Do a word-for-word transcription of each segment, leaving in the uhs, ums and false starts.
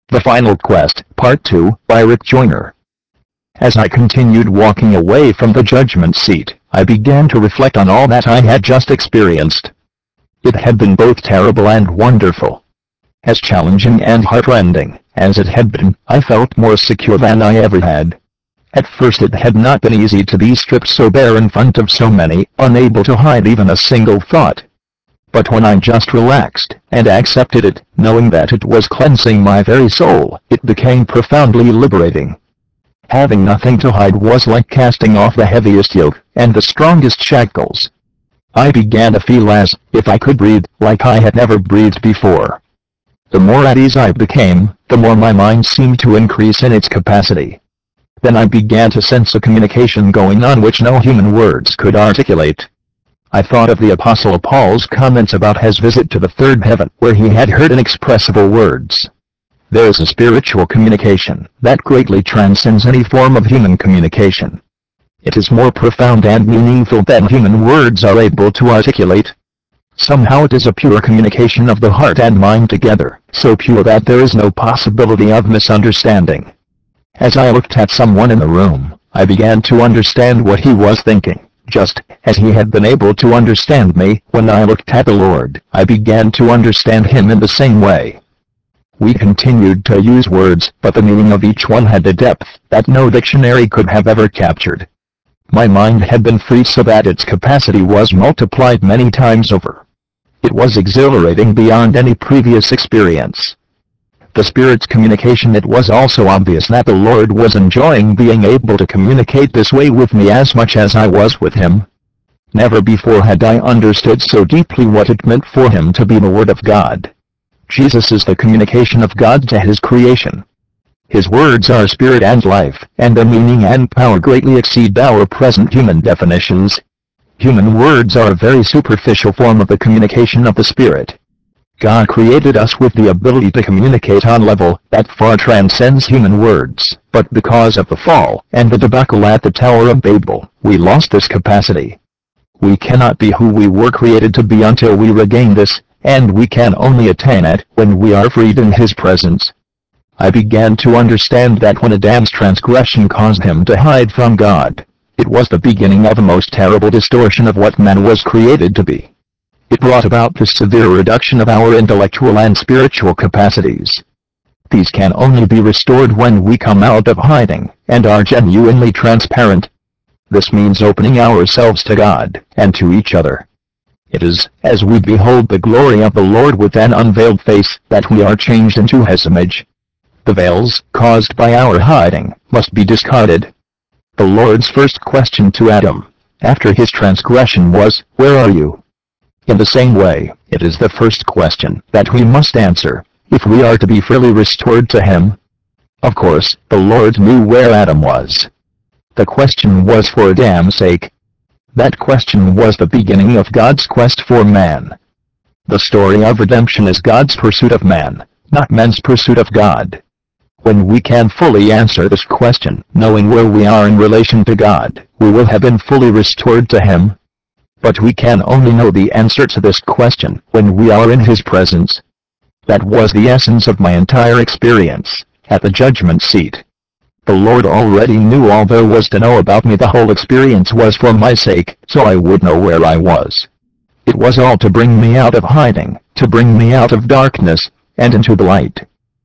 The Final Quest, Part two, by Rick Joyner. As I continued walking away from the judgment seat, I began to reflect on all that I had just experienced. It had been both terrible and wonderful. As challenging and heartrending as it had been, I felt more secure than I ever had. At first it had not been easy to be stripped so bare in front of so many, unable to hide even a single thought. But when I just relaxed and accepted it, knowing that it was cleansing my very soul, it became profoundly liberating. Having nothing to hide was like casting off the heaviest yoke and the strongest shackles. I began to feel as if I could breathe like I had never breathed before. The more at ease I became, the more my mind seemed to increase in its capacity. Then I began to sense a communication going on which no human words could articulate. I thought of the Apostle Paul's comments about his visit to the third heaven, where he had heard inexpressible words. There is a spiritual communication that greatly transcends any form of human communication. It is more profound and meaningful than human words are able to articulate. Somehow it is a pure communication of the heart and mind together, so pure that there is no possibility of misunderstanding. As I looked at someone in the room, I began to understand what he was thinking. Just as he had been able to understand me when I looked at the Lord, I began to understand him in the same way. We continued to use words, but the meaning of each one had a depth that no dictionary could have ever captured. My mind had been freed so that its capacity was multiplied many times over. It was exhilarating beyond any previous experience. The Spirit's communication. It was also obvious that the Lord was enjoying being able to communicate this way with me as much as I was with him. Never before had I understood so deeply what it meant for him to be the Word of God. Jesus is the communication of God to his creation. His words are spirit and life, and their meaning and power greatly exceed our present human definitions. Human words are a very superficial form of the communication of the Spirit. God created us with the ability to communicate on a level that far transcends human words, but because of the fall and the debacle at the Tower of Babel, we lost this capacity. We cannot be who we were created to be until we regain this, and we can only attain it when we are freed in his presence. I began to understand that when Adam's transgression caused him to hide from God, it was the beginning of a most terrible distortion of what man was created to be. It brought about the severe reduction of our intellectual and spiritual capacities. These can only be restored when we come out of hiding and are genuinely transparent. This means opening ourselves to God and to each other. It is as we behold the glory of the Lord with an unveiled face that we are changed into his image. The veils caused by our hiding must be discarded. The Lord's first question to Adam after his transgression was, "Where are you?" In the same way, it is the first question that we must answer if we are to be freely restored to him. Of course, the Lord knew where Adam was. The question was for Adam's sake. That question was the beginning of God's quest for man. The story of redemption is God's pursuit of man, not man's pursuit of God. When we can fully answer this question, knowing where we are in relation to God, we will have been fully restored to him. But we can only know the answer to this question when we are in his presence. That was the essence of my entire experience at the judgment seat. The Lord already knew all there was to know about me. The whole experience was for my sake, so I would know where I was. It was all to bring me out of hiding, to bring me out of darkness, and into the light.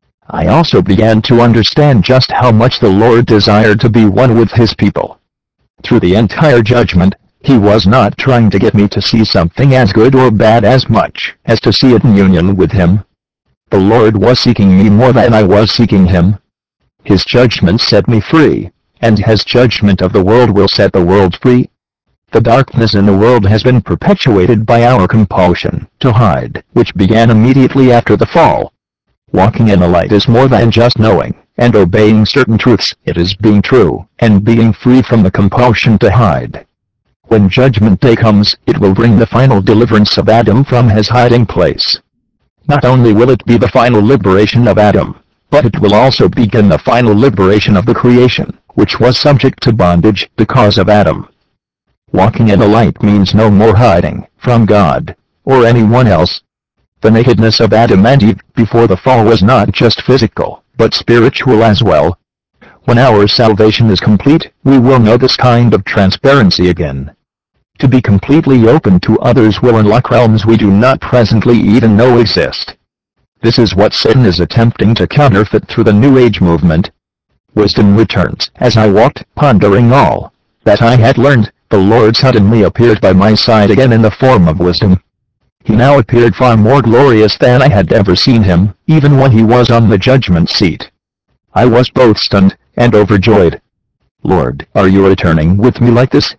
I also began to understand just how much the Lord desired to be one with his people. Through the entire judgment, he was not trying to get me to see something as good or bad as much as to see it in union with him. The Lord was seeking me more than I was seeking him. His judgment set me free, and his judgment of the world will set the world free. The darkness in the world has been perpetuated by our compulsion to hide, which began immediately after the fall. Walking in the light is more than just knowing and obeying certain truths. It is being true and being free from the compulsion to hide. When Judgment Day comes, it will bring the final deliverance of Adam from his hiding place. Not only will it be the final liberation of Adam, but it will also begin the final liberation of the creation, which was subject to bondage because of Adam. Walking in the light means no more hiding from God or anyone else. The nakedness of Adam and Eve before the fall was not just physical, but spiritual as well. When our salvation is complete, we will know this kind of transparency again. To be completely open to others will unlock realms we do not presently even know exist. This is what Satan is attempting to counterfeit through the New Age movement. Wisdom returns. As I walked, pondering all that I had learned, the Lord suddenly appeared by my side again in the form of wisdom. He now appeared far more glorious than I had ever seen him, even when he was on the judgment seat. I was both stunned and overjoyed. "Lord, are you returning with me like this?"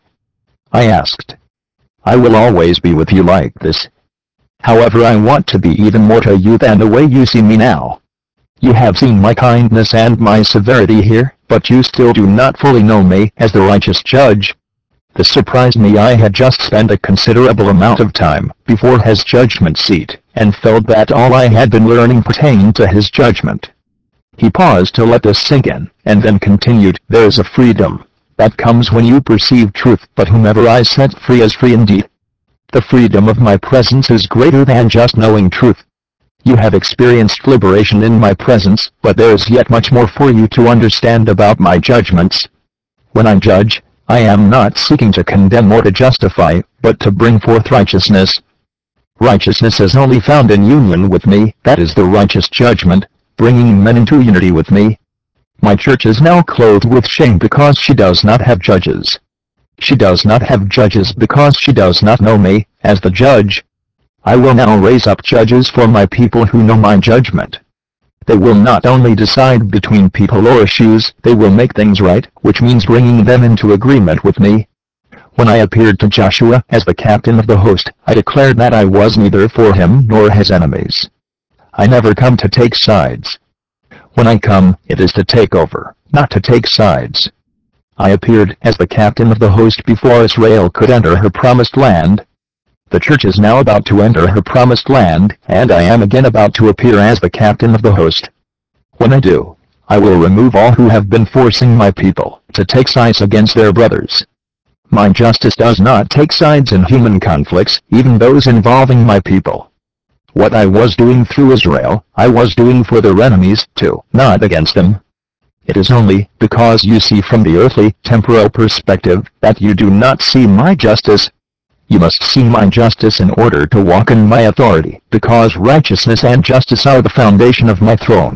I asked. "I will always be with you like this. However, I want to be even more to you than the way you see me now. You have seen my kindness and my severity here, but you still do not fully know me as the righteous judge." This surprised me. I had just spent a considerable amount of time before his judgment seat, and felt that all I had been learning pertained to his judgment. He paused to let this sink in, and then continued, "There is a freedom that comes when you perceive truth, but whomever I set free is free indeed. The freedom of my presence is greater than just knowing truth. You have experienced liberation in my presence, but there is yet much more for you to understand about my judgments. When I judge, I am not seeking to condemn or to justify, but to bring forth righteousness. Righteousness is only found in union with me, that is the righteous judgment, bringing men into unity with me. My church is now clothed with shame because she does not have judges. She does not have judges because she does not know me as the judge. I will now raise up judges for my people who know my judgment. They will not only decide between people or issues, they will make things right, which means bringing them into agreement with me. When I appeared to Joshua as the captain of the host, I declared that I was neither for him nor his enemies. I never come to take sides. When I come, it is to take over, not to take sides. I appeared as the captain of the host before Israel could enter her promised land. The church is now about to enter her promised land, and I am again about to appear as the captain of the host. When I do, I will remove all who have been forcing my people to take sides against their brothers. My justice does not take sides in human conflicts, even those involving my people. What I was doing through Israel, I was doing for their enemies too, not against them. It is only because you see from the earthly, temporal perspective that you do not see my justice. You must see my justice in order to walk in my authority, because righteousness and justice are the foundation of my throne.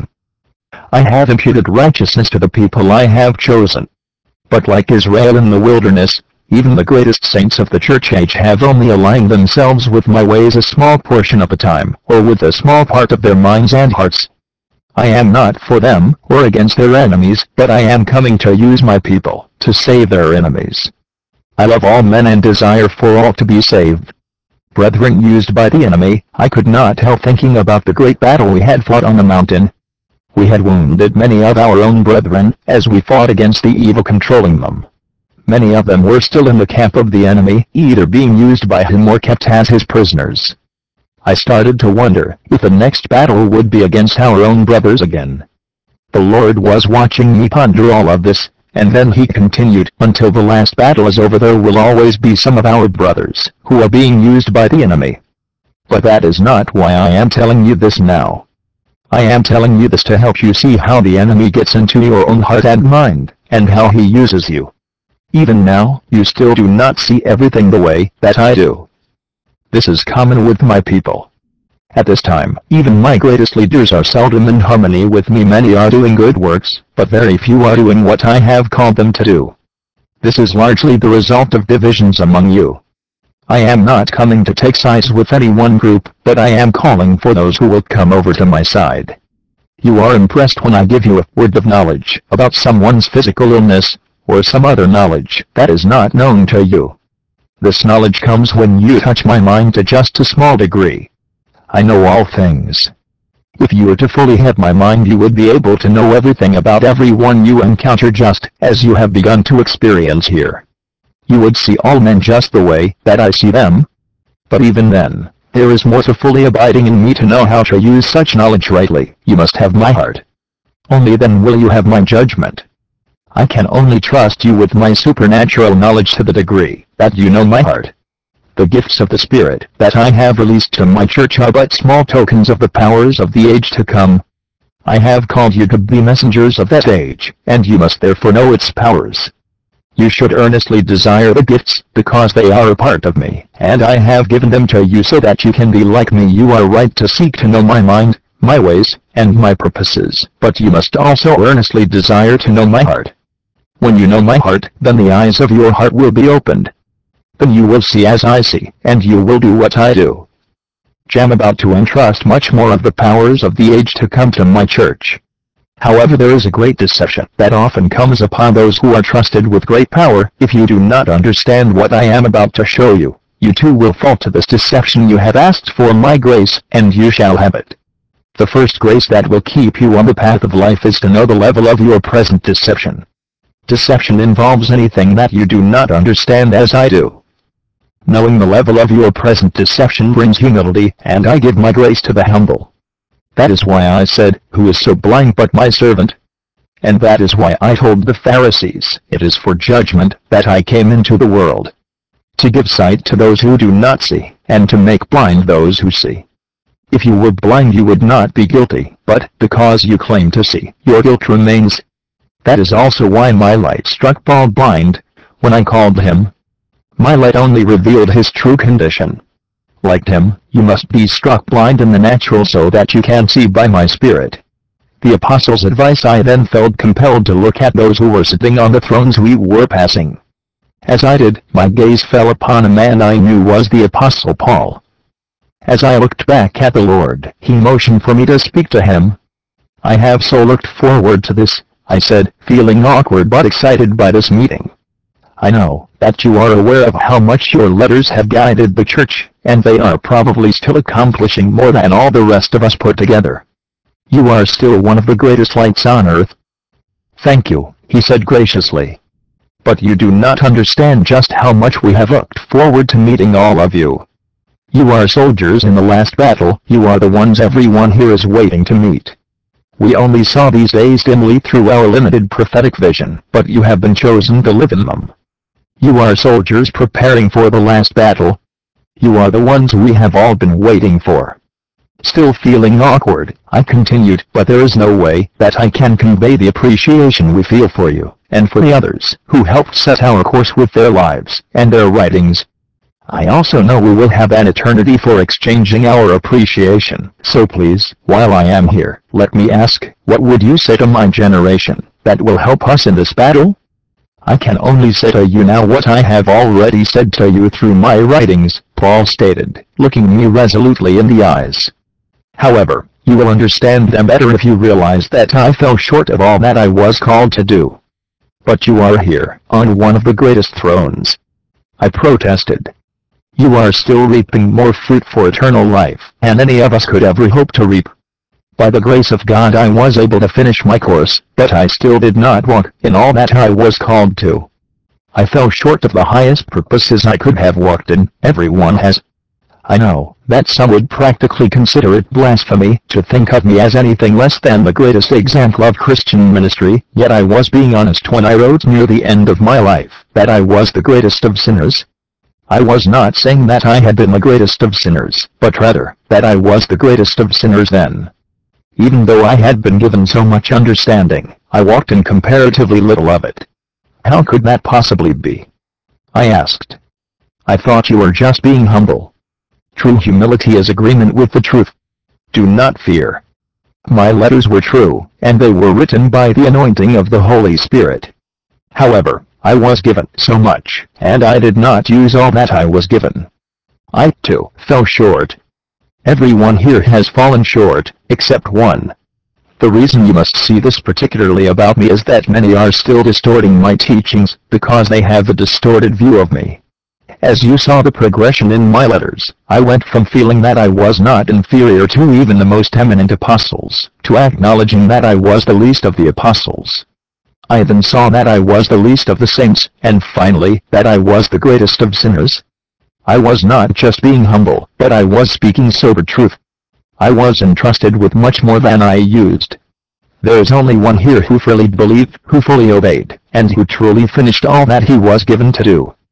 I have imputed righteousness to the people I have chosen. But like Israel in the wilderness, even the greatest saints of the church age have only aligned themselves with my ways a small portion of the time, or with a small part of their minds and hearts. I am not for them, or against their enemies, but I am coming to use my people to save their enemies. I love all men and desire for all to be saved. Brethren used by the enemy, I could not help thinking about the great battle we had fought on the mountain. We had wounded many of our own brethren, as we fought against the evil controlling them. Many of them were still in the camp of the enemy, either being used by him or kept as his prisoners. I started to wonder if the next battle would be against our own brothers again. The Lord was watching me ponder all of this, and then he continued, "Until the last battle is over, there will always be some of our brothers who are being used by the enemy. But that is not why I am telling you this now. I am telling you this to help you see how the enemy gets into your own heart and mind, and how he uses you. Even now, you still do not see everything the way that I do. This is common with my people. At this time, even my greatest leaders are seldom in harmony with me. Many are doing good works, but very few are doing what I have called them to do. This is largely the result of divisions among you. I am not coming to take sides with any one group, but I am calling for those who will come over to my side. You are impressed when I give you a word of knowledge about someone's physical illness, or some other knowledge that is not known to you. This knowledge comes when you touch my mind to just a small degree. I know all things. If you were to fully have my mind, you would be able to know everything about everyone you encounter, just as you have begun to experience here. You would see all men just the way that I see them. But even then, there is more to fully abiding in me to know how to use such knowledge rightly. You must have my heart. Only then will you have my judgment. I can only trust you with my supernatural knowledge to the degree that you know my heart. The gifts of the Spirit that I have released to my church are but small tokens of the powers of the age to come. I have called you to be messengers of that age, and you must therefore know its powers. You should earnestly desire the gifts, because they are a part of me, and I have given them to you so that you can be like me. You are right to seek to know my mind, my ways, and my purposes, but you must also earnestly desire to know my heart. When you know my heart, then the eyes of your heart will be opened. Then you will see as I see, and you will do what I do. I am about to entrust much more of the powers of the age to come to my church. However, there is a great deception that often comes upon those who are trusted with great power. If you do not understand what I am about to show you, you too will fall to this deception. You have asked for my grace, and you shall have it. The first grace that will keep you on the path of life is to know the level of your present deception. Deception involves anything that you do not understand as I do. Knowing the level of your present deception brings humility, and I give my grace to the humble. That is why I said, who is so blind but my servant? And that is why I told the Pharisees, it is for judgment that I came into the world. To give sight to those who do not see, and to make blind those who see. If you were blind you would not be guilty, but, because you claim to see, your guilt remains. That is also why my light struck Paul blind, when I called him. My light only revealed his true condition. Like him, you must be struck blind in the natural so that you can see by my Spirit. The apostles' advice. I then felt compelled to look at those who were sitting on the thrones we were passing. As I did, my gaze fell upon a man I knew was the Apostle Paul. As I looked back at the Lord, he motioned for me to speak to him. I have so looked forward to this, I said, feeling awkward but excited by this meeting. I know that you are aware of how much your letters have guided the church, and they are probably still accomplishing more than all the rest of us put together. You are still one of the greatest lights on earth. Thank you, he said graciously. But you do not understand just how much we have looked forward to meeting all of you. You are soldiers in the last battle. You are the ones everyone here is waiting to meet. We only saw these days dimly through our limited prophetic vision, but you have been chosen to live in them. You are soldiers preparing for the last battle. You are the ones we have all been waiting for. Still feeling awkward, I continued, but there is no way that I can convey the appreciation we feel for you, and for the others who helped set our course with their lives and their writings. I also know we will have an eternity for exchanging our appreciation, so please, while I am here, let me ask, what would you say to my generation that will help us in this battle? I can only say to you now what I have already said to you through my writings, Paul stated, looking me resolutely in the eyes. However, you will understand them better if you realize that I fell short of all that I was called to do. But you are here, on one of the greatest thrones. I protested. You are still reaping more fruit for eternal life than any of us could ever hope to reap. By the grace of God I was able to finish my course, but I still did not walk in all that I was called to. I fell short of the highest purposes I could have walked in. Everyone has. I know that some would practically consider it blasphemy to think of me as anything less than the greatest example of Christian ministry, yet I was being honest when I wrote near the end of my life that I was the greatest of sinners. I was not saying that I had been the greatest of sinners, but rather, that I was the greatest of sinners then. Even though I had been given so much understanding, I walked in comparatively little of it. How could that possibly be? I asked. I thought you were just being humble. True humility is agreement with the truth. Do not fear. My letters were true, and they were written by the anointing of the Holy Spirit. However, I was given so much, and I did not use all that I was given. I, too, fell short. Everyone here has fallen short, except one. The reason you must see this particularly about me is that many are still distorting my teachings, because they have a distorted view of me. As you saw the progression in my letters, I went from feeling that I was not inferior to even the most eminent apostles, to acknowledging that I was the least of the apostles. I then saw that I was the least of the saints, and finally, that I was the greatest of sinners. I was not just being humble, but I was speaking sober truth. I was entrusted with much more than I used. There is only one here who fully believed, who fully obeyed, and who truly finished all that he was given to do.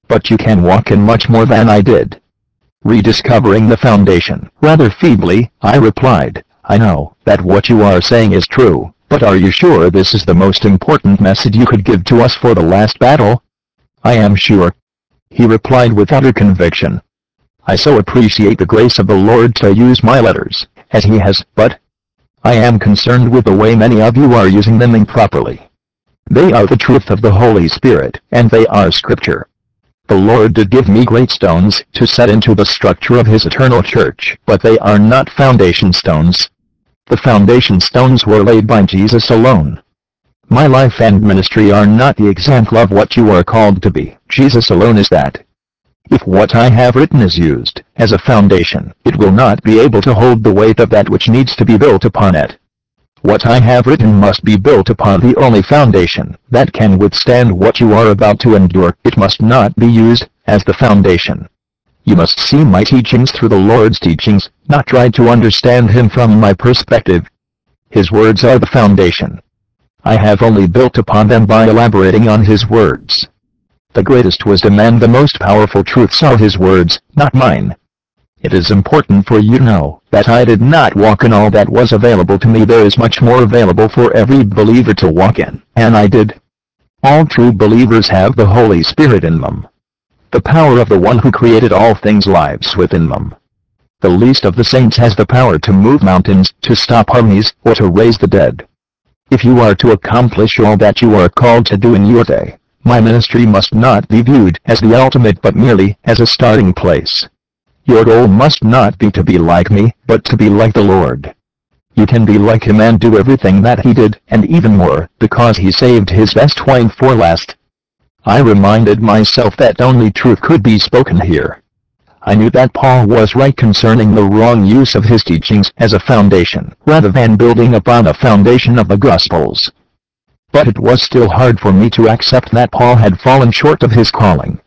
But you can walk in much more than I did. Rediscovering the foundation. Rather feebly, I replied, I know that what you are saying is true, but are you sure this is the most important message you could give to us for the last battle? I am sure, he replied with utter conviction. I so appreciate the grace of the Lord to use my letters, as he has, but I am concerned with the way many of you are using them improperly. They are the truth of the Holy Spirit, and they are Scripture. The Lord did give me great stones to set into the structure of his eternal church, but they are not foundation stones. The foundation stones were laid by Jesus alone. My life and ministry are not the example of what you are called to be. Jesus alone is that. If what I have written is used as a foundation, it will not be able to hold the weight of that which needs to be built upon it. What I have written must be built upon the only foundation that can withstand what you are about to endure. It must not be used as the foundation. You must see my teachings through the Lord's teachings, not try to understand him from my perspective. His words are the foundation. I have only built upon them by elaborating on his words. The greatest wisdom and the most powerful truths are his words, not mine. It is important for you to know that I did not walk in all that was available to me. There is much more available for every believer to walk in, and I did. All true believers have the Holy Spirit in them. The power of the one who created all things lives within them. The least of the saints has the power to move mountains, to stop armies, or to raise the dead. If you are to accomplish all that you are called to do in your day, my ministry must not be viewed as the ultimate but merely as a starting place. Your goal must not be to be like me, but to be like the Lord. You can be like him and do everything that he did, and even more, because he saved his best wine for last. I reminded myself that only truth could be spoken here. I knew that Paul was right concerning the wrong use of his teachings as a foundation, rather than building upon a foundation of the Gospels. But it was still hard for me to accept that Paul had fallen short of his calling.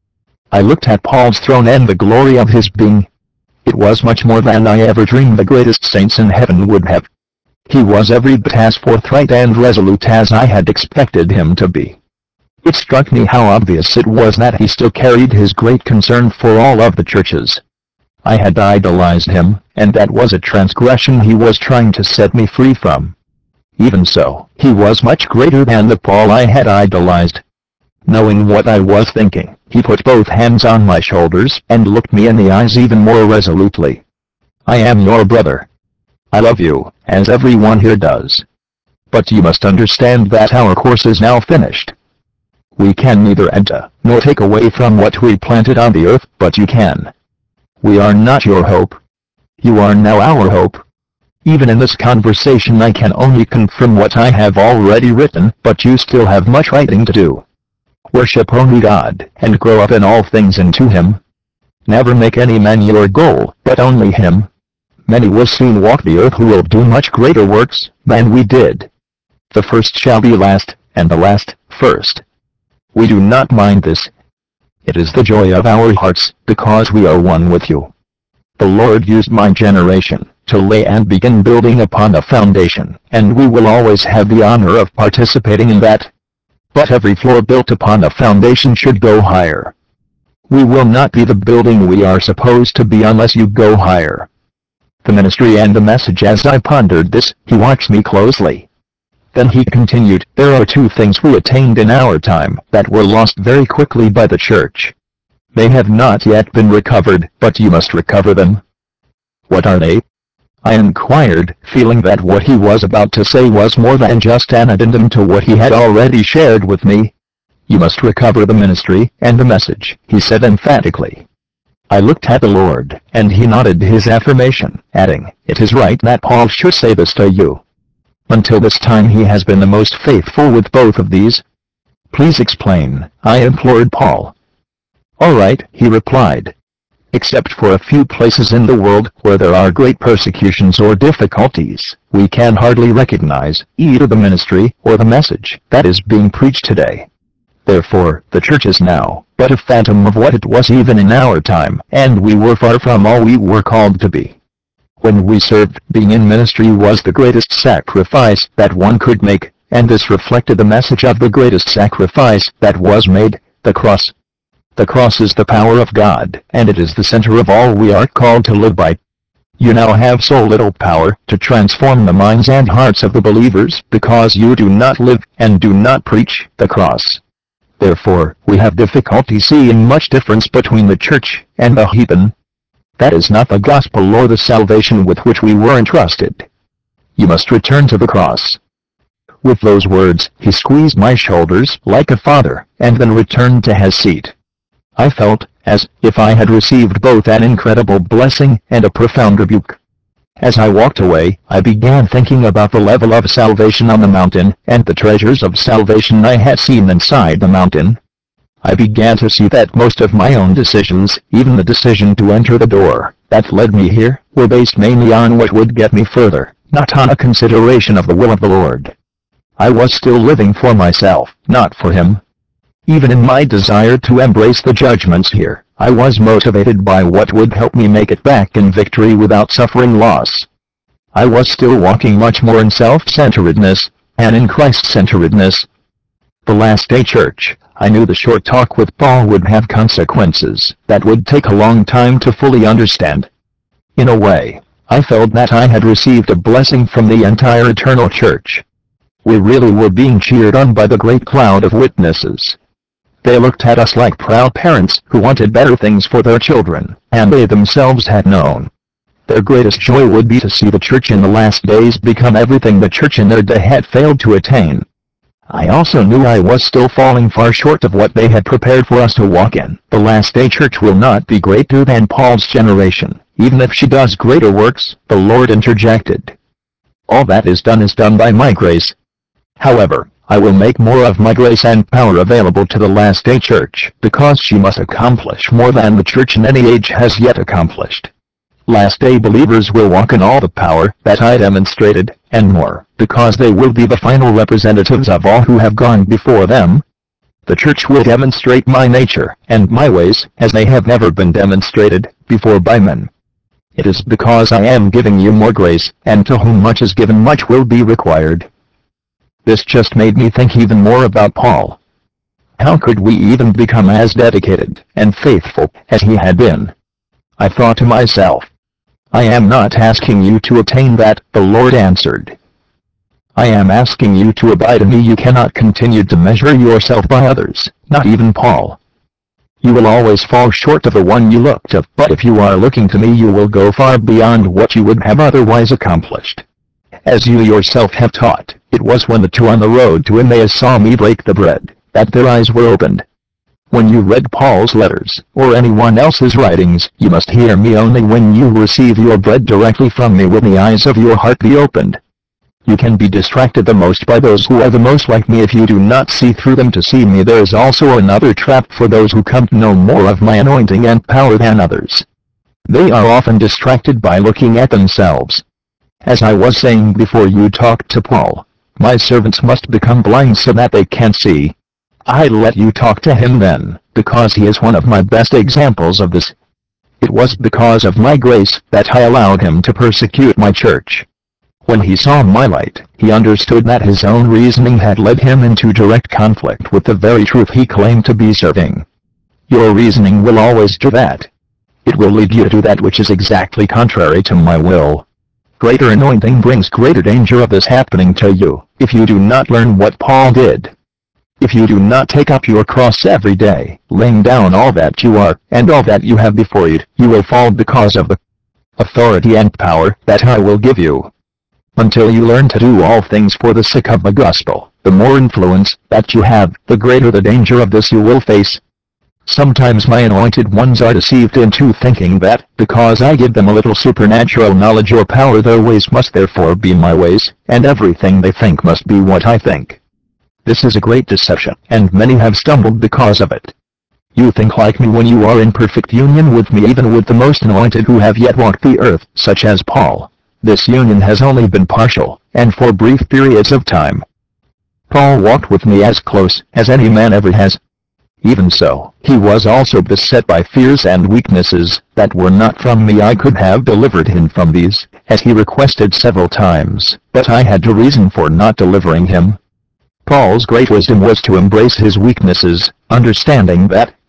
I looked at Paul's throne and the glory of his being. It was much more than I ever dreamed the greatest saints in heaven would have. He was every bit as forthright and resolute as I had expected him to be. It struck me how obvious it was that he still carried his great concern for all of the churches. I had idolized him, and that was a transgression he was trying to set me free from. Even so, he was much greater than the Paul I had idolized. Knowing what I was thinking, he put both hands on my shoulders and looked me in the eyes even more resolutely. I am your brother. I love you, as everyone here does. But you must understand that our course is now finished. We can neither add nor take away from what we planted on the earth, but you can. We are not your hope. You are now our hope. Even in this conversation I can only confirm what I have already written, but you still have much writing to do. Worship only God, and grow up in all things into him. Never make any man your goal, but only him. Many will soon walk the earth who will do much greater works than we did. The first shall be last, and the last first. We do not mind this. It is the joy of our hearts, because we are one with you. The Lord used my generation to lay and begin building upon a foundation, and we will always have the honor of participating in that. But every floor built upon a foundation should go higher. We will not be the building we are supposed to be unless you go higher. The ministry and the message. As I pondered this, he watched me closely. Then he continued, there are two things we attained in our time that were lost very quickly by the church. They have not yet been recovered, but you must recover them. What are they? I inquired, feeling that what he was about to say was more than just an addendum to what he had already shared with me. You must recover the ministry and the message, he said emphatically. I looked at the Lord, and he nodded his affirmation, adding, it is right that Paul should say this to you. Until this time he has been the most faithful with both of these. Please explain, I implored Paul. All right, he replied. Except for a few places in the world where there are great persecutions or difficulties, we can hardly recognize either the ministry or the message that is being preached today. Therefore, the church is now but a phantom of what it was even in our time, and we were far from all we were called to be. When we served, being in ministry was the greatest sacrifice that one could make, and this reflected the message of the greatest sacrifice that was made, the cross. The cross is the power of God, and it is the center of all we are called to live by. You now have so little power to transform the minds and hearts of the believers because you do not live and do not preach the cross. Therefore, we have difficulty seeing much difference between the church and the heathen. That is not the gospel or the salvation with which we were entrusted. You must return to the cross. With those words, he squeezed my shoulders like a father, and then returned to his seat. I felt as if I had received both an incredible blessing and a profound rebuke. As I walked away, I began thinking about the level of salvation on the mountain, and the treasures of salvation I had seen inside the mountain. I began to see that most of my own decisions, even the decision to enter the door that led me here, were based mainly on what would get me further, not on a consideration of the will of the Lord. I was still living for myself, not for Him. Even in my desire to embrace the judgments here, I was motivated by what would help me make it back in victory without suffering loss. I was still walking much more in self-centeredness, and in Christ-centeredness. The last day church, I knew the short talk with Paul would have consequences that would take a long time to fully understand. In a way, I felt that I had received a blessing from the entire eternal church. We really were being cheered on by the great cloud of witnesses. They looked at us like proud parents who wanted better things for their children, and they themselves had known. Their greatest joy would be to see the church in the last days become everything the church in their day had failed to attain. I also knew I was still falling far short of what they had prepared for us to walk in. The last day church will not be greater than Paul's generation, even if she does greater works, the Lord interjected. All that is done is done by my grace. However, I will make more of my grace and power available to the last day church, because she must accomplish more than the church in any age has yet accomplished. Last day believers will walk in all the power that I demonstrated, and more, because they will be the final representatives of all who have gone before them. The church will demonstrate my nature and my ways as they have never been demonstrated before by men. It is because I am giving you more grace, and to whom much is given much will be required. This just made me think even more about Paul. How could we even become as dedicated and faithful as he had been? I thought to myself, I am not asking you to attain that, the Lord answered. I am asking you to abide in me. You cannot continue to measure yourself by others, not even Paul. You will always fall short of the one you look to, but if you are looking to me you will go far beyond what you would have otherwise accomplished. As you yourself have taught, it was when the two on the road to Emmaus saw me break the bread, that their eyes were opened. When you read Paul's letters, or anyone else's writings, you must hear me only when you receive your bread directly from me when the eyes of your heart be opened. You can be distracted the most by those who are the most like me if you do not see through them to see me. There is also another trap for those who come to know more of my anointing and power than others. They are often distracted by looking at themselves. As I was saying before you talked to Paul, my servants must become blind so that they can see. I let you talk to him then, because he is one of my best examples of this. It was because of my grace that I allowed him to persecute my church. When he saw my light, he understood that his own reasoning had led him into direct conflict with the very truth he claimed to be serving. Your reasoning will always do that. It will lead you to do that which is exactly contrary to my will. Greater anointing brings greater danger of this happening to you, if you do not learn what Paul did. If you do not take up your cross every day, laying down all that you are, and all that you have before you, you will fall because of the authority and power that I will give you. Until you learn to do all things for the sake of the gospel, the more influence that you have, the greater the danger of this you will face. Sometimes my anointed ones are deceived into thinking that, because I give them a little supernatural knowledge or power, their ways must therefore be my ways, and everything they think must be what I think. This is a great deception, and many have stumbled because of it. You think like me when you are in perfect union with me, even with the most anointed who have yet walked the earth, such as Paul. This union has only been partial, and for brief periods of time. Paul walked with me as close as any man ever has. Even so, he was also beset by fears and weaknesses that were not from me. I could have delivered him from these, as he requested several times, but I had to reason for not delivering him. Paul's great wisdom was to embrace his weaknesses, understanding that,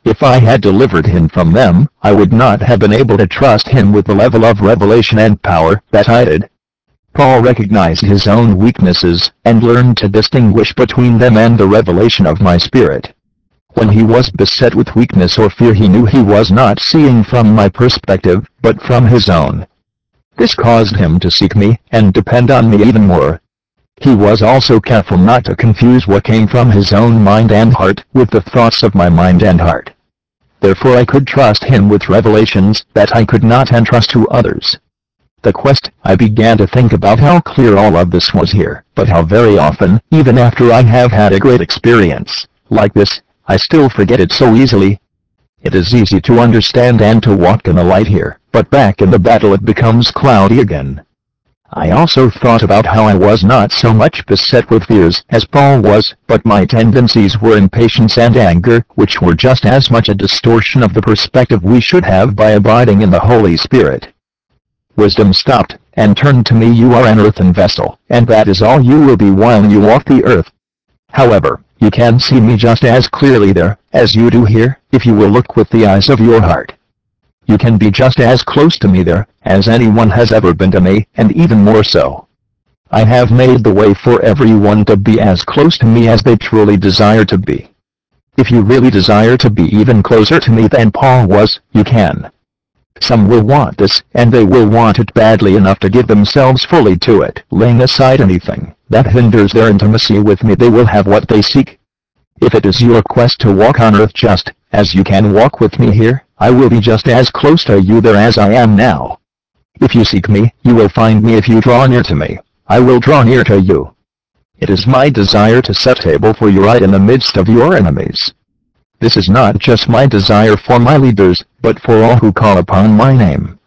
If I had delivered him from them, I would not have been able to trust him with the level of revelation and power that I did. Paul recognized his own weaknesses, and learned to distinguish between them and the revelation of my Spirit. When he was beset with weakness or fear, he knew he was not seeing from my perspective, but from his own. This caused him to seek me, and depend on me even more. He was also careful not to confuse what came from his own mind and heart with the thoughts of my mind and heart. Therefore I could trust him with revelations that I could not entrust to others. The quest, I began to think about how clear all of this was here, but how very often, even after I have had a great experience like this, I still forget it so easily. It is easy to understand and to walk in the light here, but back in the battle it becomes cloudy again. I also thought about how I was not so much beset with fears as Paul was, but my tendencies were impatience and anger, which were just as much a distortion of the perspective we should have by abiding in the Holy Spirit. Wisdom stopped, and turned to me. You are an earthen vessel, and that is all you will be while you walk the earth. However, you can see me just as clearly there, as you do here, if you will look with the eyes of your heart. You can be just as close to me there, as anyone has ever been to me, and even more so. I have made the way for everyone to be as close to me as they truly desire to be. If you really desire to be even closer to me than Paul was, you can. Some will want this, and they will want it badly enough to give themselves fully to it, laying aside anything that hinders their intimacy with me. They will have what they seek. If it is your quest to walk on earth just as you can walk with me here, I will be just as close to you there as I am now. If you seek me, you will find me. If you draw near to me, I will draw near to you. It is my desire to set table for you right in the midst of your enemies. This is not just my desire for my leaders, but for all who call upon my name.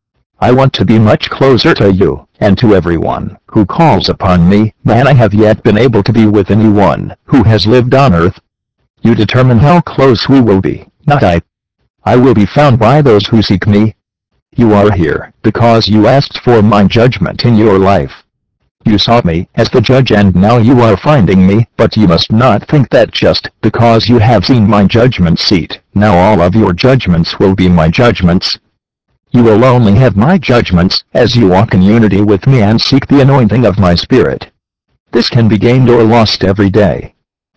I want to be much closer to you, and to everyone who calls upon me, than I have yet been able to be with anyone who has lived on earth. You determine how close we will be, not I. I will be found by those who seek me. You are here because you asked for my judgment in your life. You sought me as the judge, and now you are finding me, but you must not think that just because you have seen my judgment seat, now all of your judgments will be my judgments. You will only have my judgments as you walk in unity with me and seek the anointing of my Spirit. This can be gained or lost every day.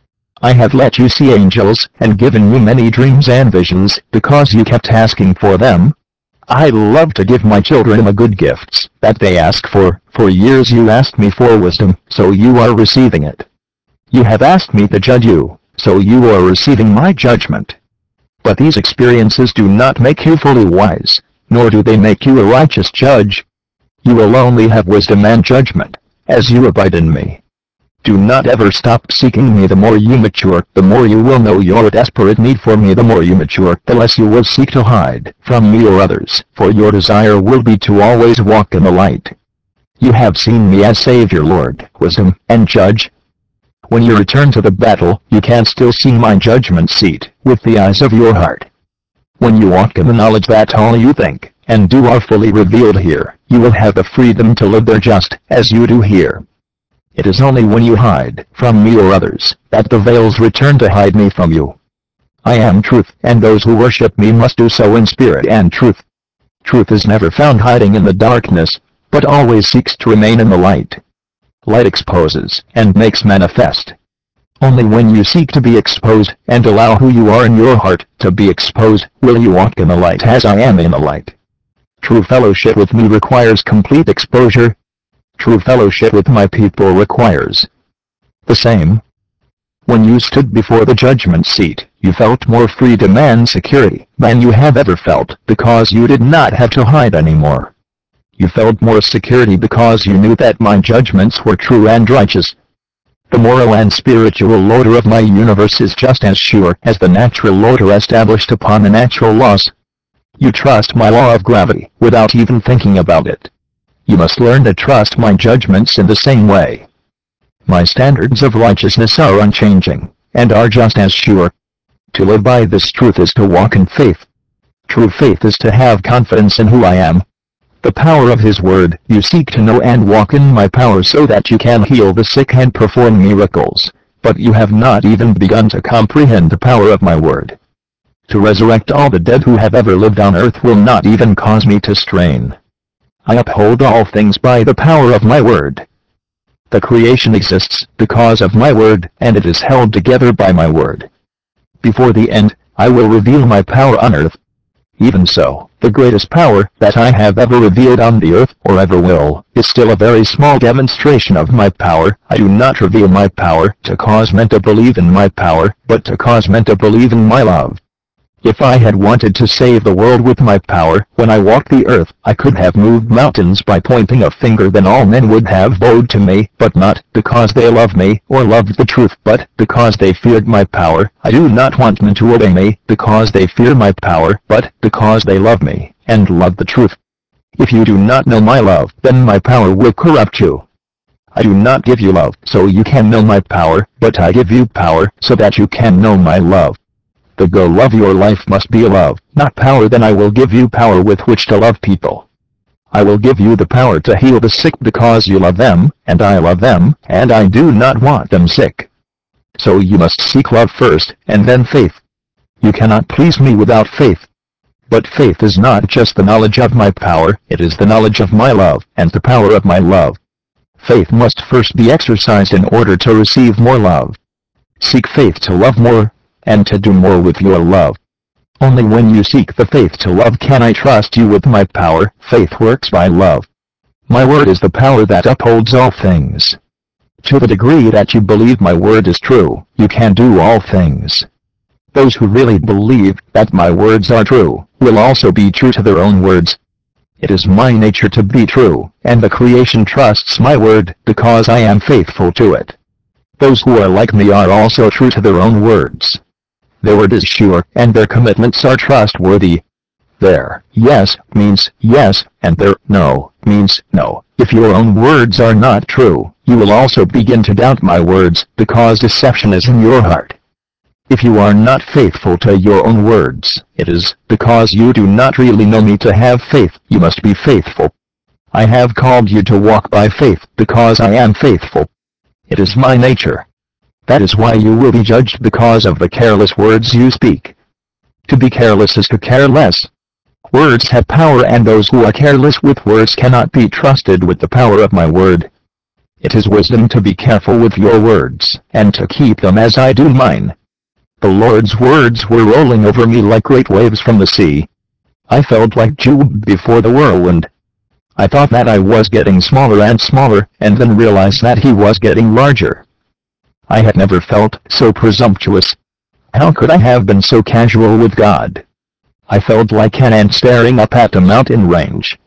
I have let you see angels, and given you many dreams and visions, because you kept asking for them. I love to give my children the good gifts that they ask for. For years you asked me for wisdom, so you are receiving it. You have asked me to judge you, so you are receiving my judgment. But these experiences do not make you fully wise, nor do they make you a righteous judge. You will only have wisdom and judgment as you abide in me. Do not ever stop seeking me. The more you mature, the more you will know your desperate need for me. The more you mature, the less you will seek to hide from me or others, for your desire will be to always walk in the light. You have seen me as Savior, Lord, wisdom, and judge. When you return to the battle, you can still see my judgment seat with the eyes of your heart. When you walk in the knowledge that all you think and do are fully revealed here, you will have the freedom to live there just as you do here. It is only when you hide from me or others that the veils return to hide me from you. I am truth, and those who worship me must do so in spirit and truth. Truth is never found hiding in the darkness, but always seeks to remain in the light. Light exposes and makes manifest. Only when you seek to be exposed, and allow who you are in your heart to be exposed, will you walk in the light as I am in the light. True fellowship with me requires complete exposure. True fellowship with my people requires the same. When you stood before the judgment seat, you felt more freedom and security than you have ever felt, because you did not have to hide anymore. You felt more security because you knew that my judgments were true and righteous. The moral and spiritual order of my universe is just as sure as the natural order established upon the natural laws. You trust my law of gravity without even thinking about it. You must learn to trust my judgments in the same way. My standards of righteousness are unchanging, and are just as sure. To live by this truth is to walk in faith. True faith is to have confidence in who I am. The power of His Word you seek to know, and walk in my power so that you can heal the sick and perform miracles, but you have not even begun to comprehend the power of my Word. To resurrect all the dead who have ever lived on earth will not even cause me to strain. I uphold all things by the power of my word. The creation exists because of my word, and it is held together by my word. Before the end, I will reveal my power on earth. Even so, the greatest power that I have ever revealed on the earth, or ever will, is still a very small demonstration of my power. I do not reveal my power to cause men to believe in my power, but to cause men to believe in my love. If I had wanted to save the world with my power, when I walked the earth, I could have moved mountains by pointing a finger, then all men would have bowed to me, but not because they loved me or loved the truth, but because they feared my power. I do not want men to obey me because they fear my power, but because they love me and love the truth. If you do not know my love, then my power will corrupt you. I do not give you love so you can know my power, but I give you power so that you can know my love. The goal of your life must be love, not power. Then I will give you power with which to love people. I will give you the power to heal the sick because you love them, and I love them, and I do not want them sick. So you must seek love first, and then faith. You cannot please me without faith. But faith is not just the knowledge of my power, it is the knowledge of my love, and the power of my love. Faith must first be exercised in order to receive more love. Seek faith to love more, and to do more with your love. Only when you seek the faith to love can I trust you with my power. Faith works by love. My word is the power that upholds all things. To the degree that you believe my word is true, you can do all things. Those who really believe that my words are true, will also be true to their own words. It is my nature to be true, and the creation trusts my word, because I am faithful to it. Those who are like me are also true to their own words. Their word is sure, and their commitments are trustworthy. Their yes means yes, and their no means no. If your own words are not true, you will also begin to doubt my words, because deception is in your heart. If you are not faithful to your own words, it is because you do not really know me. To have faith, you must be faithful. I have called you to walk by faith, because I am faithful. It is my nature. That is why you will be judged because of the careless words you speak. To be careless is to care less. Words have power, and those who are careless with words cannot be trusted with the power of my word. It is wisdom to be careful with your words, and to keep them as I do mine. The Lord's words were rolling over me like great waves from the sea. I felt like Job before the whirlwind. I thought that I was getting smaller and smaller, and then realized that he was getting larger. I had never felt so presumptuous. How could I have been so casual with God? I felt like an ant staring up at a mountain range.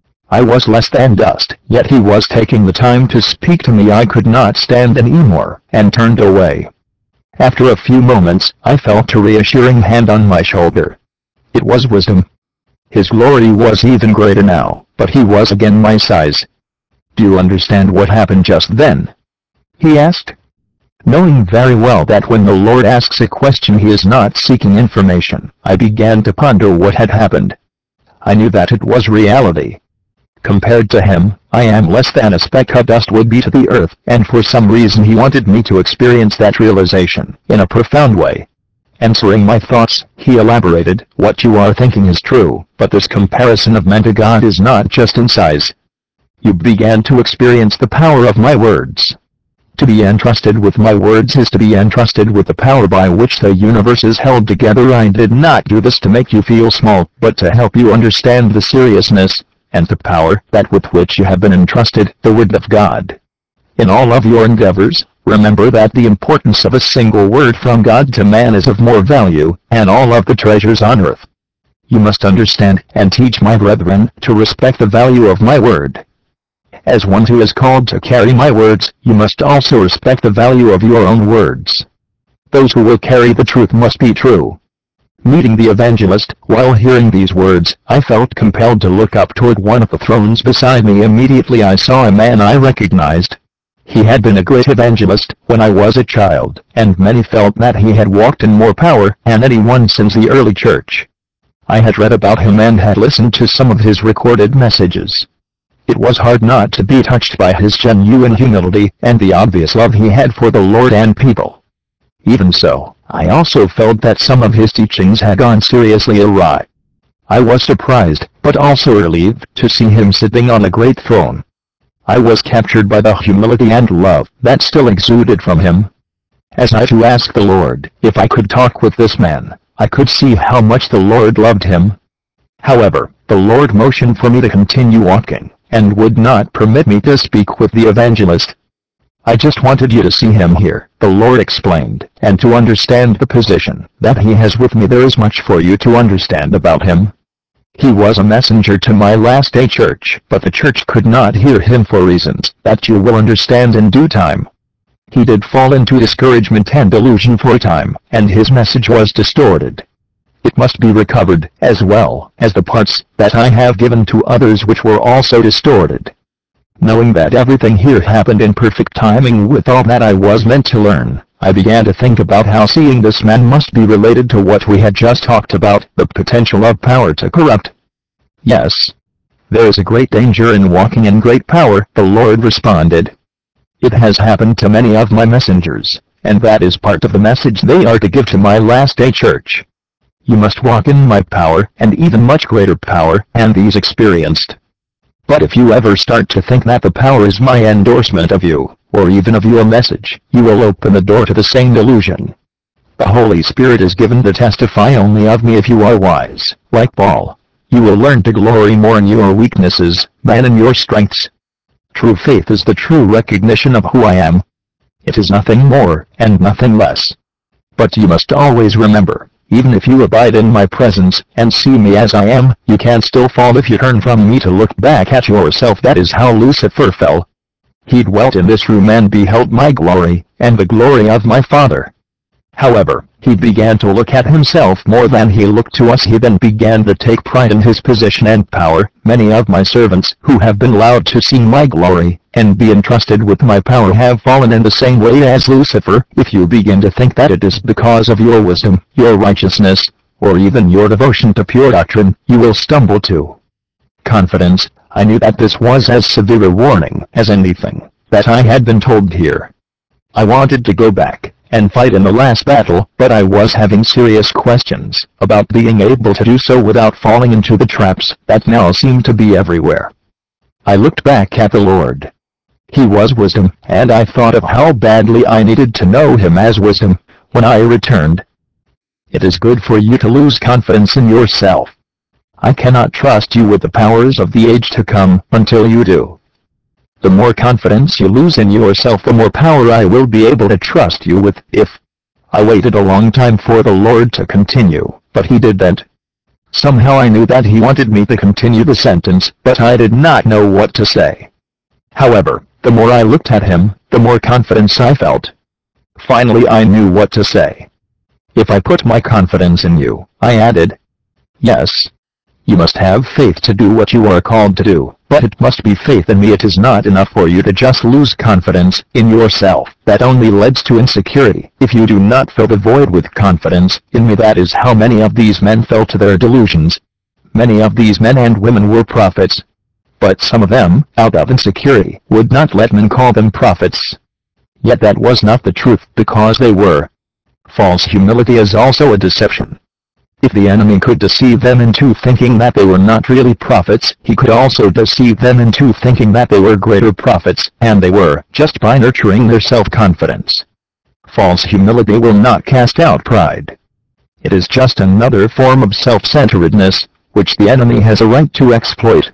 I was less than dust, yet he was taking the time to speak to me. I could not stand anymore, and turned away. After a few moments, I felt a reassuring hand on my shoulder. It was wisdom. His glory was even greater now, but he was again my size. Do you understand what happened just then? He asked. Knowing very well that when the Lord asks a question he is not seeking information, I began to ponder what had happened. I knew that it was reality. Compared to him, I am less than a speck of dust would be to the earth, and for some reason he wanted me to experience that realization in a profound way. Answering my thoughts, he elaborated, what you are thinking is true, but this comparison of man to God is not just in size. You began to experience the power of my words. To be entrusted with my words is to be entrusted with the power by which the universe is held together. I did not do this to make you feel small, but to help you understand the seriousness and the power that with which you have been entrusted, the word of God. In all of your endeavors, remember that the importance of a single word from God to man is of more value than all of the treasures on earth. You must understand and teach my brethren to respect the value of my word. As one who is called to carry my words, you must also respect the value of your own words. Those who will carry the truth must be true. Meeting the evangelist, while hearing these words, I felt compelled to look up toward one of the thrones beside me. Immediately I saw a man I recognized. He had been a great evangelist when I was a child, and many felt that he had walked in more power than anyone since the early church. I had read about him and had listened to some of his recorded messages. It was hard not to be touched by his genuine humility and the obvious love he had for the Lord and people. Even so, I also felt that some of his teachings had gone seriously awry. I was surprised, but also relieved, to see him sitting on a great throne. I was captured by the humility and love that still exuded from him. As I to ask the Lord if I could talk with this man, I could see how much the Lord loved him. However, the Lord motioned for me to continue walking, and would not permit me to speak with the evangelist. "I just wanted you to see him here," the Lord explained, "and to understand the position that he has with me. There is much for you to understand about him. He was a messenger to my last day church, but the church could not hear him for reasons that you will understand in due time. He did fall into discouragement and delusion for a time, and his message was distorted. It must be recovered, as well as the parts that I have given to others which were also distorted." Knowing that everything here happened in perfect timing with all that I was meant to learn, I began to think about how seeing this man must be related to what we had just talked about, the potential of power to corrupt. "Yes. There is a great danger in walking in great power," the Lord responded. "It has happened to many of my messengers, and that is part of the message they are to give to my last day church. You must walk in my power, and even much greater power, and these experienced. But if you ever start to think that the power is my endorsement of you, or even of your message, you will open the door to the same delusion. The Holy Spirit is given to testify only of me. If you are wise, like Paul, you will learn to glory more in your weaknesses than in your strengths. True faith is the true recognition of who I am. It is nothing more, and nothing less. But you must always remember, even if you abide in my presence, and see me as I am, you can still fall if you turn from me to look back at yourself. That is how Lucifer fell. He dwelt in this room and beheld my glory, and the glory of my Father. However, he began to look at himself more than he looked to us. He then began to take pride in his position and power. Many of my servants who have been allowed to see my glory, and be entrusted with my power, have fallen in the same way as Lucifer. If you begin to think that it is because of your wisdom, your righteousness, or even your devotion to pure doctrine, you will stumble too. Confidence, I knew that this was as severe a warning as anything that I had been told here. I wanted to go back and fight in the last battle, but I was having serious questions about being able to do so without falling into the traps that now seemed to be everywhere. I looked back at the Lord. He was wisdom, and I thought of how badly I needed to know him as wisdom when I returned. It is good for you to lose confidence in yourself. I cannot trust you with the powers of the age to come until you do. The more confidence you lose in yourself, the more power I will be able to trust you with. If I waited a long time for the Lord to continue, but he didn't. Somehow I knew that he wanted me to continue the sentence, but I did not know what to say. However, the more I looked at him, the more confidence I felt. Finally I knew what to say. "If I put my confidence in you," I added. "Yes. You must have faith to do what you are called to do, but it must be faith in me. It is not enough for you to just lose confidence in yourself. That only leads to insecurity. If you do not fill the void with confidence in me, that is how many of these men fell to their delusions. Many of these men and women were prophets. But some of them, out of insecurity, would not let men call them prophets. Yet that was not the truth, because they were. False humility is also a deception. If the enemy could deceive them into thinking that they were not really prophets, he could also deceive them into thinking that they were greater prophets, and they were, just by nurturing their self-confidence. False humility will not cast out pride. It is just another form of self-centeredness, which the enemy has a right to exploit.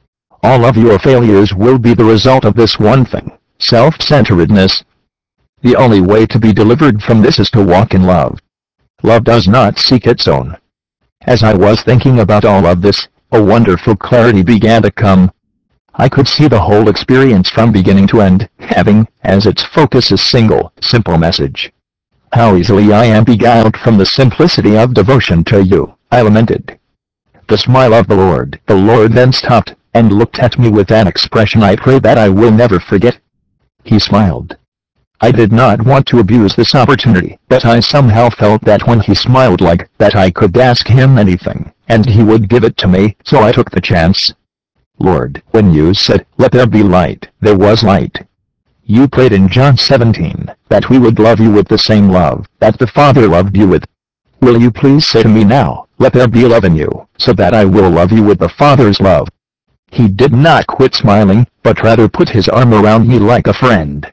All of your failures will be the result of this one thing, self-centeredness. The only way to be delivered from this is to walk in love. Love does not seek its own. As I was thinking about all of this, a wonderful clarity began to come. I could see the whole experience from beginning to end, having, as its focus, a single, simple message. "How easily I am beguiled from the simplicity of devotion to you," I lamented. The smile of the Lord. The Lord then stopped, and looked at me with an expression I pray that I will never forget. He smiled. I did not want to abuse this opportunity, but I somehow felt that when he smiled like that I could ask him anything, and he would give it to me, so I took the chance. "Lord, when you said, 'Let there be light,' there was light. You prayed in John seventeen, that we would love you with the same love that the Father loved you with. Will you please say to me now, let there be love in you, so that I will love you with the Father's love? He did not quit smiling, but rather put his arm around me like a friend.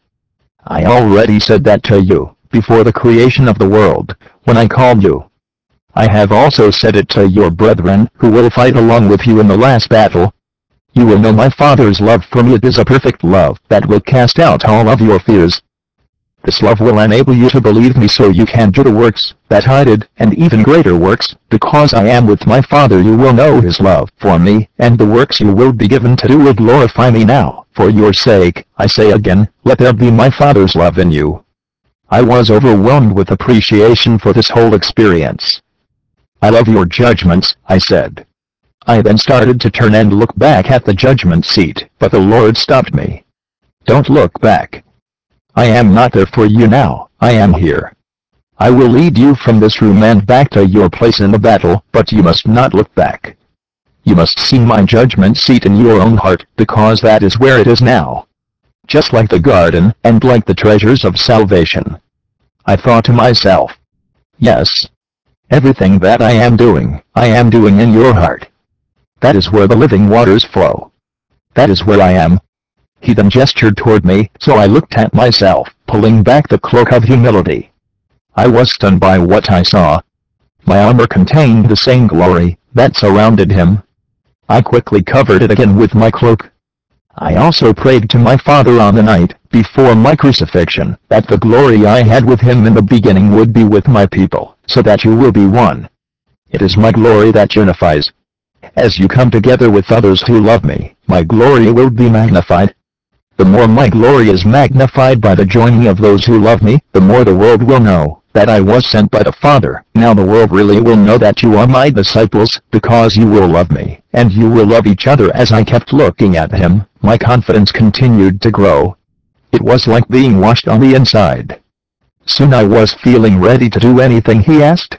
I already said that to you, before the creation of the world, when I called you. I have also said it to your brethren, who will fight along with you in the last battle. You will know my Father's love for me. It is a perfect love that will cast out all of your fears. This love will enable you to believe me so you can do the works that I did, and even greater works, because I am with my Father. You will know his love for me, and the works you will be given to do will glorify me now. For your sake, I say again, let there be my Father's love in you. I was overwhelmed with appreciation for this whole experience. I love your judgments, I said. I then started to turn and look back at the judgment seat, but the Lord stopped me. Don't look back. I am not there for you now, I am here. I will lead you from this room and back to your place in the battle, but you must not look back. You must see my judgment seat in your own heart, because that is where it is now. Just like the garden, and like the treasures of salvation. I thought to myself, yes, everything that I am doing, I am doing in your heart. That is where the living waters flow. That is where I am. He then gestured toward me, so I looked at myself, pulling back the cloak of humility. I was stunned by what I saw. My armor contained the same glory that surrounded him. I quickly covered it again with my cloak. I also prayed to my Father on the night before my crucifixion, that the glory I had with him in the beginning would be with my people, so that you will be one. It is my glory that unifies. As you come together with others who love me, my glory will be magnified. The more my glory is magnified by the joining of those who love me, the more the world will know that I was sent by the Father. Now the world really will know that you are my disciples, because you will love me, and you will love each other. As I kept looking at him, my confidence continued to grow. It was like being washed on the inside. Soon I was feeling ready to do anything he asked.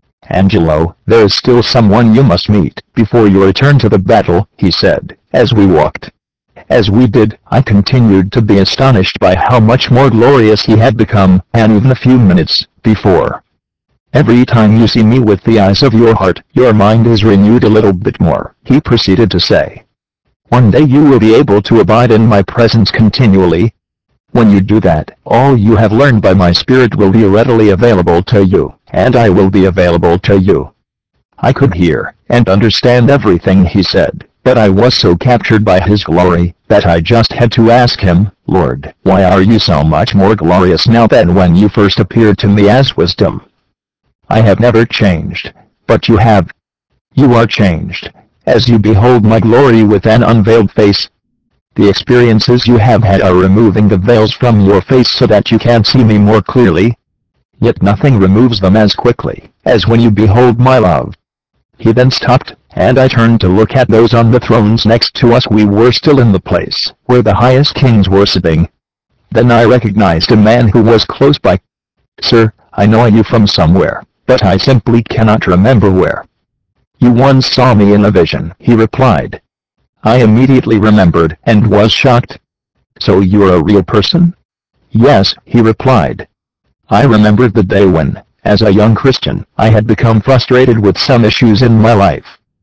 Angelo, there is still someone you must meet before you return to the battle, he said, as we walked. As we did, I continued to be astonished by how much more glorious he had become, and even a few minutes before. Every time you see me with the eyes of your heart, your mind is renewed a little bit more, he proceeded to say. One day you will be able to abide in my presence continually. When you do that, all you have learned by my Spirit will be readily available to you, and I will be available to you. I could hear and understand everything he said, but I was so captured by his glory that I just had to ask him, Lord, why are you so much more glorious now than when you first appeared to me as wisdom? I have never changed, but you have. You are changed, as you behold my glory with an unveiled face. The experiences you have had are removing the veils from your face so that you can see me more clearly. Yet nothing removes them as quickly as when you behold my love. He then stopped, and I turned to look at those on the thrones next to us. We were still in the place where the highest kings were sitting. Then I recognized a man who was close by. Sir, I know you from somewhere, but I simply cannot remember where. You once saw me in a vision, he replied. I immediately remembered and was shocked. So you're a real person? Yes, he replied. I remembered the day when, as a young Christian, I had become frustrated with some issues in my life.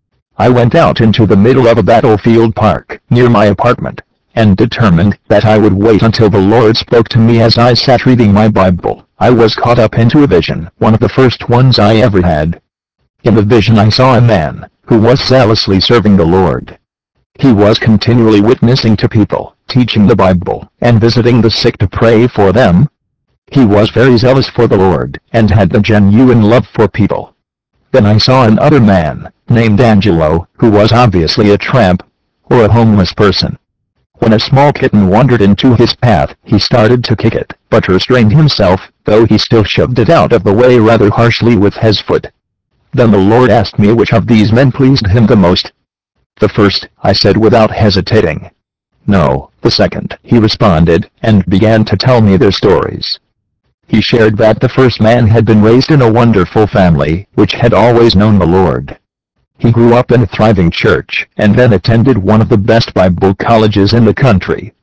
I went out into the middle of a battlefield park near my apartment, and determined that I would wait until the Lord spoke to me as I sat reading my Bible. I was caught up into a vision, one of the first ones I ever had. In the vision I saw a man who was zealously serving the Lord. He was continually witnessing to people, teaching the Bible, and visiting the sick to pray for them. He was very zealous for the Lord, and had the genuine love for people. Then I saw another man, named Angelo, who was obviously a tramp, or a homeless person. When a small kitten wandered into his path, he started to kick it, but restrained himself, though he still shoved it out of the way rather harshly with his foot. Then the Lord asked me which of these men pleased him the most. The first, I said without hesitating. No, the second, he responded, and began to tell me their stories. He shared that the first man had been raised in a wonderful family, which had always known the Lord. He grew up in a thriving church, and then attended one of the best Bible colleges in the country.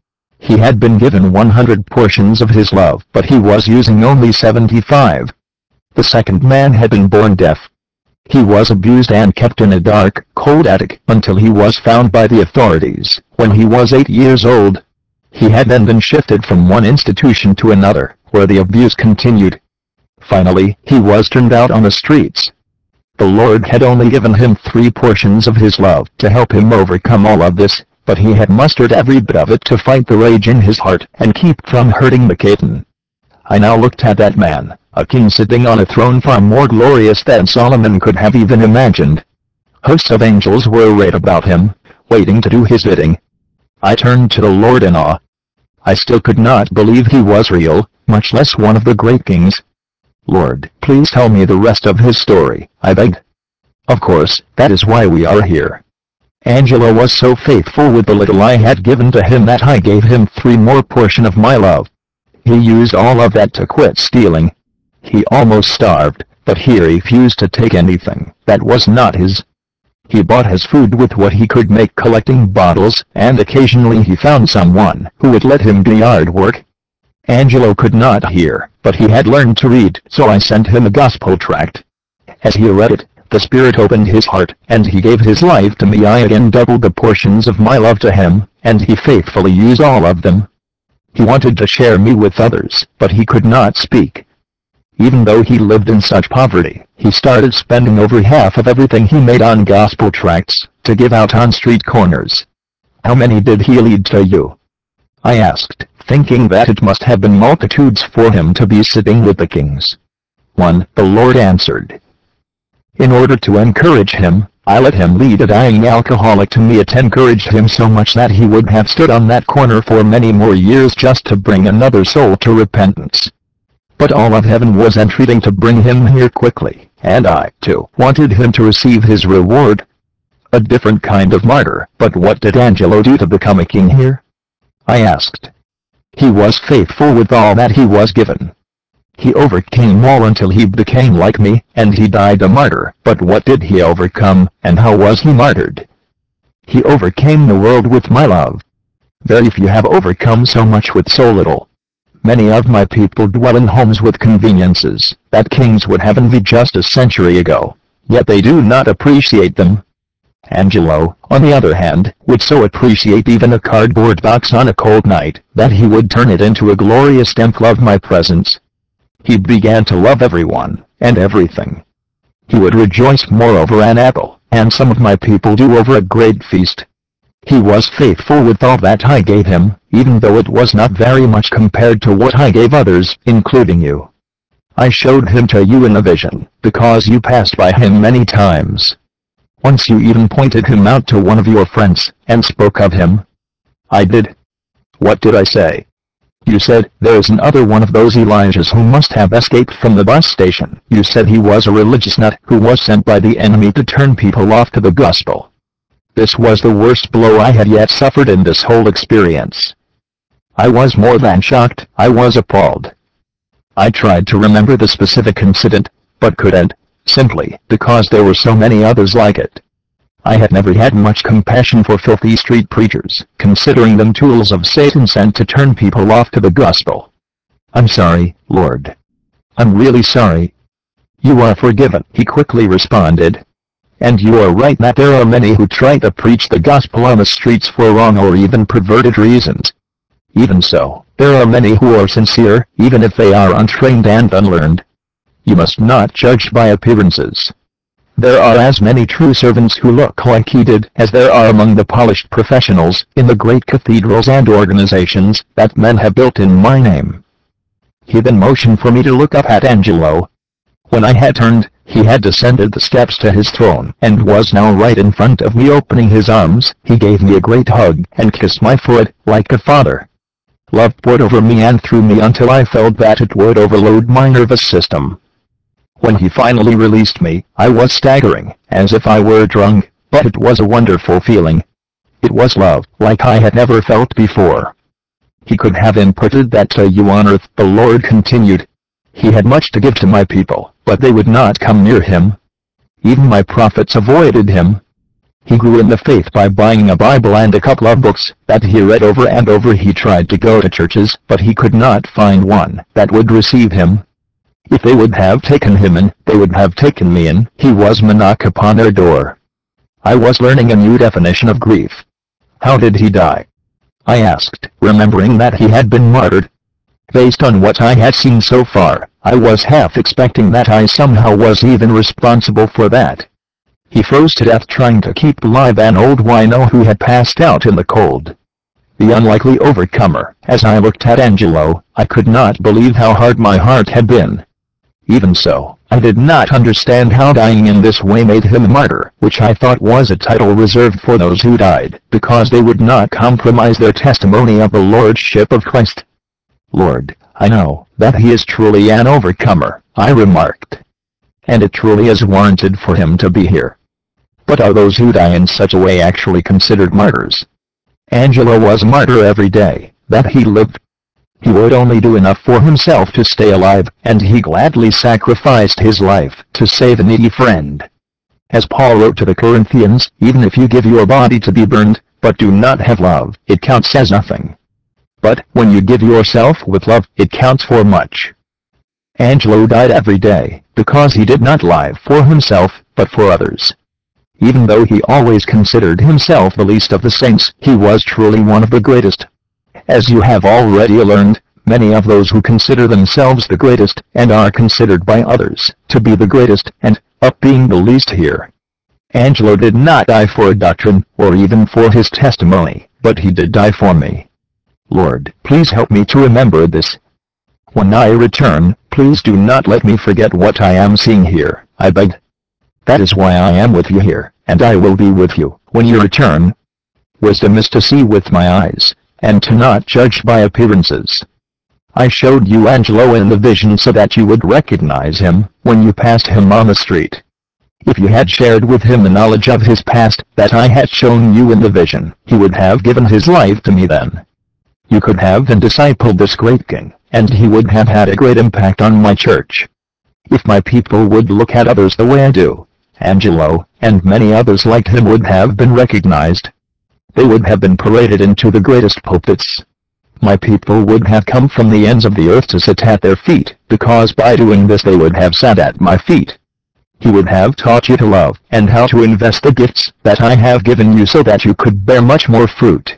He had been given one hundred portions of his love, but he was using only seventy-five. The second man had been born deaf. He was abused and kept in a dark, cold attic until he was found by the authorities when he was eight years old. He had then been shifted from one institution to another, where the abuse continued. Finally, he was turned out on the streets. The Lord had only given him three portions of his love to help him overcome all of this, but he had mustered every bit of it to fight the rage in his heart and keep from hurting the kitten. I now looked at that man, a king sitting on a throne far more glorious than Solomon could have even imagined. Hosts of angels were arrayed about him, waiting to do his bidding. I turned to the Lord in awe. I still could not believe he was real, much less one of the great kings. Lord, please tell me the rest of his story, I begged. Of course, that is why we are here. Angelo was so faithful with the little I had given to him that I gave him three more portion of my love. He used all of that to quit stealing. He almost starved, but he refused to take anything that was not his. He bought his food with what he could make collecting bottles, and occasionally he found someone who would let him do yard work. Angelo could not hear, but he had learned to read, so I sent him a gospel tract. As he read it, the Spirit opened his heart, and he gave his life to me. I again doubled the portions of my love to him, and he faithfully used all of them. He wanted to share me with others, but he could not speak. Even though he lived in such poverty, he started spending over half of everything he made on gospel tracts, to give out on street corners. How many did he lead to you? I asked, thinking that it must have been multitudes for him to be sitting with the kings. One, the Lord answered. In order to encourage him, I let him lead a dying alcoholic to me. It encouraged him so much that he would have stood on that corner for many more years just to bring another soul to repentance. But all of heaven was entreating to bring him here quickly, and I, too, wanted him to receive his reward. A different kind of martyr. But what did Angelo do to become a king here? I asked. He was faithful with all that he was given. He overcame all until he became like me, and he died a martyr. But what did he overcome, and how was he martyred? He overcame the world with my love. Very few have overcome so much with so little. Many of my people dwell in homes with conveniences that kings would have envied just a century ago, yet they do not appreciate them. Angelo, on the other hand, would so appreciate even a cardboard box on a cold night, that he would turn it into a glorious temple of my presence. He began to love everyone, and everything. He would rejoice more over an apple, and some of my people do over a great feast. He was faithful with all that I gave him, even though it was not very much compared to what I gave others, including you. I showed him to you in a vision, because you passed by him many times. Once you even pointed him out to one of your friends, and spoke of him. I did. What did I say? You said, there's another one of those Elijahs who must have escaped from the bus station. You said he was a religious nut who was sent by the enemy to turn people off to the gospel. This was the worst blow I had yet suffered in this whole experience. I was more than shocked, I was appalled. I tried to remember the specific incident, but couldn't, simply because there were so many others like it. I had never had much compassion for filthy street preachers, considering them tools of Satan sent to turn people off to the gospel. I'm sorry, Lord. I'm really sorry. You are forgiven, he quickly responded. And you are right that there are many who try to preach the gospel on the streets for wrong or even perverted reasons. Even so, there are many who are sincere, even if they are untrained and unlearned. You must not judge by appearances. There are as many true servants who look like he did as there are among the polished professionals in the great cathedrals and organizations that men have built in my name. He then motioned for me to look up at Angelo. When I had turned, he had descended the steps to his throne and was now right in front of me. Opening his arms, he gave me a great hug and kissed my forehead like a father. Love poured over me and through me until I felt that it would overload my nervous system. When he finally released me, I was staggering, as if I were drunk, but it was a wonderful feeling. It was love, like I had never felt before. He could have imparted that to you on earth, the Lord continued. He had much to give to my people, but they would not come near him. Even my prophets avoided him. He grew in the faith by buying a Bible and a couple of books that he read over and over. He tried to go to churches, but he could not find one that would receive him. If they would have taken him in, they would have taken me in. He was my knock upon their door. I was learning a new definition of grief. How did he die? I asked, remembering that he had been martyred. Based on what I had seen so far, I was half expecting that I somehow was even responsible for that. He froze to death trying to keep alive an old wino who had passed out in the cold. The unlikely overcomer. As I looked at Angelo, I could not believe how hard my heart had been. Even so, I did not understand how dying in this way made him a martyr, which I thought was a title reserved for those who died, because they would not compromise their testimony of the Lordship of Christ. Lord, I know that he is truly an overcomer, I remarked. And it truly is warranted for him to be here. But are those who die in such a way actually considered martyrs? Angelo was a martyr every day that he lived. He would only do enough for himself to stay alive, and he gladly sacrificed his life to save a needy friend. As Paul wrote to the Corinthians, even if you give your body to be burned, but do not have love, it counts as nothing. But when you give yourself with love, it counts for much. Angelo died every day, because he did not live for himself, but for others. Even though he always considered himself the least of the saints, he was truly one of the greatest. As you have already learned, many of those who consider themselves the greatest, and are considered by others to be the greatest, end up being the least here. Angelo did not die for a doctrine, or even for his testimony, but he did die for me. Lord, please help me to remember this. When I return, please do not let me forget what I am seeing here, I begged. That is why I am with you here, and I will be with you when you return. Wisdom is to see with my eyes, and to not judge by appearances. I showed you Angelo in the vision so that you would recognize him when you passed him on the street. If you had shared with him the knowledge of his past that I had shown you in the vision, he would have given his life to me then. You could have then discipled this great king, and he would have had a great impact on my church. If my people would look at others the way I do, Angelo, and many others like him would have been recognized. They would have been paraded into the greatest pulpits. My people would have come from the ends of the earth to sit at their feet, because by doing this they would have sat at my feet. He would have taught you to love, and how to invest the gifts that I have given you so that you could bear much more fruit.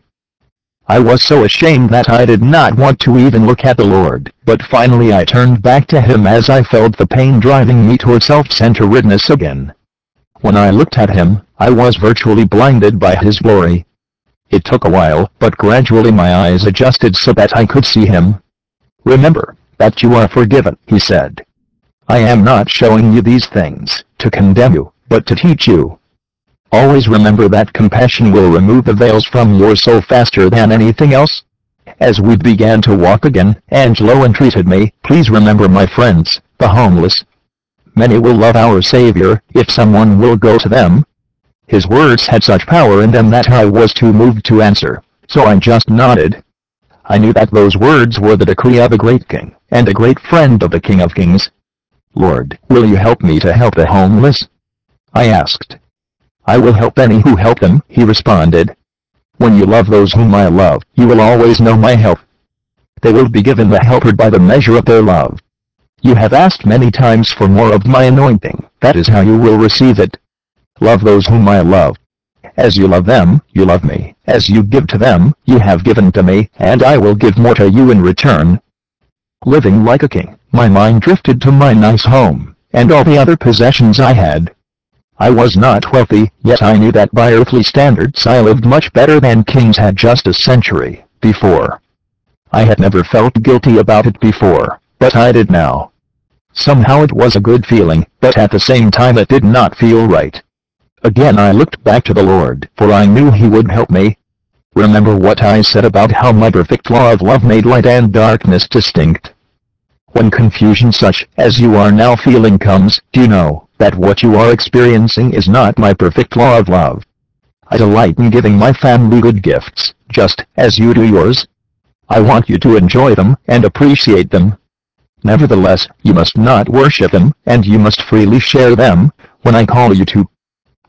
I was so ashamed that I did not want to even look at the Lord, but finally I turned back to him as I felt the pain driving me toward self-centeredness again. When I looked at him, I was virtually blinded by his glory. It took a while, but gradually my eyes adjusted so that I could see him. Remember that you are forgiven, he said. I am not showing you these things to condemn you, but to teach you. Always remember that compassion will remove the veils from your soul faster than anything else. As we began to walk again, Angelo entreated me, please remember my friends, the homeless. Many will love our Savior if someone will go to them. His words had such power in them that I was too moved to answer, so I just nodded. I knew that those words were the decree of a great king, and a great friend of the King of Kings. Lord, will you help me to help the homeless? I asked. I will help any who help them, he responded. When you love those whom I love, you will always know my help. They will be given the helper by the measure of their love. You have asked many times for more of my anointing, that is how you will receive it. Love those whom I love. As you love them, you love me. As you give to them, you have given to me, and I will give more to you in return. Living like a king, my mind drifted to my nice home, and all the other possessions I had. I was not wealthy, yet I knew that by earthly standards I lived much better than kings had just a century before. I had never felt guilty about it before, but I did now. Somehow it was a good feeling, but at the same time it did not feel right. Again I looked back to the Lord, for I knew he would help me. Remember what I said about how my perfect law of love made light and darkness distinct. When confusion such as you are now feeling comes, do you know that what you are experiencing is not my perfect law of love? I delight in giving my family good gifts, just as you do yours. I want you to enjoy them and appreciate them. Nevertheless, you must not worship them, and you must freely share them when I call you to.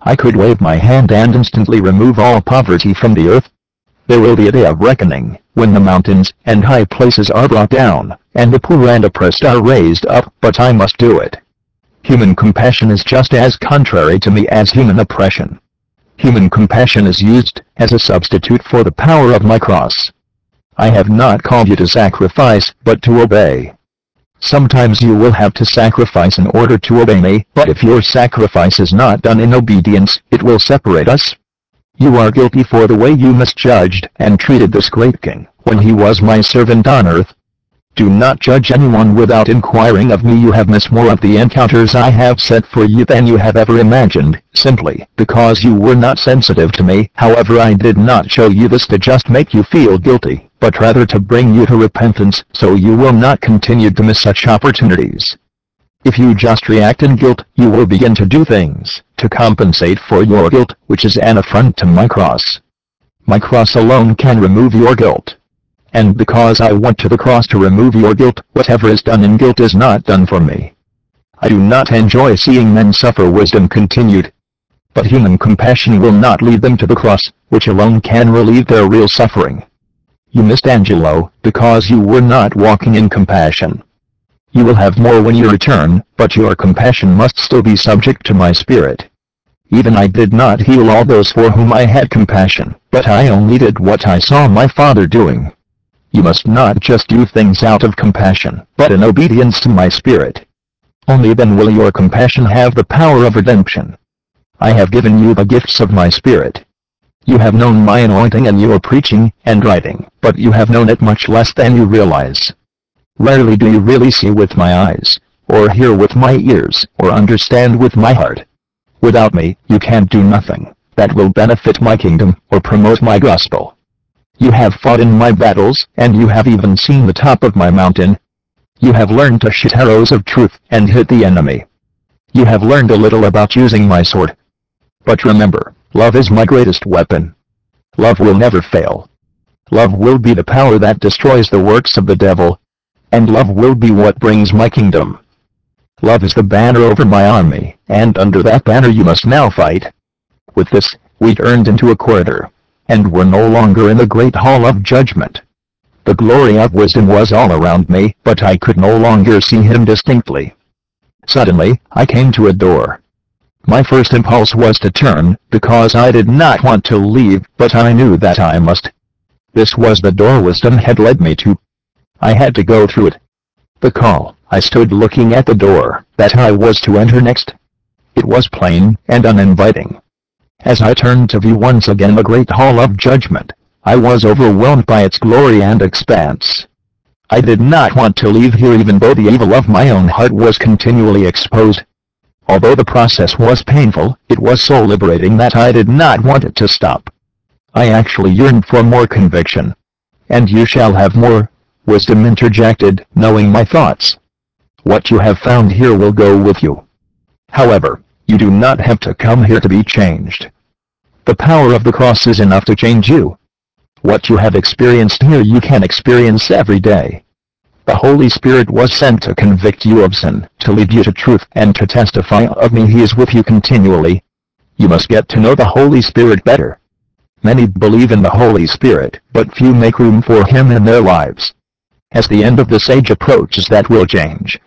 I could wave my hand and instantly remove all poverty from the earth. There will be a day of reckoning, when the mountains and high places are brought down, and the poor and oppressed are raised up, but I must do it. Human compassion is just as contrary to me as human oppression. Human compassion is used as a substitute for the power of my cross. I have not called you to sacrifice, but to obey. Sometimes you will have to sacrifice in order to obey me, but if your sacrifice is not done in obedience, it will separate us. You are guilty for the way you misjudged and treated this great king, when he was my servant on earth. Do not judge anyone without inquiring of me. You have missed more of the encounters I have set for you than you have ever imagined, simply because you were not sensitive to me. However, I did not show you this to just make you feel guilty, but rather to bring you to repentance, so you will not continue to miss such opportunities. If you just react in guilt, you will begin to do things to compensate for your guilt, which is an affront to my cross. My cross alone can remove your guilt. And because I went to the cross to remove your guilt, whatever is done in guilt is not done for me. I do not enjoy seeing men suffer. Wisdom continued. But human compassion will not lead them to the cross, which alone can relieve their real suffering. You missed Angelo, because you were not walking in compassion. You will have more when you return, but your compassion must still be subject to my spirit. Even I did not heal all those for whom I had compassion, but I only did what I saw my Father doing. You must not just do things out of compassion, but in obedience to my spirit. Only then will your compassion have the power of redemption. I have given you the gifts of my spirit. You have known my anointing and your preaching and writing, but you have known it much less than you realize. Rarely do you really see with my eyes, or hear with my ears, or understand with my heart. Without me, you can't do nothing that will benefit my kingdom, or promote my gospel. You have fought in my battles, and you have even seen the top of my mountain. You have learned to shoot arrows of truth, and hit the enemy. You have learned a little about using my sword. But remember, love is my greatest weapon. Love will never fail. Love will be the power that destroys the works of the devil. And love will be what brings my kingdom. Love is the banner over my army, and under that banner you must now fight. With this, we turned into a corridor, and were no longer in the great hall of judgment. The glory of wisdom was all around me, but I could no longer see him distinctly. Suddenly, I came to a door. My first impulse was to turn, because I did not want to leave, but I knew that I must. This was the door wisdom had led me to. I had to go through it. The call. I stood looking at the door that I was to enter next. It was plain and uninviting. As I turned to view once again the great hall of judgment, I was overwhelmed by its glory and expanse. I did not want to leave here even though the evil of my own heart was continually exposed. Although the process was painful, it was so liberating that I did not want it to stop. I actually yearned for more conviction. And you shall have more. Wisdom interjected, knowing my thoughts. What you have found here will go with you. However, you do not have to come here to be changed. The power of the cross is enough to change you. What you have experienced here you can experience every day. The Holy Spirit was sent to convict you of sin, to lead you to truth, and to testify of me. He is with you continually. You must get to know the Holy Spirit better. Many believe in the Holy Spirit, but few make room for Him in their lives. As the end of this age approaches, that will change.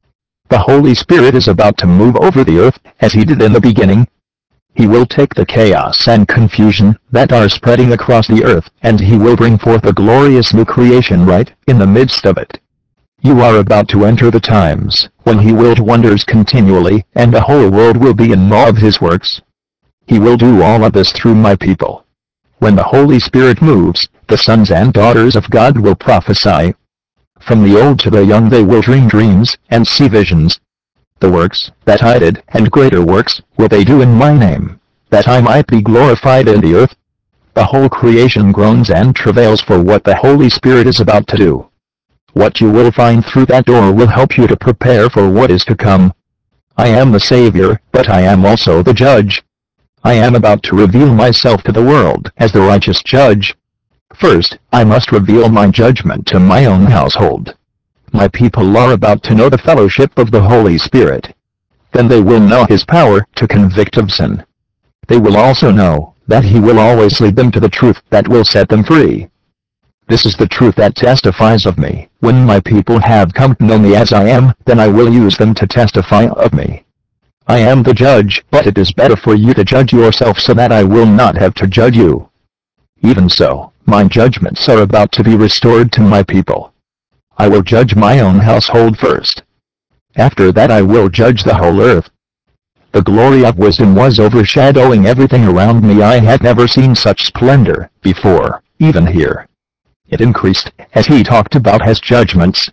The Holy Spirit is about to move over the earth, as He did in the beginning. He will take the chaos and confusion that are spreading across the earth, and He will bring forth a glorious new creation right in the midst of it. You are about to enter the times when He will do wonders continually, and the whole world will be in awe of His works. He will do all of this through my people. When the Holy Spirit moves, the sons and daughters of God will prophesy. From the old to the young they will dream dreams and see visions. The works that I did, and greater works, will they do in my name, that I might be glorified in the earth. The whole creation groans and travails for what the Holy Spirit is about to do. What you will find through that door will help you to prepare for what is to come. I am the Savior, but I am also the Judge. I am about to reveal myself to the world as the righteous Judge. First, I must reveal my judgment to my own household. My people are about to know the fellowship of the Holy Spirit. Then they will know His power to convict of sin. They will also know that he will always lead them to the truth that will set them free. This is the truth that testifies of me. When my people have come to know me as I am, then I will use them to testify of me. I am the judge, but it is better for you to judge yourself so that I will not have to judge you. Even so, my judgments are about to be restored to my people. I will judge my own household first. After that I will judge the whole earth. The glory of wisdom was overshadowing everything around me. I had never seen such splendor before, even here. It increased as he talked about his judgments.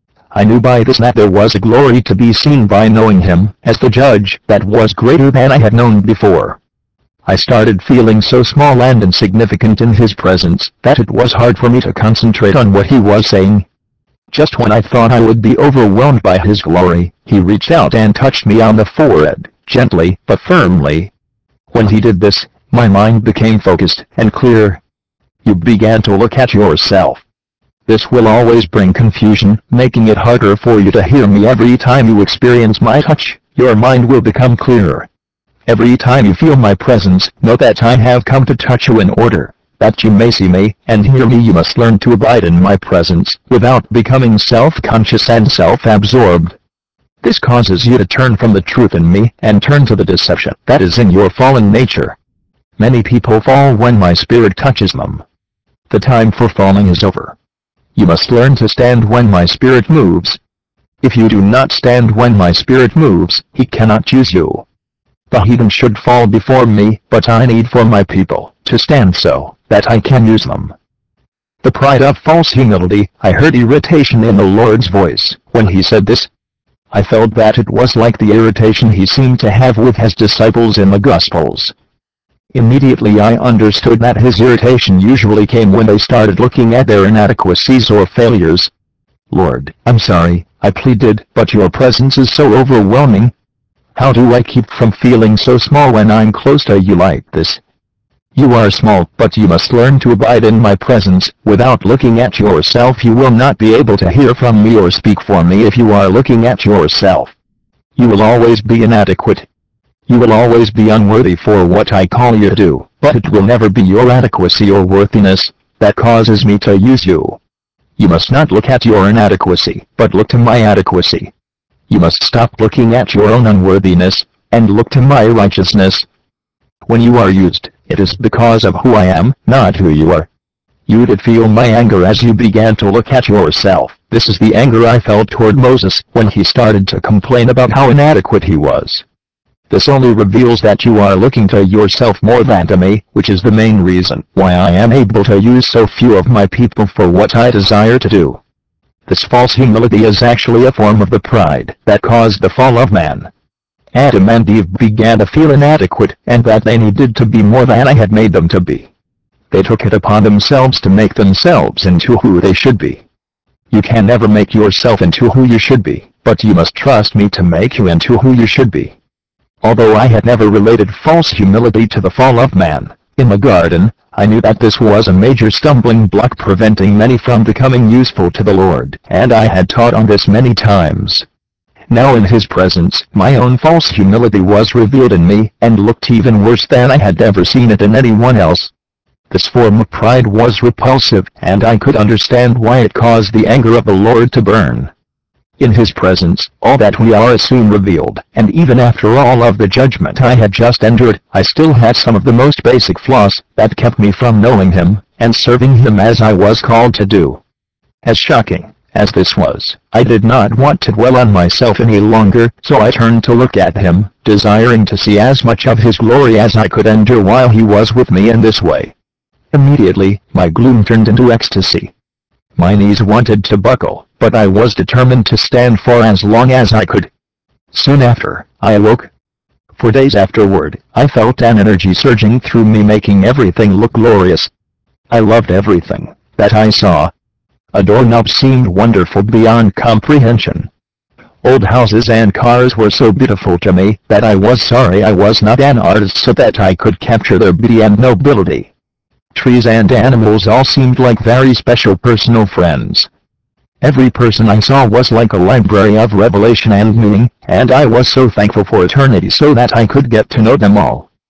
I knew by this that there was a glory to be seen by knowing him as the judge that was greater than I had known before. I started feeling so small and insignificant in his presence that it was hard for me to concentrate on what he was saying. Just when I thought I would be overwhelmed by his glory, he reached out and touched me on the forehead, gently but firmly. When he did this, my mind became focused and clear. You began to look at yourself. This will always bring confusion, making it harder for you to hear me. Every time you experience my touch, your mind will become clearer. Every time you feel my presence, know that I have come to touch you in order that you may see me and hear me. You must learn to abide in my presence without becoming self-conscious and self-absorbed. This causes you to turn from the truth in me and turn to the deception that is in your fallen nature. Many people fall when my spirit touches them. The time for falling is over. You must learn to stand when my spirit moves. If you do not stand when my spirit moves, he cannot use you. The heathen should fall before me, but I need for my people to stand so that I can use them. The pride of false humility. I heard irritation in the Lord's voice when he said this. I felt that it was like the irritation he seemed to have with his disciples in the Gospels. Immediately I understood that his irritation usually came when they started looking at their inadequacies or failures. Lord, I'm sorry, I pleaded, but your presence is so overwhelming. How do I keep from feeling so small when I'm close to you like this? You are small, but you must learn to abide in my presence. Without looking at yourself, you will not be able to hear from me or speak for me. If you are looking at yourself, you will always be inadequate. You will always be unworthy for what I call you to do, but it will never be your adequacy or worthiness that causes me to use you. You must not look at your inadequacy, but look to my adequacy. You must stop looking at your own unworthiness and look to my righteousness. When you are used, it is because of who I am, not who you are. You did feel my anger as you began to look at yourself. This is the anger I felt toward Moses when he started to complain about how inadequate he was. This only reveals that you are looking to yourself more than to me, which is the main reason why I am able to use so few of my people for what I desire to do. This false humility is actually a form of the pride that caused the fall of man. Adam and Eve began to feel inadequate and that they needed to be more than I had made them to be. They took it upon themselves to make themselves into who they should be. You can never make yourself into who you should be, but you must trust me to make you into who you should be. Although I had never related false humility to the fall of man in the garden, I knew that this was a major stumbling block preventing many from becoming useful to the Lord, and I had taught on this many times. Now in his presence, my own false humility was revealed in me, and looked even worse than I had ever seen it in anyone else. This form of pride was repulsive, and I could understand why it caused the anger of the Lord to burn. In his presence, all that we are is soon revealed, and even after all of the judgment I had just endured, I still had some of the most basic flaws that kept me from knowing him, and serving him as I was called to do. As shocking as this was, I did not want to dwell on myself any longer, so I turned to look at him, desiring to see as much of his glory as I could endure while he was with me in this way. Immediately, my gloom turned into ecstasy. My knees wanted to buckle, but I was determined to stand for as long as I could. Soon after, I awoke. For days afterward, I felt an energy surging through me, making everything look glorious. I loved everything that I saw. A doorknob seemed wonderful beyond comprehension. Old houses and cars were so beautiful to me that I was sorry I was not an artist so that I could capture their beauty and nobility. Trees and animals all seemed like very special personal friends. Every person I saw was like a library of revelation and meaning, and I was so thankful for eternity so that I could get to know them all.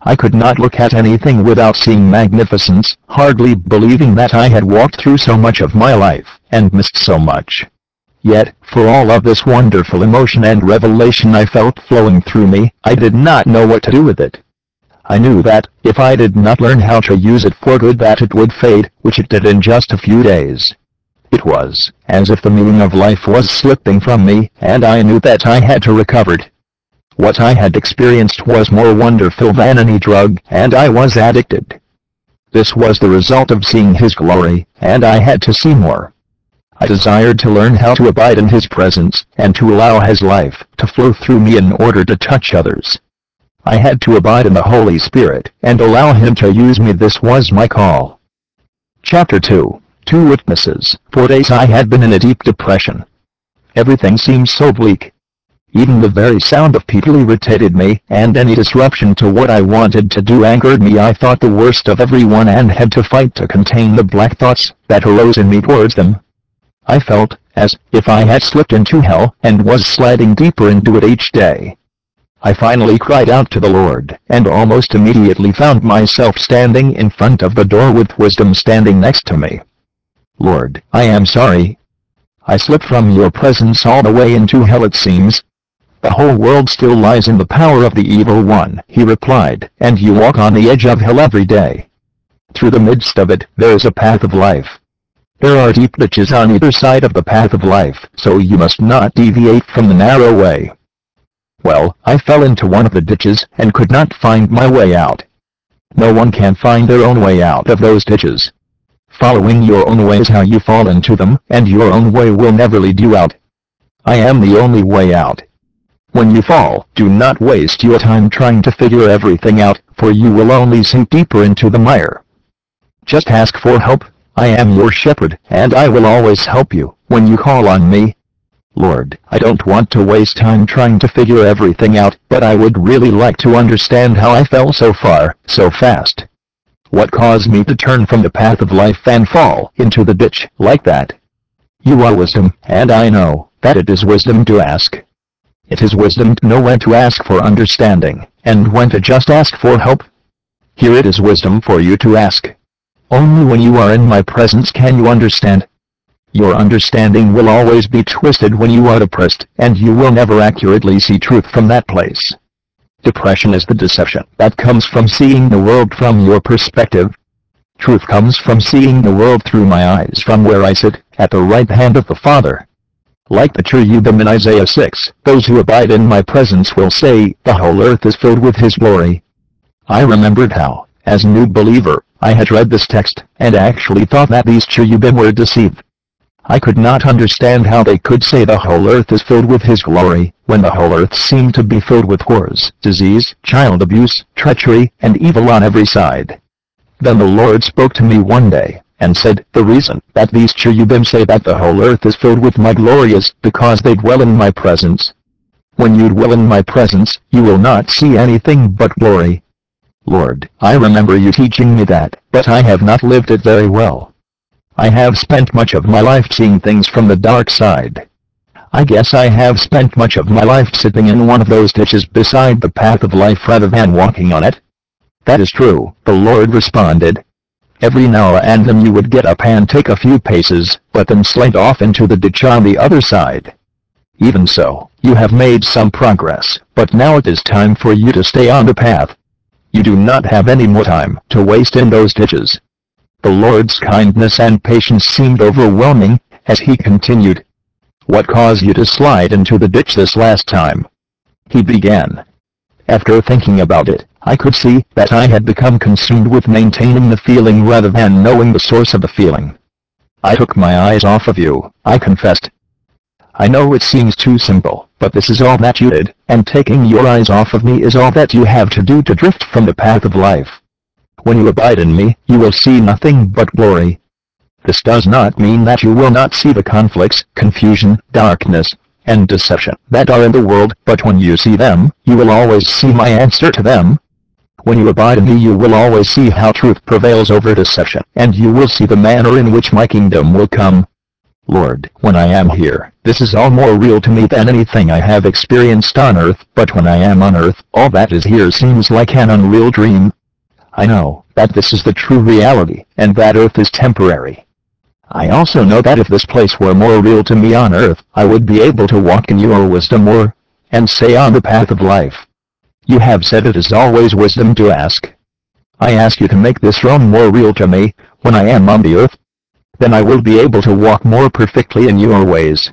I could not look at anything without seeing magnificence, hardly believing that I had walked through so much of my life, and missed so much. Yet, for all of this wonderful emotion and revelation I felt flowing through me, I did not know what to do with it. I knew that, if I did not learn how to use it for good, that it would fade, which it did in just a few days. It was as if the meaning of life was slipping from me, and I knew that I had to recover it. What I had experienced was more wonderful than any drug, and I was addicted. This was the result of seeing His glory, and I had to see more. I desired to learn how to abide in His presence, and to allow His life to flow through me in order to touch others. I had to abide in the Holy Spirit, and allow Him to use me. This was my call. Chapter two. Two Witnesses. For days I had been in a deep depression. Everything seemed so bleak. Even the very sound of people irritated me, and any disruption to what I wanted to do angered me. I thought the worst of everyone and had to fight to contain the black thoughts that arose in me towards them. I felt as if I had slipped into hell, and was sliding deeper into it each day. I finally cried out to the Lord, and almost immediately found myself standing in front of the door with Wisdom standing next to me. "Lord, I am sorry. I slipped from your presence all the way into hell, it seems. The whole world still lies in the power of the evil one," he replied, "and you walk on the edge of hell every day. Through the midst of it, there is a path of life. There are deep ditches on either side of the path of life, so you must not deviate from the narrow way." Well, I fell into one of the ditches, and could not find my way out. No one can find their own way out of those ditches. Following your own way is how you fall into them, and your own way will never lead you out. I am the only way out. When you fall, do not waste your time trying to figure everything out, for you will only sink deeper into the mire. Just ask for help. I am your shepherd, and I will always help you when you call on me. Lord, I don't want to waste time trying to figure everything out, but I would really like to understand how I fell so far, so fast. What caused me to turn from the path of life and fall into the ditch like that? You are wisdom, and I know that it is wisdom to ask. It is wisdom to know when to ask for understanding, and when to just ask for help. Here it is wisdom for you to ask. Only when you are in my presence can you understand. Your understanding will always be twisted when you are depressed, and you will never accurately see truth from that place. Depression is the deception that comes from seeing the world from your perspective. Truth comes from seeing the world through my eyes from where I sit, at the right hand of the Father. Like the cherubim in Isaiah six, those who abide in my presence will say, "The whole earth is filled with His glory." I remembered how, as a new believer, I had read this text, and actually thought that these cherubim were deceived. I could not understand how they could say the whole earth is filled with His glory, when the whole earth seemed to be filled with wars, disease, child abuse, treachery, and evil on every side. Then the Lord spoke to me one day, and said, "The reason that these cherubim say that the whole earth is filled with my glory is because they dwell in my presence. When you dwell in my presence, you will not see anything but glory." Lord, I remember you teaching me that, but I have not lived it very well. I have spent much of my life seeing things from the dark side. I guess I have spent much of my life sitting in one of those ditches beside the path of life rather than walking on it. That is true, the Lord responded. Every now and then you would get up and take a few paces, but then slide off into the ditch on the other side. Even so, you have made some progress, but now it is time for you to stay on the path. You do not have any more time to waste in those ditches. The Lord's kindness and patience seemed overwhelming, as He continued. What caused you to slide into the ditch this last time? He began. After thinking about it, I could see that I had become consumed with maintaining the feeling rather than knowing the source of the feeling. I took my eyes off of you, I confessed. I know it seems too simple, but this is all that you did, and taking your eyes off of me is all that you have to do to drift from the path of life. When you abide in me, you will see nothing but glory. This does not mean that you will not see the conflicts, confusion, darkness, and deception that are in the world, but when you see them, you will always see my answer to them. When you abide in me, you will always see how truth prevails over deception, and you will see the manner in which my kingdom will come. Lord, when I am here, this is all more real to me than anything I have experienced on earth, but when I am on earth, all that is here seems like an unreal dream. I know that this is the true reality, and that earth is temporary. I also know that if this place were more real to me on earth, I would be able to walk in your wisdom more, and stay on the path of life. You have said it is always wisdom to ask. I ask you to make this realm more real to me, when I am on the earth. Then I will be able to walk more perfectly in your ways.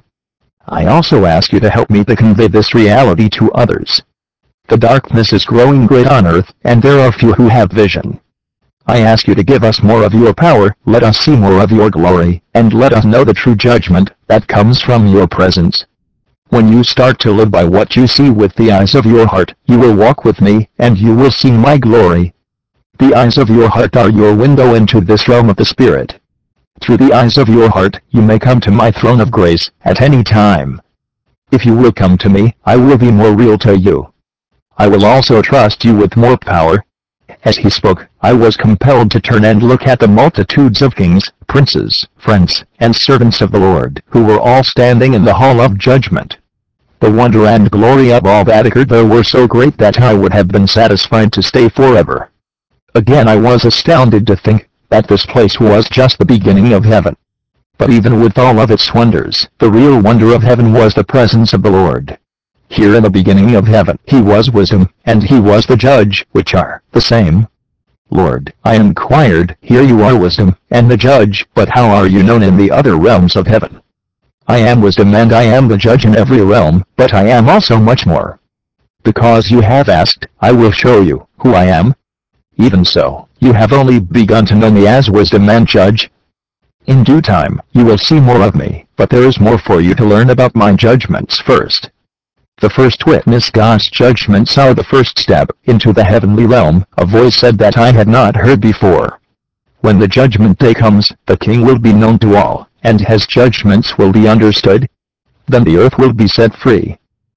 I also ask you to help me to convey this reality to others. The darkness is growing great on earth, and there are few who have vision. I ask you to give us more of your power, let us see more of your glory, and let us know the true judgment that comes from your presence. When you start to live by what you see with the eyes of your heart, you will walk with me, and you will see my glory. The eyes of your heart are your window into this realm of the Spirit. Through the eyes of your heart, you may come to my throne of grace, at any time. If you will come to me, I will be more real to you. I will also trust you with more power. As he spoke, I was compelled to turn and look at the multitudes of kings, princes, friends, and servants of the Lord, who were all standing in the hall of judgment. The wonder and glory of all that occurred there were so great that I would have been satisfied to stay forever. Again I was astounded to think that this place was just the beginning of heaven. But even with all of its wonders, the real wonder of heaven was the presence of the Lord. Here in the beginning of heaven, he was wisdom, and he was the judge, which are the same. Lord, I inquired, here you are wisdom, and the judge, but how are you known in the other realms of heaven? I am wisdom and I am the judge in every realm, but I am also much more. Because you have asked, I will show you who I am. Even so, you have only begun to know me as wisdom and judge. In due time, you will see more of me, but there is more for you to learn about my judgments first. The first witness God's judgments are the first step into the heavenly realm, a voice said that I had not heard before. When the judgment day comes, the King will be known to all, and his judgments will be understood. Then the earth will be set free.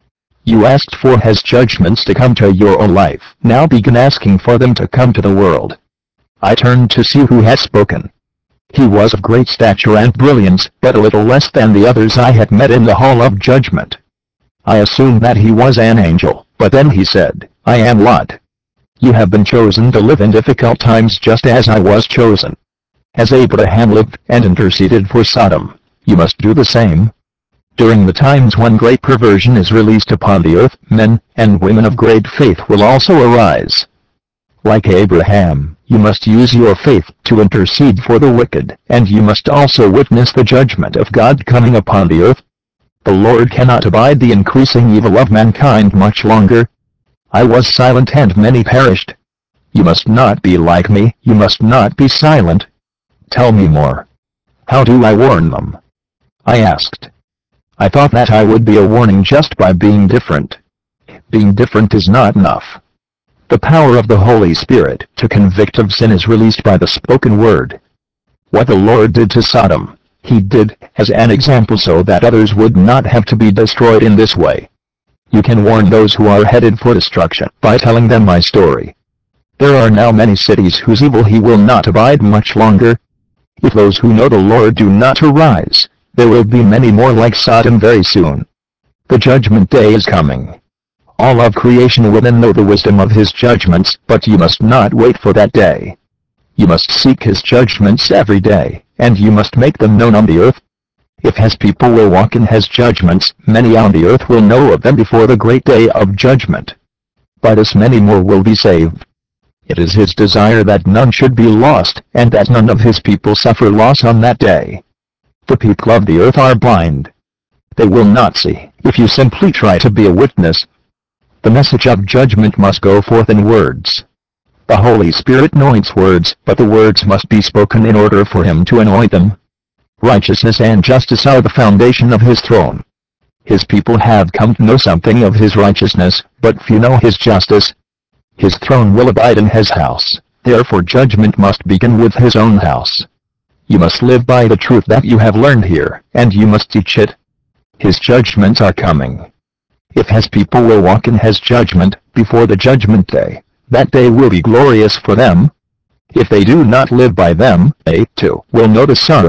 You asked for his judgments to come to your own life, now begin asking for them to come to the world. I turned to see who had spoken. He was of great stature and brilliance, but a little less than the others I had met in the hall of judgment. I assumed that he was an angel, but then he said, I am Lot. You have been chosen to live in difficult times just as I was chosen. As Abraham lived and interceded for Sodom, you must do the same. During the times when great perversion is released upon the earth, men and women of great faith will also arise. Like Abraham, you must use your faith to intercede for the wicked, and you must also witness the judgment of God coming upon the earth. The Lord cannot abide the increasing evil of mankind much longer. I was silent and many perished. You must not be like me, you must not be silent. Tell me more. How do I warn them? I asked. I thought that I would be a warning just by being different. Being different is not enough. The power of the Holy Spirit to convict of sin is released by the spoken word. What the Lord did to Sodom, he did as an example so that others would not have to be destroyed in this way. You can warn those who are headed for destruction by telling them my story. There are now many cities whose evil he will not abide much longer. If those who know the Lord do not arise, there will be many more like Sodom very soon. The judgment day is coming. All of creation will then know the wisdom of his judgments, but you must not wait for that day. You must seek his judgments every day, and you must make them known on the earth. If his people will walk in his judgments, many on the earth will know of them before the great day of judgment. By this many more will be saved. It is his desire that none should be lost, and that none of his people suffer loss on that day. The people of the earth are blind. They will not see, if you simply try to be a witness. The message of judgment must go forth in words. The Holy Spirit anoints words, but the words must be spoken in order for him to anoint them. Righteousness and justice are the foundation of his throne. His people have come to know something of his righteousness, but few know his justice. His throne will abide in his house, therefore judgment must begin with his own house. You must live by the truth that you have learned here, and you must teach it. His judgments are coming. If his people will walk in his judgment, before the judgment day, that day will be glorious for them. If they do not live by them, they, too, will know the sorrow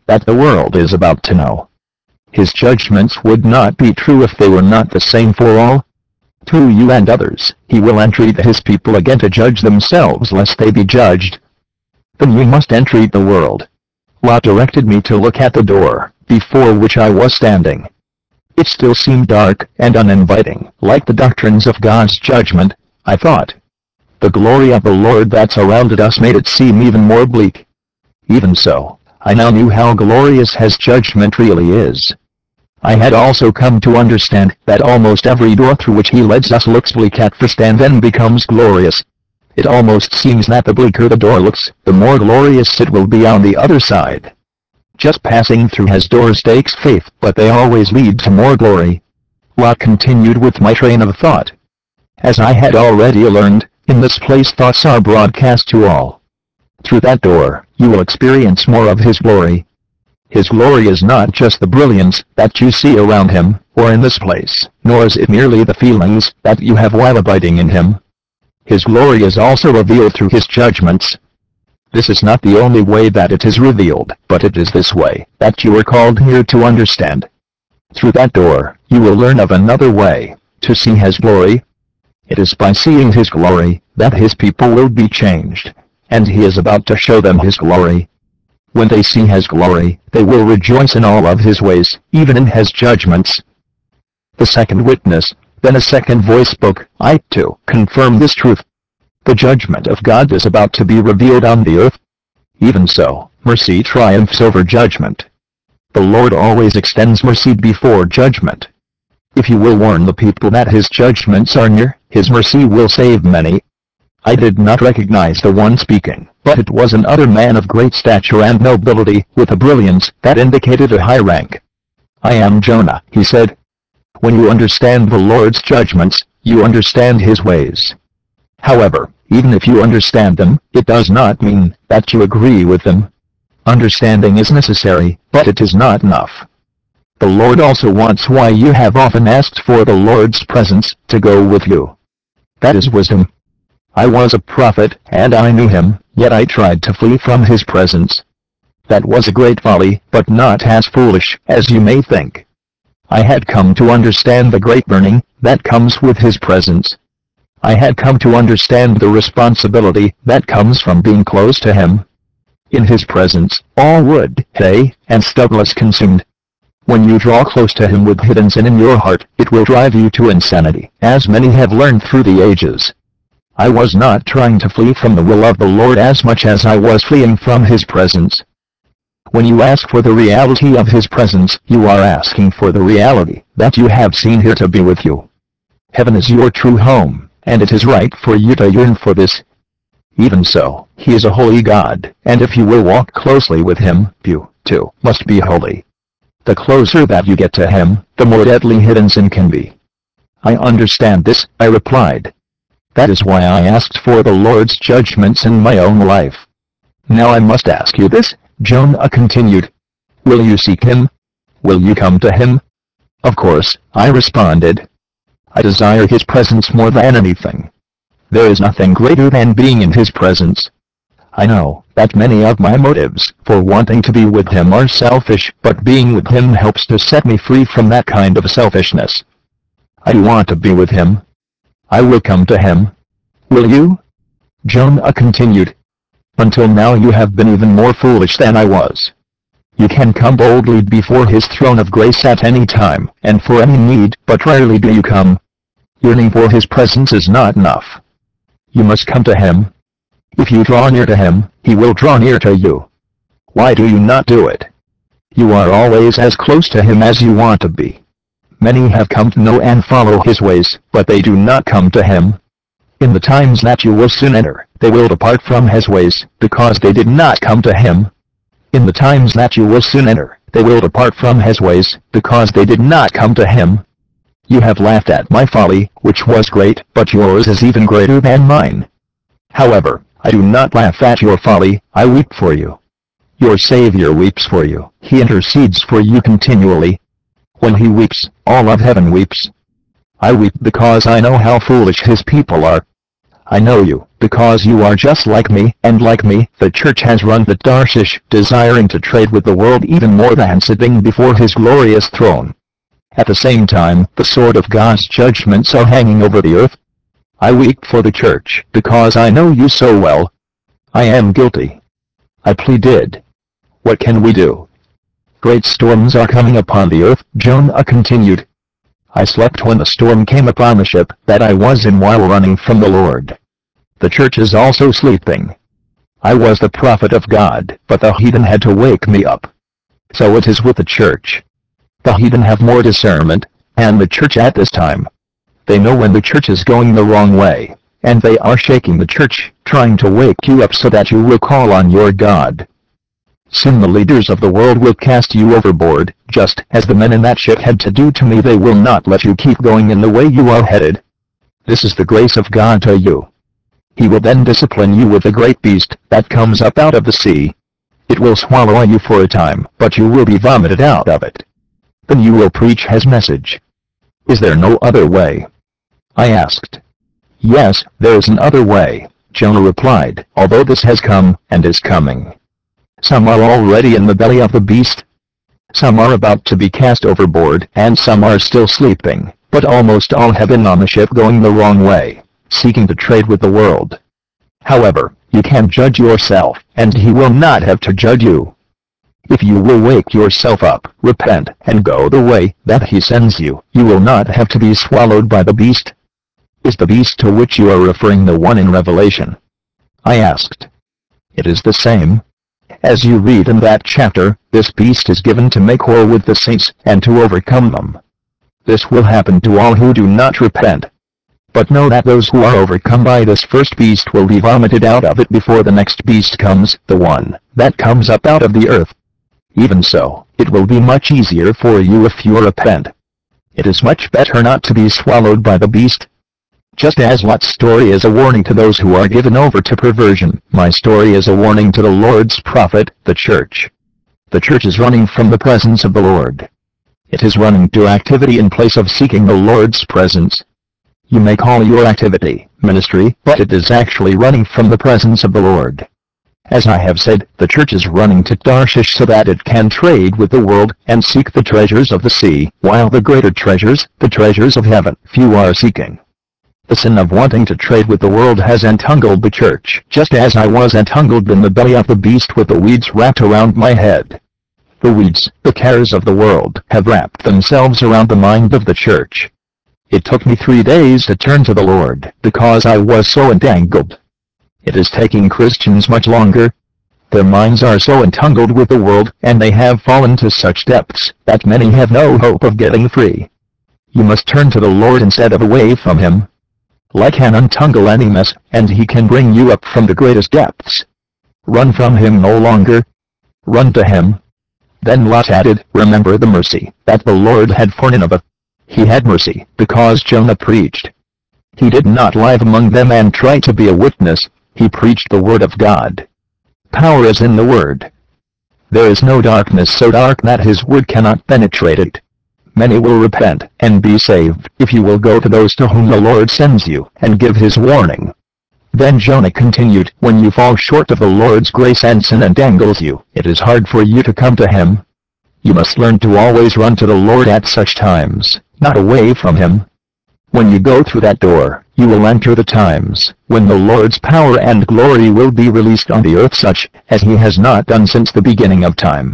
that the world is about to know. His judgments would not be true if they were not the same for all. To you and others, he will entreat his people again to judge themselves lest they be judged. Then you must entreat the world. Allah directed me to look at the door, before which I was standing. It still seemed dark and uninviting, like the doctrines of God's judgment, I thought. The glory of the Lord that surrounded us made it seem even more bleak. Even so, I now knew how glorious his judgment really is. I had also come to understand that almost every door through which he leads us looks bleak at first and then becomes glorious. It almost seems that the bleaker the door looks, the more glorious it will be on the other side. Just passing through his doors takes faith, but they always lead to more glory. Allah continued with my train of thought. As I had already learned, in this place thoughts are broadcast to all. Through that door, you will experience more of his glory. His glory is not just the brilliance that you see around him, or in this place, nor is it merely the feelings that you have while abiding in him. His glory is also revealed through his judgments. This is not the only way that it is revealed, but it is this way that you are called here to understand. Through that door, you will learn of another way, to see his glory. It is by seeing his glory, that his people will be changed, and he is about to show them his glory. When they see his glory, they will rejoice in all of his ways, even in his judgments. The second witness, then a second voice spoke, I too confirm this truth. The judgment of God is about to be revealed on the earth. Even so, mercy triumphs over judgment. The Lord always extends mercy before judgment. If you will warn the people that his judgments are near, his mercy will save many. I did not recognize the one speaking, but it was another man of great stature and nobility, with a brilliance that indicated a high rank. I am Jonah, he said. When you understand the Lord's judgments, you understand his ways. However, even if you understand them, it does not mean that you agree with them. Understanding is necessary, but it is not enough. The Lord also wants why you have often asked for the Lord's presence to go with you. That is wisdom. I was a prophet, and I knew him, yet I tried to flee from his presence. That was a great folly, but not as foolish as you may think. I had come to understand the great burning that comes with his presence. I had come to understand the responsibility that comes from being close to him. In his presence, all wood, hay, and stubble is consumed. When you draw close to him with hidden sin in your heart, it will drive you to insanity, as many have learned through the ages. I was not trying to flee from the will of the Lord as much as I was fleeing from his presence. When you ask for the reality of his presence, you are asking for the reality that you have seen here to be with you. Heaven is your true home, and it is right for you to yearn for this. Even so, he is a holy God, and if you will walk closely with him, you, too, must be holy. The closer that you get to him, the more deadly hidden sin can be. I understand this, I replied. That is why I asked for the Lord's judgments in my own life. Now I must ask you this, Jonah continued. Will you seek him? Will you come to him? Of course, I responded. I desire his presence more than anything. There is nothing greater than being in his presence. I know that many of my motives for wanting to be with him are selfish, but being with him helps to set me free from that kind of selfishness. I do want to be with him. I will come to him. Will you? Jonah continued. Until now you have been even more foolish than I was. You can come boldly before his throne of grace at any time, and for any need, but rarely do you come. Yearning for his presence is not enough. You must come to him. If you draw near to him, he will draw near to you. Why do you not do it? You are always as close to him as you want to be. Many have come to know and follow his ways, but they do not come to him. In the times that you will soon enter, they will depart from his ways, because they did not come to him. In the times that you will soon enter, they will depart from his ways, because they did not come to him. You have laughed at my folly, which was great, but yours is even greater than mine. However, I do not laugh at your folly, I weep for you. Your Savior weeps for you, he intercedes for you continually. When he weeps, all of heaven weeps. I weep because I know how foolish his people are. I know you, because you are just like me, and like me, the church has run to Tarshish, desiring to trade with the world even more than sitting before his glorious throne. At the same time, the sword of God's judgments are hanging over the earth. I weep for the church, because I know you so well. I am guilty. I pleaded. What can we do? Great storms are coming upon the earth, Jonah continued. I slept when the storm came upon the ship that I was in while running from the Lord. The church is also sleeping. I was the prophet of God, but the heathen had to wake me up. So it is with the church. The heathen have more discernment, and the church at this time. They know when the church is going the wrong way, and they are shaking the church, trying to wake you up so that you will call on your God. Soon the leaders of the world will cast you overboard, just as the men in that ship had to do to me. They will not let you keep going in the way you are headed. This is the grace of God to you. He will then discipline you with a great beast that comes up out of the sea. It will swallow you for a time, but you will be vomited out of it. Then you will preach his message. Is there no other way? I asked. Yes, there is an other way, Jonah replied, although this has come, and is coming. Some are already in the belly of the beast. Some are about to be cast overboard, and some are still sleeping, but almost all have been on the ship going the wrong way, seeking to trade with the world. However, you can judge yourself, and he will not have to judge you. If you will wake yourself up, repent, and go the way that he sends you, you will not have to be swallowed by the beast. Is the beast to which you are referring the one in Revelation? I asked. It is the same. As you read in that chapter, this beast is given to make war with the saints, and to overcome them. This will happen to all who do not repent. But know that those who are overcome by this first beast will be vomited out of it before the next beast comes, the one that comes up out of the earth. Even so, it will be much easier for you if you repent. It is much better not to be swallowed by the beast. Just as Lot's story is a warning to those who are given over to perversion, my story is a warning to the Lord's prophet, the church. The church is running from the presence of the Lord. It is running to activity in place of seeking the Lord's presence. You may call your activity ministry, but it is actually running from the presence of the Lord. As I have said, the church is running to Tarshish so that it can trade with the world and seek the treasures of the sea, while the greater treasures, the treasures of heaven, few are seeking. The sin of wanting to trade with the world has entangled the church, just as I was entangled in the belly of the beast with the weeds wrapped around my head. The weeds, the cares of the world, have wrapped themselves around the mind of the church. It took me three days to turn to the Lord, because I was so entangled. It is taking Christians much longer. Their minds are so entangled with the world, and they have fallen to such depths, that many have no hope of getting free. You must turn to the Lord instead of away from him. Light can untangle any mess, and he can bring you up from the greatest depths. Run from him no longer. Run to him. Then Lot added, remember the mercy that the Lord had for Nineveh. He had mercy, because Jonah preached. He did not lie among them and try to be a witness, he preached the word of God. Power is in the word. There is no darkness so dark that his word cannot penetrate it. Many will repent and be saved if you will go to those to whom the Lord sends you, and give his warning. Then Jonah continued, when you fall short of the Lord's grace and sin entangles you, it is hard for you to come to him. You must learn to always run to the Lord at such times, not away from him. When you go through that door, you will enter the times when the Lord's power and glory will be released on the earth, such as he has not done since the beginning of time.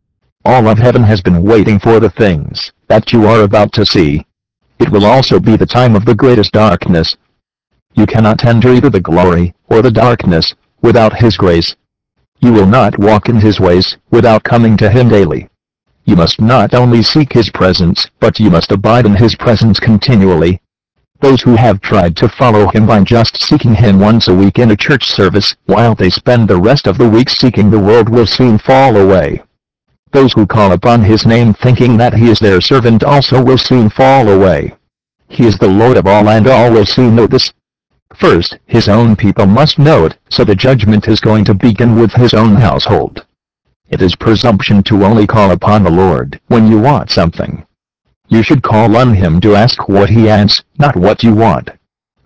All of heaven has been waiting for the things that you are about to see. It will also be the time of the greatest darkness. You cannot enter either the glory or the darkness without his grace. You will not walk in his ways without coming to him daily. You must not only seek his presence, but you must abide in his presence continually. Those who have tried to follow him by just seeking him once a week in a church service, while they spend the rest of the week seeking the world, will soon fall away. Those who call upon his name thinking that he is their servant also will soon fall away. He is the Lord of all, and all will soon know this. First, his own people must know it, so the judgment is going to begin with his own household. It is presumption to only call upon the Lord when you want something. You should call on him to ask what he wants, not what you want.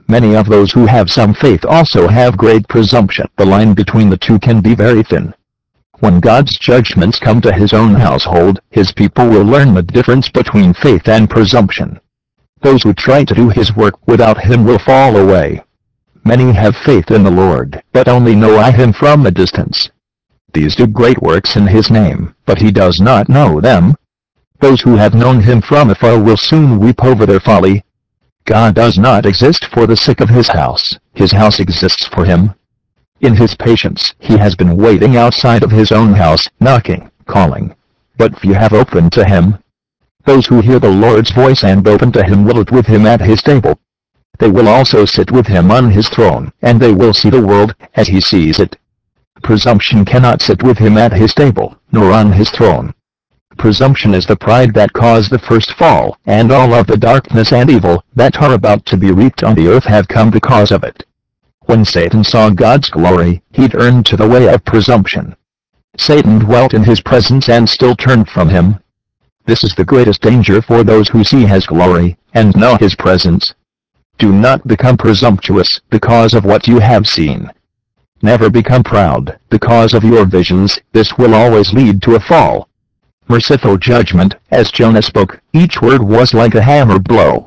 Many of those who have some faith also have great presumption. The line between the two can be very thin. When God's judgments come to his own household, his people will learn the difference between faith and presumption. Those who try to do his work without him will fall away. Many have faith in the Lord, but only know him from a distance. These do great works in his name, but he does not know them. Those who have known him from afar will soon weep over their folly. God does not exist for the sick of his house, his house exists for him. In his patience, he has been waiting outside of his own house, knocking, calling. But few have opened to him. Those who hear the Lord's voice and open to him will eat with him at his table. They will also sit with him on his throne, and they will see the world as he sees it. Presumption cannot sit with him at his table, nor on his throne. Presumption is the pride that caused the first fall, and all of the darkness and evil that are about to be reaped on the earth have come because of it. When Satan saw God's glory, he turned to the way of presumption. Satan dwelt in his presence and still turned from him. This is the greatest danger for those who see his glory, and know his presence. Do not become presumptuous because of what you have seen. Never become proud because of your visions, this will always lead to a fall. Merciful judgment, as Jonah spoke, each word was like a hammer blow.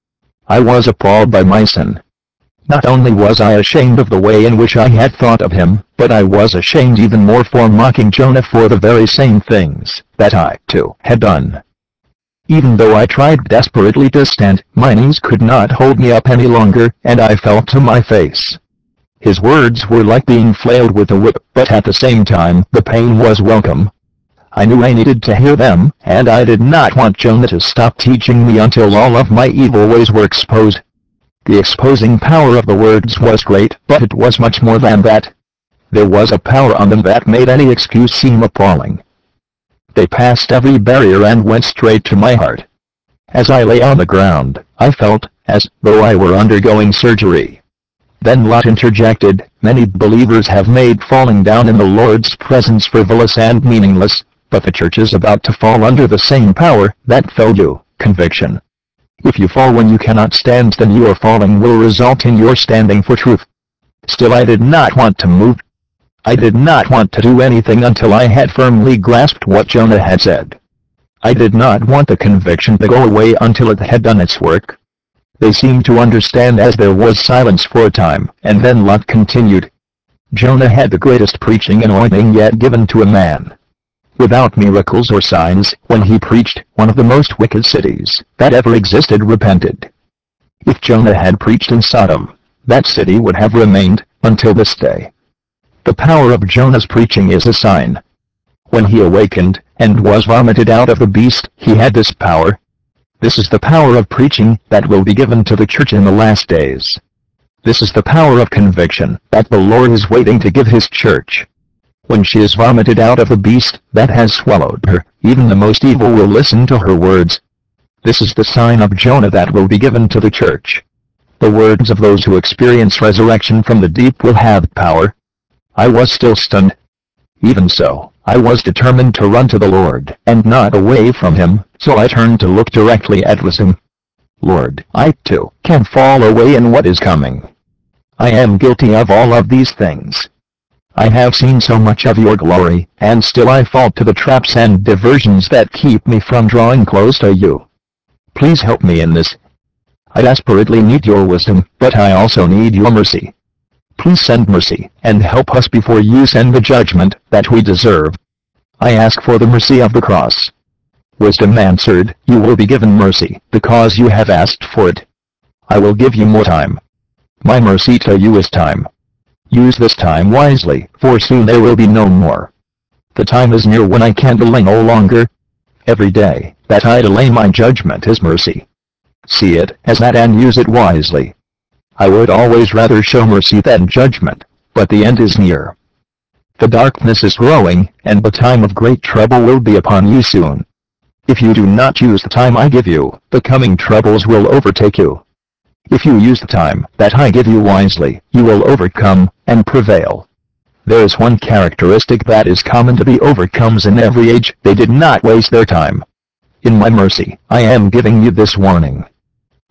I was appalled by my sin. Not only was I ashamed of the way in which I had thought of him, but I was ashamed even more for mocking Jonah for the very same things that I, too, had done. Even though I tried desperately to stand, my knees could not hold me up any longer, and I fell to my face. His words were like being flailed with a whip, but at the same time, the pain was welcome. I knew I needed to hear them, and I did not want Jonah to stop teaching me until all of my evil ways were exposed. The exposing power of the words was great, but it was much more than that. There was a power on them that made any excuse seem appalling. They passed every barrier and went straight to my heart. As I lay on the ground, I felt as though I were undergoing surgery. Then Lot interjected, many believers have made falling down in the Lord's presence frivolous and meaningless, but the church is about to fall under the same power that felled you, conviction. If you fall when you cannot stand, then your falling will result in your standing for truth. Still I did not want to move. I did not want to do anything until I had firmly grasped what Jonah had said. I did not want the conviction to go away until it had done its work. They seemed to understand as there was silence for a time, and then Lot continued. Jonah had the greatest preaching anointing yet given to a man. Without miracles or signs, when he preached, one of the most wicked cities that ever existed repented. If Jonah had preached in Sodom, that city would have remained until this day. The power of Jonah's preaching is a sign. When he awakened, and was vomited out of the beast, he had this power. This is the power of preaching that will be given to the church in the last days. This is the power of conviction that the Lord is waiting to give his church. When she is vomited out of the beast that has swallowed her, even the most evil will listen to her words. This is the sign of Jonah that will be given to the church. The words of those who experience resurrection from the deep will have power. I was still stunned. Even so, I was determined to run to the Lord, and not away from him, so I turned to look directly at him. Lord, I too can fall away in what is coming. I am guilty of all of these things. I have seen so much of your glory, and still I fall to the traps and diversions that keep me from drawing close to you. Please help me in this. I desperately need your wisdom, but I also need your mercy. Please send mercy, and help us before you send the judgment that we deserve. I ask for the mercy of the cross. Wisdom answered, you will be given mercy, because you have asked for it. I will give you more time. My mercy to you is time. Use this time wisely, for soon there will be no more. The time is near when I can delay no longer. Every day that I delay, my judgment is mercy. See it as that and use it wisely. I would always rather show mercy than judgment, but the end is near. The darkness is growing, and the time of great trouble will be upon you soon. If you do not use the time I give you, the coming troubles will overtake you. If you use the time that I give you wisely, you will overcome and prevail. There is one characteristic that is common to the overcomes in every age: they did not waste their time. In my mercy, I am giving you this warning.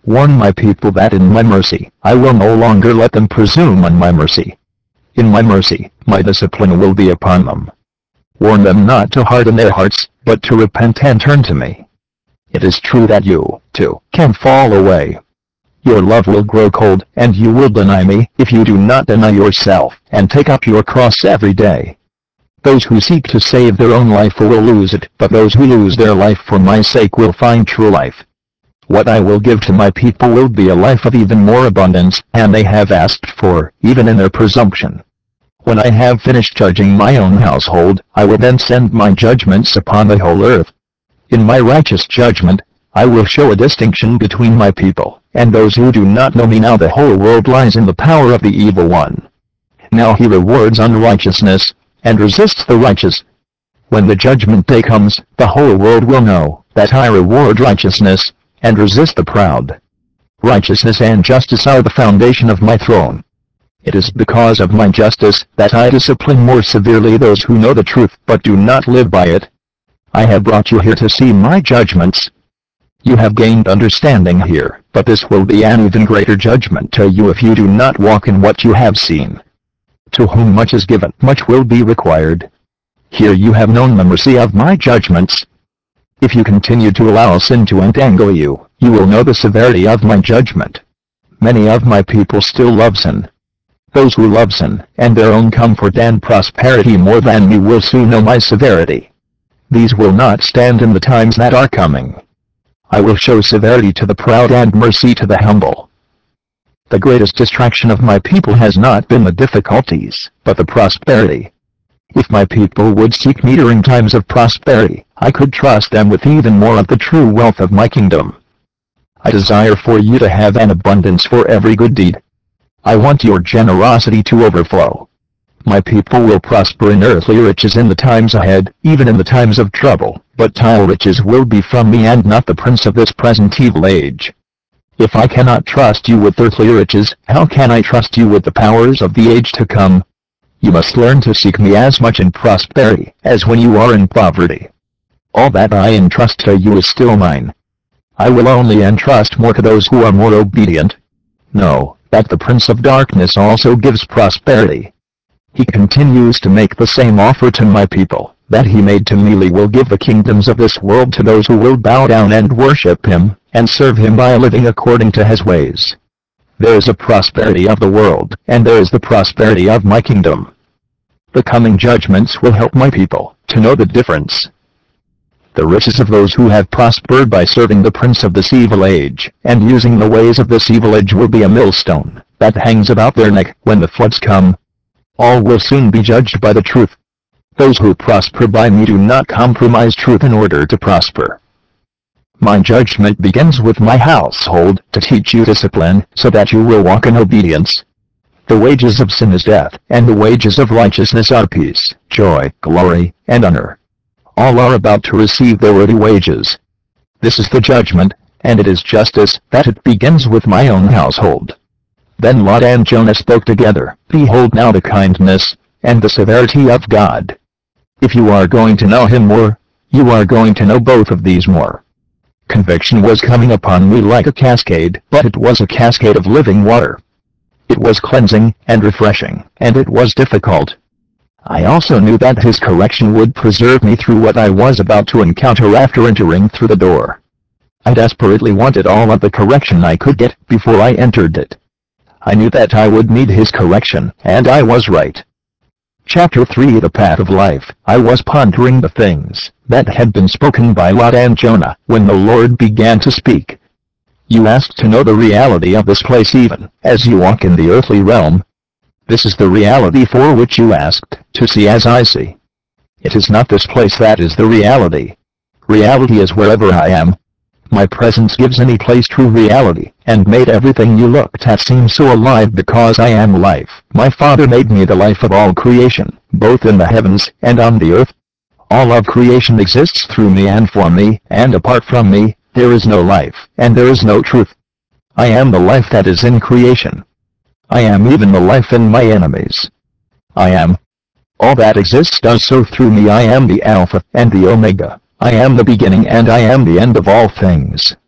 Warn my people that in my mercy, I will no longer let them presume on my mercy. In my mercy, my discipline will be upon them. Warn them not to harden their hearts, but to repent and turn to me. It is true that you, too, can fall away. Your love will grow cold, and you will deny me, if you do not deny yourself, and take up your cross every day. Those who seek to save their own life will lose it, but those who lose their life for my sake will find true life. What I will give to my people will be a life of even more abundance, and they have asked for, even in their presumption. When I have finished judging my own household, I will then send my judgments upon the whole earth. In my righteous judgment, I will show a distinction between my people and those who do not know me. Now the whole world lies in the power of the evil one. Now he rewards unrighteousness, and resists the righteous. When the judgment day comes, the whole world will know that I reward righteousness, and resist the proud. Righteousness and justice are the foundation of my throne. It is because of my justice that I discipline more severely those who know the truth but do not live by it. I have brought you here to see my judgments. You have gained understanding here, but this will be an even greater judgment to you if you do not walk in what you have seen. To whom much is given, much will be required. Here you have known the mercy of my judgments. If you continue to allow sin to entangle you, you will know the severity of my judgment. Many of my people still love sin. Those who love sin, and their own comfort and prosperity more than me will soon know my severity. These will not stand in the times that are coming. I will show severity to the proud and mercy to the humble. The greatest distraction of my people has not been the difficulties, but the prosperity. If my people would seek me during times of prosperity, I could trust them with even more of the true wealth of my kingdom. I desire for you to have an abundance for every good deed. I want your generosity to overflow. My people will prosper in earthly riches in the times ahead, even in the times of trouble, but tile riches will be from me and not the prince of this present evil age. If I cannot trust you with earthly riches, how can I trust you with the powers of the age to come? You must learn to seek me as much in prosperity as when you are in poverty. All that I entrust to you is still mine. I will only entrust more to those who are more obedient. Know that the Prince of Darkness also gives prosperity. He continues to make the same offer to my people that he made to me. He will give the kingdoms of this world to those who will bow down and worship him, and serve him by living according to his ways. There is a prosperity of the world, and there is the prosperity of my kingdom. The coming judgments will help my people to know the difference. The riches of those who have prospered by serving the prince of this evil age, and using the ways of this evil age, will be a millstone that hangs about their neck when the floods come. All will soon be judged by the truth. Those who prosper by me do not compromise truth in order to prosper. My judgment begins with my household to teach you discipline, so that you will walk in obedience. The wages of sin is death, and the wages of righteousness are peace, joy, glory, and honor. All are about to receive their worthy wages. This is the judgment, and it is justice, that it begins with my own household. Then Lot and Jonah spoke together. Behold now the kindness and the severity of God. If you are going to know him more, you are going to know both of these more. Conviction was coming upon me like a cascade, but it was a cascade of living water. It was cleansing and refreshing, and it was difficult. I also knew that his correction would preserve me through what I was about to encounter after entering through the door. I desperately wanted all of the correction I could get before I entered it. I knew that I would need his correction, and I was right. Chapter three The Path of Life. I was pondering the things that had been spoken by Lot and Jonah when the Lord began to speak. You asked to know the reality of this place even as you walk in the earthly realm. This is the reality for which you asked to see as I see. It is not this place that is the reality. Reality is wherever I am. My presence gives any place true reality, and made everything you looked at seem so alive because I am life. My Father made me the life of all creation, both in the heavens and on the earth. All of creation exists through me and for me, and apart from me, there is no life, and there is no truth. I am the life that is in creation. I am even the life in my enemies. I am. All that exists does so through me. I am the Alpha and the Omega. I am the beginning and I am the end of all things.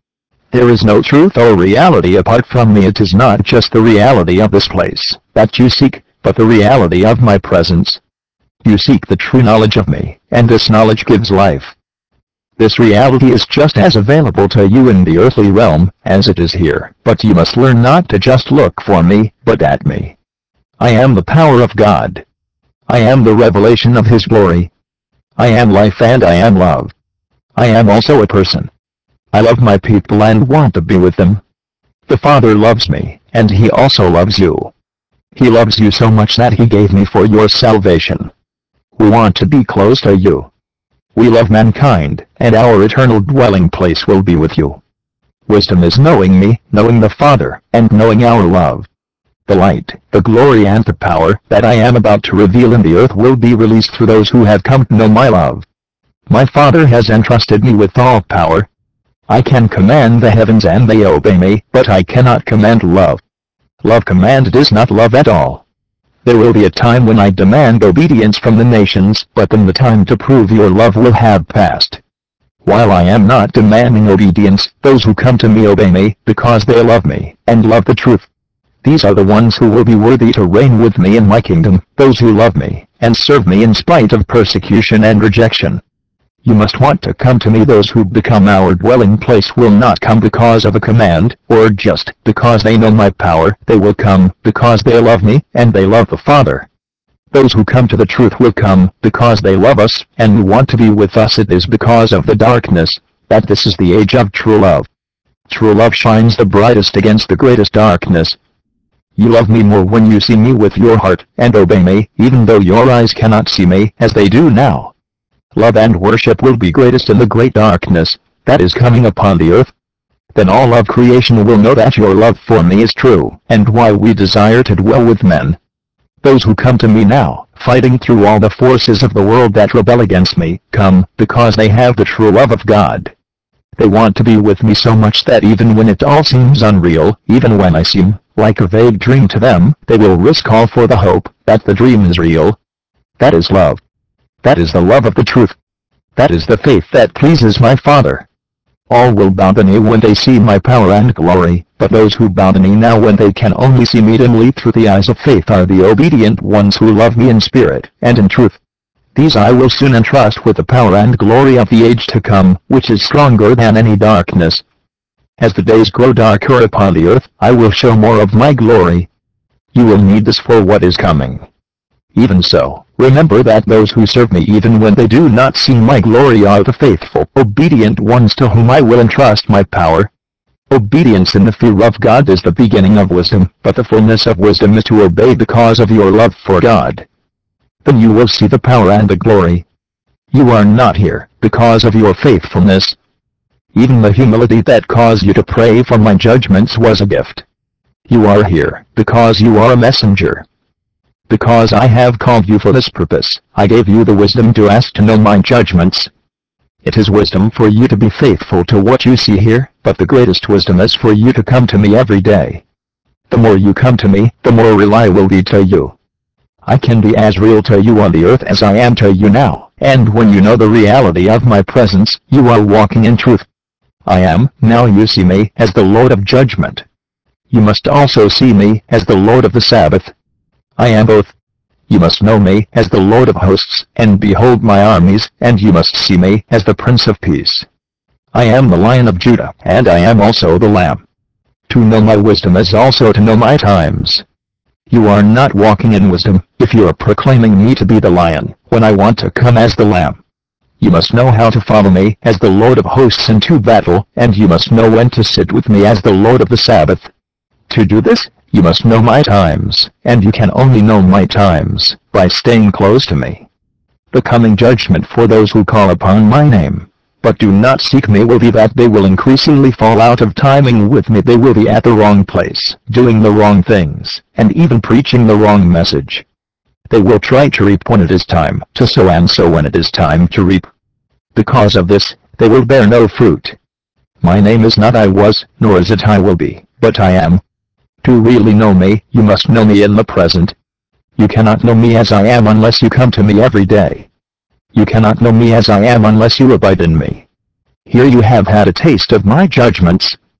There is no truth or reality apart from me. It is not just the reality of this place that you seek, but the reality of my presence. You seek the true knowledge of me, and this knowledge gives life. This reality is just as available to you in the earthly realm as it is here, but you must learn not to just look for me, but at me. I am the power of God. I am the revelation of His glory. I am life and I am love. I am also a person. I love my people and want to be with them. The Father loves me, and He also loves you. He loves you so much that He gave me for your salvation. We want to be close to you. We love mankind, and our eternal dwelling place will be with you. Wisdom is knowing me, knowing the Father, and knowing our love. The light, the glory and the power that I am about to reveal in the earth will be released through those who have come to know my love. My Father has entrusted me with all power. I can command the heavens and they obey me, but I cannot command love. Love commanded is not love at all. There will be a time when I demand obedience from the nations, but then the time to prove your love will have passed. While I am not demanding obedience, those who come to me obey me, because they love me, and love the truth. These are the ones who will be worthy to reign with me in my kingdom, those who love me, and serve me in spite of persecution and rejection. You must want to come to me. Those who become our dwelling place will not come because of a command, or just because they know my power. They will come because they love me, and they love the Father. Those who come to the truth will come because they love us, and want to be with us. It is because of the darkness that this is the age of true love. True love shines the brightest against the greatest darkness. You love me more when you see me with your heart, and obey me, even though your eyes cannot see me, as they do now. Love and worship will be greatest in the great darkness that is coming upon the earth. Then all of creation will know that your love for me is true, and why we desire to dwell with men. Those who come to me now, fighting through all the forces of the world that rebel against me, come because they have the true love of God. They want to be with me so much that even when it all seems unreal, even when I seem like a vague dream to them, they will risk all for the hope that the dream is real. That is love. That is the love of the truth. That is the faith that pleases my Father. All will bow the knee when they see my power and glory, but those who bow the knee now when they can only see me dimly through the eyes of faith are the obedient ones who love me in spirit and in truth. These I will soon entrust with the power and glory of the age to come, which is stronger than any darkness. As the days grow darker upon the earth, I will show more of my glory. You will need this for what is coming. Even so, remember that those who serve me even when they do not see my glory are the faithful, obedient ones to whom I will entrust my power. Obedience in the fear of God is the beginning of wisdom, but the fullness of wisdom is to obey because of your love for God. Then you will see the power and the glory. You are not here because of your faithfulness. Even the humility that caused you to pray for my judgments was a gift. You are here because you are a messenger. Because I have called you for this purpose, I gave you the wisdom to ask to know my judgments. It is wisdom for you to be faithful to what you see here, but the greatest wisdom is for you to come to me every day. The more you come to me, the more real I will be to you. I can be as real to you on the earth as I am to you now, and when you know the reality of my presence, you are walking in truth. I am, now you see me, as the Lord of judgment. You must also see me as the Lord of the Sabbath. I am both. You must know me as the Lord of hosts, and behold my armies, and you must see me as the Prince of Peace. I am the Lion of Judah, and I am also the Lamb. To know my wisdom is also to know my times. You are not walking in wisdom if you are proclaiming me to be the Lion, when I want to come as the Lamb. You must know how to follow me as the Lord of hosts into battle, and you must know when to sit with me as the Lord of the Sabbath. To do this, you must know my times, and you can only know my times by staying close to me. The coming judgment for those who call upon my name, but do not seek me, will be that they will increasingly fall out of timing with me. They will be at the wrong place, doing the wrong things, and even preaching the wrong message. They will try to reap when it is time to sow, and sow when it is time to reap. Because of this, they will bear no fruit. My name is not I was, nor is it I will be, but I am. To really know me, you must know me in the present. You cannot know me as I am unless you come to me every day. You cannot know me as I am unless you abide in me. Here you have had a taste of my judgments.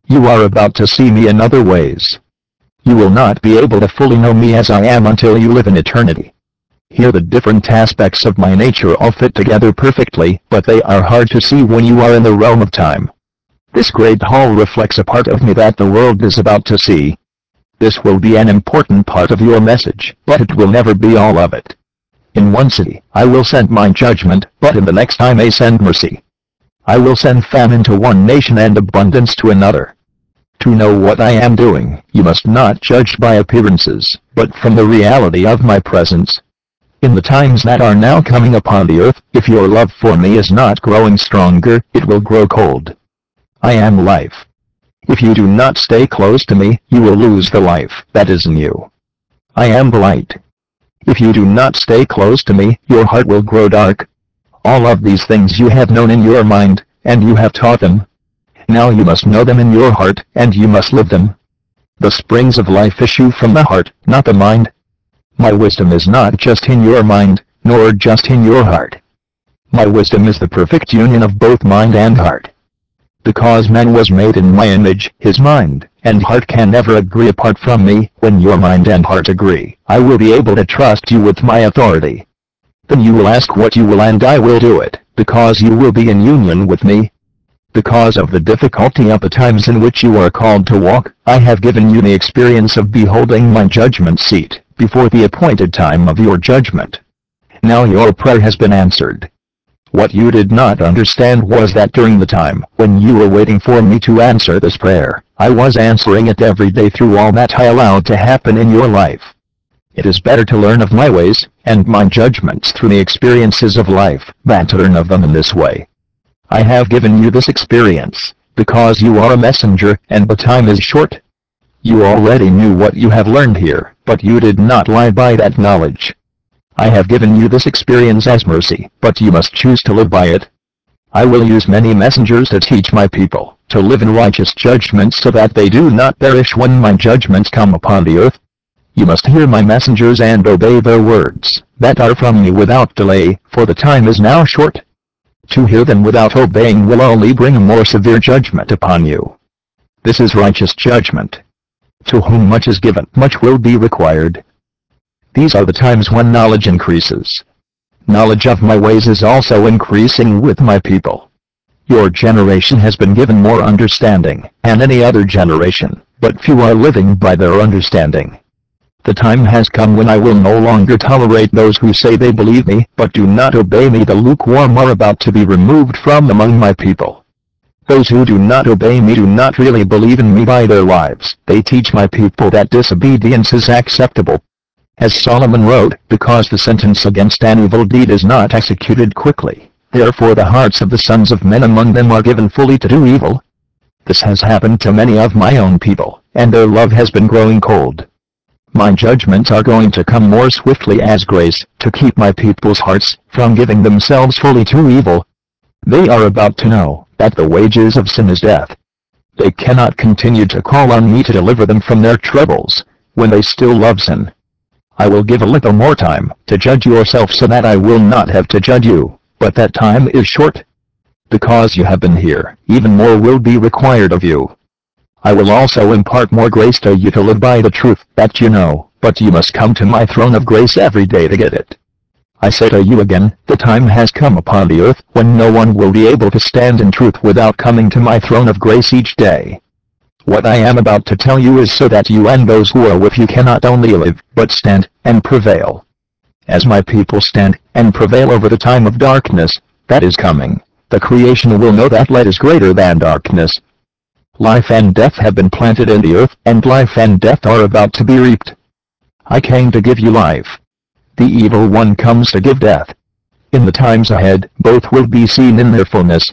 You are about to see me in other ways. You will not be able to fully know me as I am until you live in eternity. Here the different aspects of my nature all fit together perfectly, but they are hard to see when you are in the realm of time. This great hall reflects a part of me that the world is about to see. This will be an important part of your message, but it will never be all of it. In one city, I will send my judgment, but in the next I may send mercy. I will send famine to one nation and abundance to another. To know what I am doing, you must not judge by appearances, but from the reality of my presence. In the times that are now coming upon the earth, if your love for me is not growing stronger, it will grow cold. I am life. If you do not stay close to me, you will lose the life that is in you. I am the light. If you do not stay close to me, your heart will grow dark. All of these things you have known in your mind, and you have taught them. Now you must know them in your heart, and you must live them. The springs of life issue from the heart, not the mind. My wisdom is not just in your mind, nor just in your heart. My wisdom is the perfect union of both mind and heart. Because man was made in my image, his mind and heart can never agree apart from me. When your mind and heart agree, I will be able to trust you with my authority. Then you will ask what you will and I will do it, because you will be in union with me. Because of the difficulty of the times in which you are called to walk, I have given you the experience of beholding my judgment seat, before the appointed time of your judgment. Now your prayer has been answered. What you did not understand was that during the time when you were waiting for me to answer this prayer, I was answering it every day through all that I allowed to happen in your life. It is better to learn of my ways and my judgments through the experiences of life than to learn of them in this way. I have given you this experience because you are a messenger and the time is short. You already knew what you have learned here, but you did not lie by that knowledge. I have given you this experience as mercy, but you must choose to live by it. I will use many messengers to teach my people to live in righteous judgments so that they do not perish when my judgments come upon the earth. You must hear my messengers and obey their words that are from me without delay, for the time is now short. To hear them without obeying will only bring a more severe judgment upon you. This is righteous judgment. To whom much is given, much will be required. These are the times when knowledge increases. Knowledge of my ways is also increasing with my people. Your generation has been given more understanding than any other generation, but few are living by their understanding. The time has come when I will no longer tolerate those who say they believe me, but do not obey me. The lukewarm are about to be removed from among my people. Those who do not obey me do not really believe in me by their lives. They teach my people that disobedience is acceptable. As Solomon wrote, because the sentence against an evil deed is not executed quickly, therefore the hearts of the sons of men among them are given fully to do evil. This has happened to many of my own people, and their love has been growing cold. My judgments are going to come more swiftly as grace, to keep my people's hearts from giving themselves fully to evil. They are about to know that the wages of sin is death. They cannot continue to call on me to deliver them from their troubles, when they still love sin. I will give a little more time to judge yourself so that I will not have to judge you, but that time is short. Because you have been here, even more will be required of you. I will also impart more grace to you to live by the truth that you know, but you must come to my throne of grace every day to get it. I say to you again, the time has come upon the earth when no one will be able to stand in truth without coming to my throne of grace each day. What I am about to tell you is so that you and those who are with you cannot only live, but stand and prevail. As my people stand and prevail over the time of darkness that is coming, the creation will know that light is greater than darkness. Life and death have been planted in the earth, and life and death are about to be reaped. I came to give you life. The evil one comes to give death. In the times ahead, both will be seen in their fullness.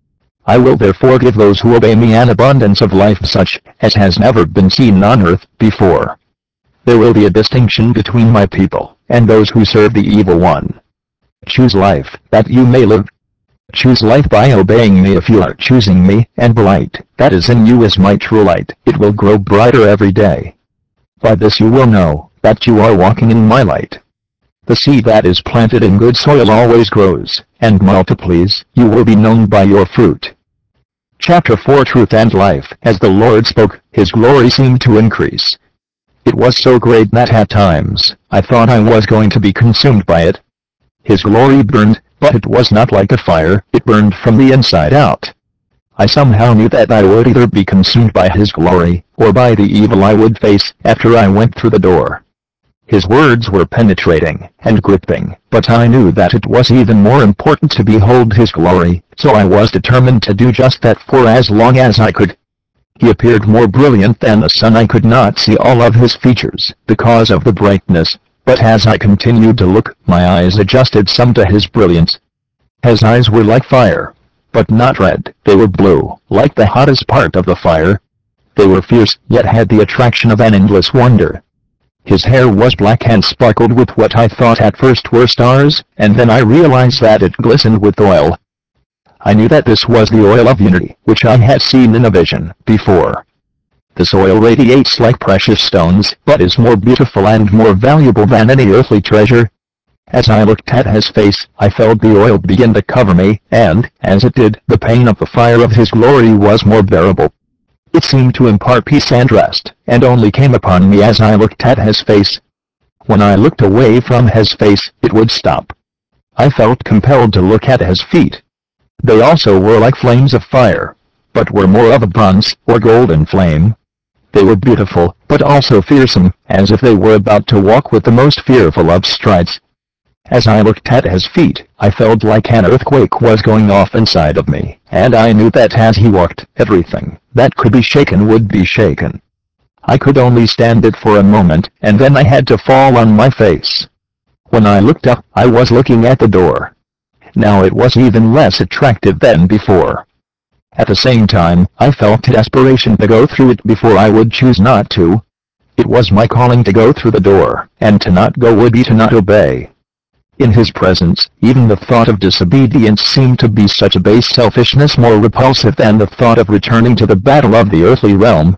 I will therefore give those who obey me an abundance of life such as has never been seen on earth before. There will be a distinction between my people and those who serve the evil one. Choose life, that you may live. Choose life by obeying me if you are choosing me, and the light that is in you is my true light. It will grow brighter every day. By this you will know that you are walking in my light. The seed that is planted in good soil always grows and multiplies. You will be known by your fruit. Chapter four Truth and Life. As the Lord spoke, His glory seemed to increase. It was so great that at times, I thought I was going to be consumed by it. His glory burned, but it was not like a fire, it burned from the inside out. I somehow knew that I would either be consumed by His glory, or by the evil I would face after I went through the door. His words were penetrating and gripping, but I knew that it was even more important to behold His glory, so I was determined to do just that for as long as I could. He appeared more brilliant than the sun. I could not see all of His features because of the brightness, but as I continued to look, my eyes adjusted some to His brilliance. His eyes were like fire, but not red. They were blue, like the hottest part of the fire. They were fierce, yet had the attraction of an endless wonder. His hair was black and sparkled with what I thought at first were stars, and then I realized that it glistened with oil. I knew that this was the oil of unity, which I had seen in a vision before. This oil radiates like precious stones, but is more beautiful and more valuable than any earthly treasure. As I looked at His face, I felt the oil begin to cover me, and, as it did, the pain of the fire of His glory was more bearable. It seemed to impart peace and rest, and only came upon me as I looked at His face. When I looked away from His face, it would stop. I felt compelled to look at His feet. They also were like flames of fire, but were more of a bronze or golden flame. They were beautiful, but also fearsome, as if they were about to walk with the most fearful of strides. As I looked at His feet, I felt like an earthquake was going off inside of me, and I knew that as He walked, everything that could be shaken would be shaken. I could only stand it for a moment, and then I had to fall on my face. When I looked up, I was looking at the door. Now it was even less attractive than before. At the same time, I felt a desperation to go through it before I would choose not to. It was my calling to go through the door, and to not go would be to not obey. In His presence, even the thought of disobedience seemed to be such a base selfishness, more repulsive than the thought of returning to the battle of the earthly realm.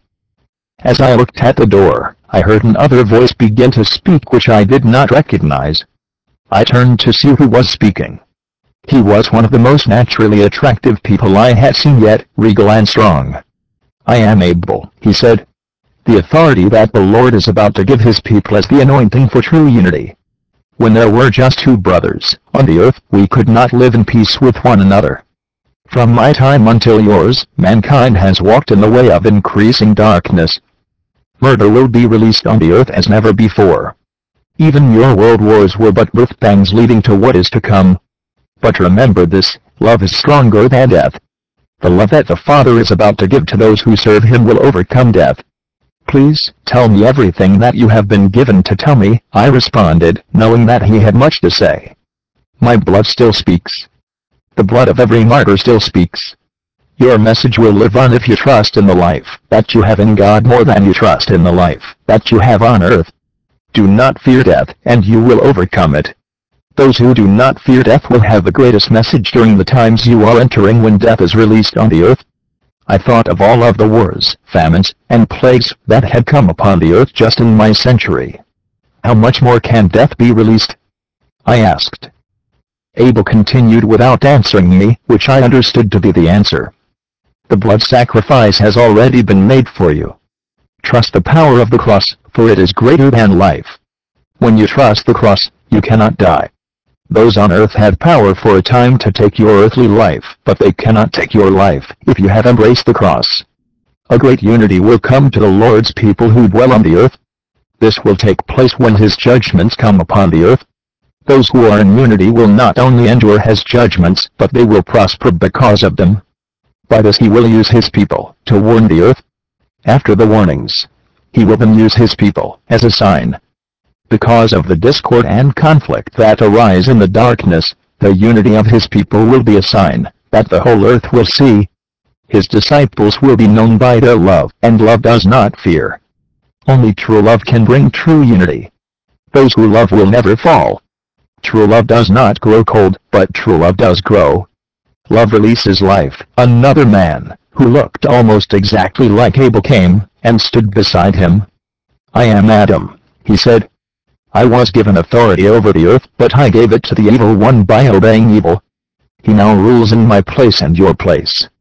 As I looked at the door, I heard another voice begin to speak which I did not recognize. I turned to see who was speaking. He was one of the most naturally attractive people I had seen yet, regal and strong. "I am Abel," he said. "The authority that the Lord is about to give His people as the anointing for true unity. When there were just two brothers on the earth, we could not live in peace with one another. From my time until yours, mankind has walked in the way of increasing darkness. Murder will be released on the earth as never before. Even your world wars were but birth pangs leading to what is to come. But remember this, love is stronger than death. The love that the Father is about to give to those who serve Him will overcome death. Please, tell me everything that you have been given to tell me," I responded, knowing that he had much to say. "My blood still speaks. The blood of every martyr still speaks. Your message will live on if you trust in the life that you have in God more than you trust in the life that you have on earth. Do not fear death, and you will overcome it. Those who do not fear death will have the greatest message during the times you are entering when death is released on the earth." I thought of all of the wars, famines, and plagues that had come upon the earth just in my century. "How much more can death be released?" I asked. Abel continued without answering me, which I understood to be the answer. "The blood sacrifice has already been made for you. Trust the power of the cross, for it is greater than life. When you trust the cross, you cannot die. Those on earth have power for a time to take your earthly life, but they cannot take your life if you have embraced the cross. A great unity will come to the Lord's people who dwell on the earth. This will take place when His judgments come upon the earth. Those who are in unity will not only endure His judgments, but they will prosper because of them. By this He will use His people to warn the earth. After the warnings, He will then use His people as a sign. Because of the discord and conflict that arise in the darkness, the unity of His people will be a sign that the whole earth will see. His disciples will be known by their love, and love does not fear. Only true love can bring true unity. Those who love will never fall. True love does not grow cold, but true love does grow. Love releases life." Another man, who looked almost exactly like Abel, came and stood beside him. "I am Adam," he said. "I was given authority over the earth, but I gave it to the evil one by obeying evil. He now rules in my place and your place.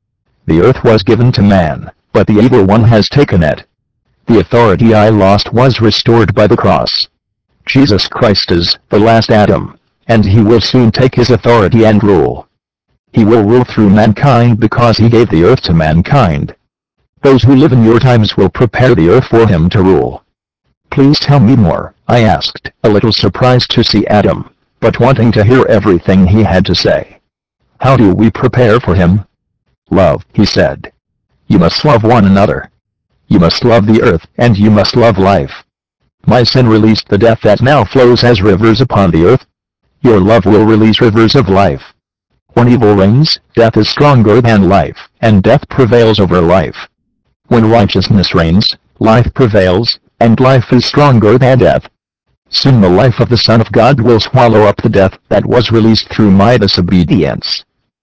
The earth was given to man, but the evil one has taken it. The authority I lost was restored by the cross. Jesus Christ is the last Adam, and he will soon take his authority and rule. He will rule through mankind because he gave the earth to mankind. Those who live in your times will prepare the earth for him to rule. Please tell me more, I asked, a little surprised to see Adam, but wanting to hear everything he had to say. How do we prepare for him? Love, he said. You must love one another. You must love the earth, and you must love life. My sin released the death that now flows as rivers upon the earth. Your love will release rivers of life. When evil reigns, death is stronger than life, and death prevails over life. When righteousness reigns, life prevails, and life is stronger than death. Soon the life of the Son of God will swallow up the death that was released through my disobedience.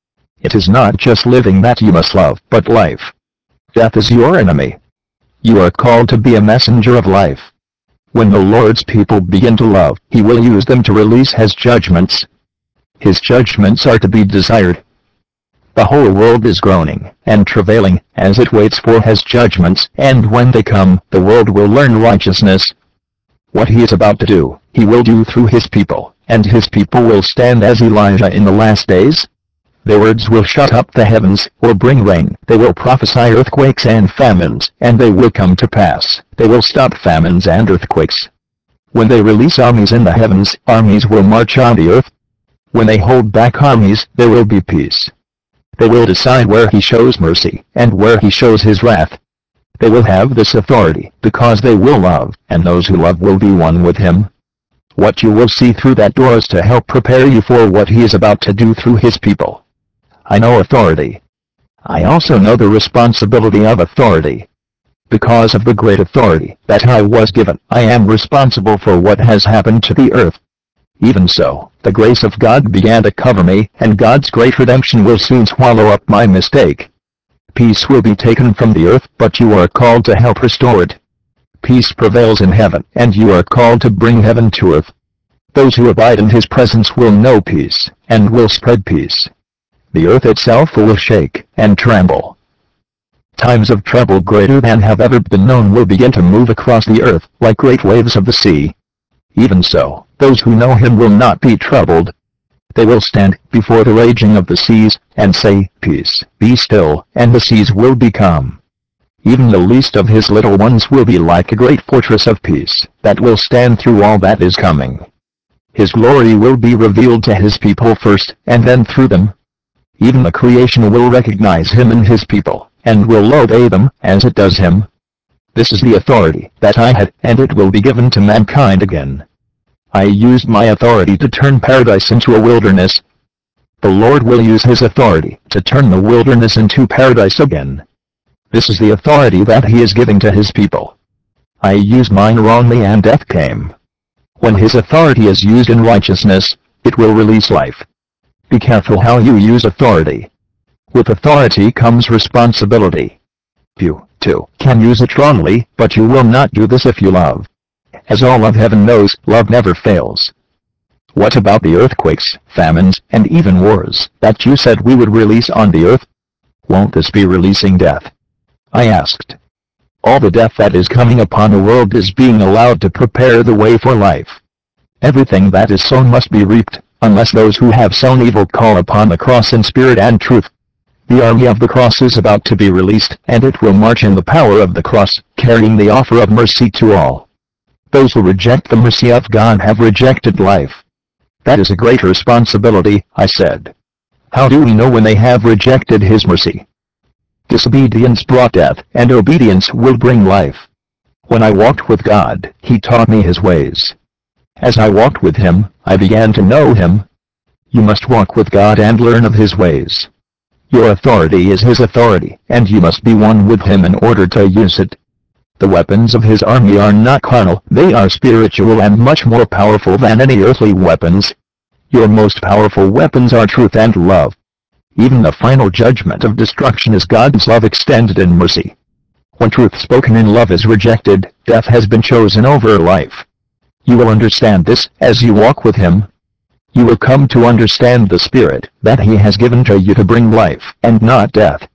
It is not just living that you must love, but life. Death is your enemy. You are called to be a messenger of life. When the Lord's people begin to love, he will use them to release his judgments. His judgments are to be desired. The whole world is groaning and travailing as it waits for his judgments, and when they come, the world will learn righteousness. What he is about to do, he will do through his people, and his people will stand as Elijah in the last days. Their words will shut up the heavens, or bring rain. They will prophesy earthquakes and famines, and they will come to pass. They will stop famines and earthquakes. When they release armies in the heavens, armies will march on the earth. When they hold back armies, there will be peace. They will decide where he shows mercy, and where he shows his wrath. They will have this authority, because they will love, and those who love will be one with him. What you will see through that door is to help prepare you for what he is about to do through his people. I know authority. I also know the responsibility of authority. Because of the great authority that I was given, I am responsible for what has happened to the earth. Even so, the grace of God began to cover me, and God's great redemption will soon swallow up my mistake. Peace will be taken from the earth, but you are called to help restore it. Peace prevails in heaven, and you are called to bring heaven to earth. Those who abide in his presence will know peace, and will spread peace. The earth itself will shake and tremble. Times of trouble greater than have ever been known will begin to move across the earth, like great waves of the sea. Even so, those who know him will not be troubled. They will stand before the raging of the seas, and say, Peace, be still, and the seas will be calm. Even the least of his little ones will be like a great fortress of peace, that will stand through all that is coming. His glory will be revealed to his people first, and then through them. Even the creation will recognize him and his people, and will obey them, as it does him. This is the authority that I had, and it will be given to mankind again. I used my authority to turn paradise into a wilderness. The Lord will use his authority to turn the wilderness into paradise again. This is the authority that he is giving to his people. I used mine wrongly and death came. When his authority is used in righteousness, it will release life. Be careful how you use authority. With authority comes responsibility. You, too, can use it wrongly, but you will not do this if you love. As all of heaven knows, love never fails. What about the earthquakes, famines, and even wars that you said we would release on the earth? Won't this be releasing death? I asked. All the death that is coming upon the world is being allowed to prepare the way for life. Everything that is sown must be reaped, unless those who have sown evil call upon the cross in spirit and truth. The army of the cross is about to be released, and it will march in the power of the cross, carrying the offer of mercy to all. Those who reject the mercy of God have rejected life. That is a great responsibility, I said. How do we know when they have rejected his mercy? Disobedience brought death, and obedience will bring life. When I walked with God, he taught me his ways. As I walked with him, I began to know him. You must walk with God and learn of his ways. Your authority is his authority, and you must be one with him in order to use it. The weapons of his army are not carnal, they are spiritual and much more powerful than any earthly weapons. Your most powerful weapons are truth and love. Even the final judgment of destruction is God's love extended in mercy. When truth spoken in love is rejected, death has been chosen over life. You will understand this as you walk with him. You will come to understand the Spirit that he has given to you to bring life, and not death.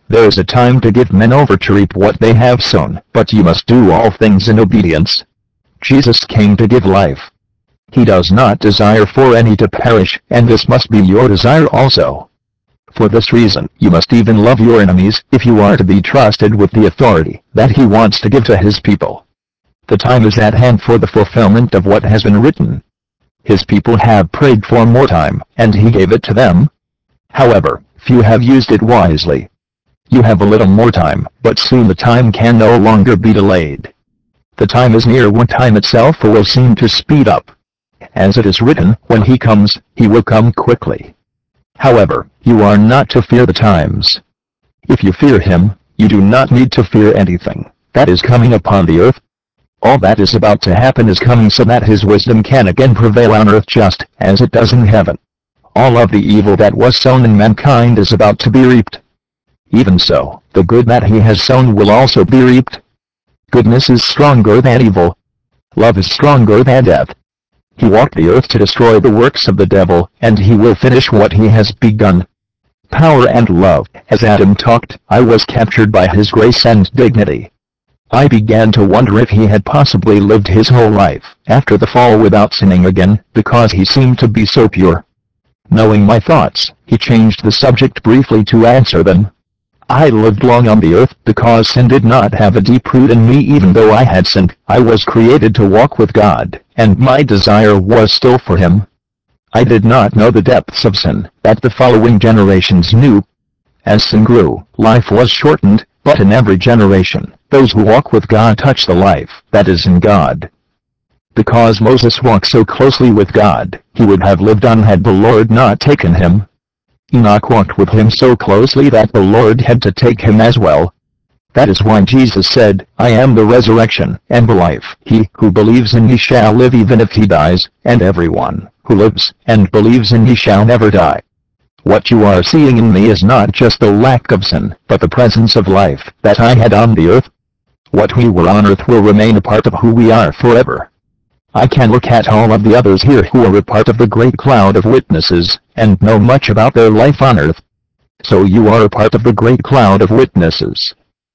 There is a time to give men over to reap what they have sown, but you must do all things in obedience. Jesus came to give life. He does not desire for any to perish, and this must be your desire also. For this reason, you must even love your enemies, if you are to be trusted with the authority that He wants to give to His people. The time is at hand for the fulfillment of what has been written. His people have prayed for more time, and He gave it to them. However, few have used it wisely. You have a little more time, but soon the time can no longer be delayed. The time is near when time itself will seem to speed up. As it is written, when He comes, He will come quickly. However, you are not to fear the times. If you fear Him, you do not need to fear anything that is coming upon the earth. All that is about to happen is coming so that His wisdom can again prevail on earth just as it does in heaven. All of the evil that was sown in mankind is about to be reaped. Even so, the good that He has sown will also be reaped. Goodness is stronger than evil. Love is stronger than death. He walked the earth to destroy the works of the devil, and He will finish what He has begun. Power and love. As Adam talked, I was captured by His grace and dignity. I began to wonder if he had possibly lived his whole life after the fall without sinning again, because he seemed to be so pure. Knowing my thoughts, he changed the subject briefly to answer them. I lived long on the earth because sin did not have a deep root in me. Even though I had sinned, I was created to walk with God, and my desire was still for Him. I did not know the depths of sin that the following generations knew. As sin grew, life was shortened, but in every generation, those who walk with God touch the life that is in God. Because Moses walked so closely with God, he would have lived on had the Lord not taken him. Enoch walked with Him so closely that the Lord had to take him as well. That is why Jesus said, I am the resurrection and the life. He who believes in me shall live even if he dies, and everyone who lives and believes in me shall never die. What you are seeing in me is not just the lack of sin, but the presence of life that I had on the earth. What we were on earth will remain a part of who we are forever. I can look at all of the others here who are a part of the great cloud of witnesses, and know much about their life on earth. So you are a part of the great cloud of witnesses.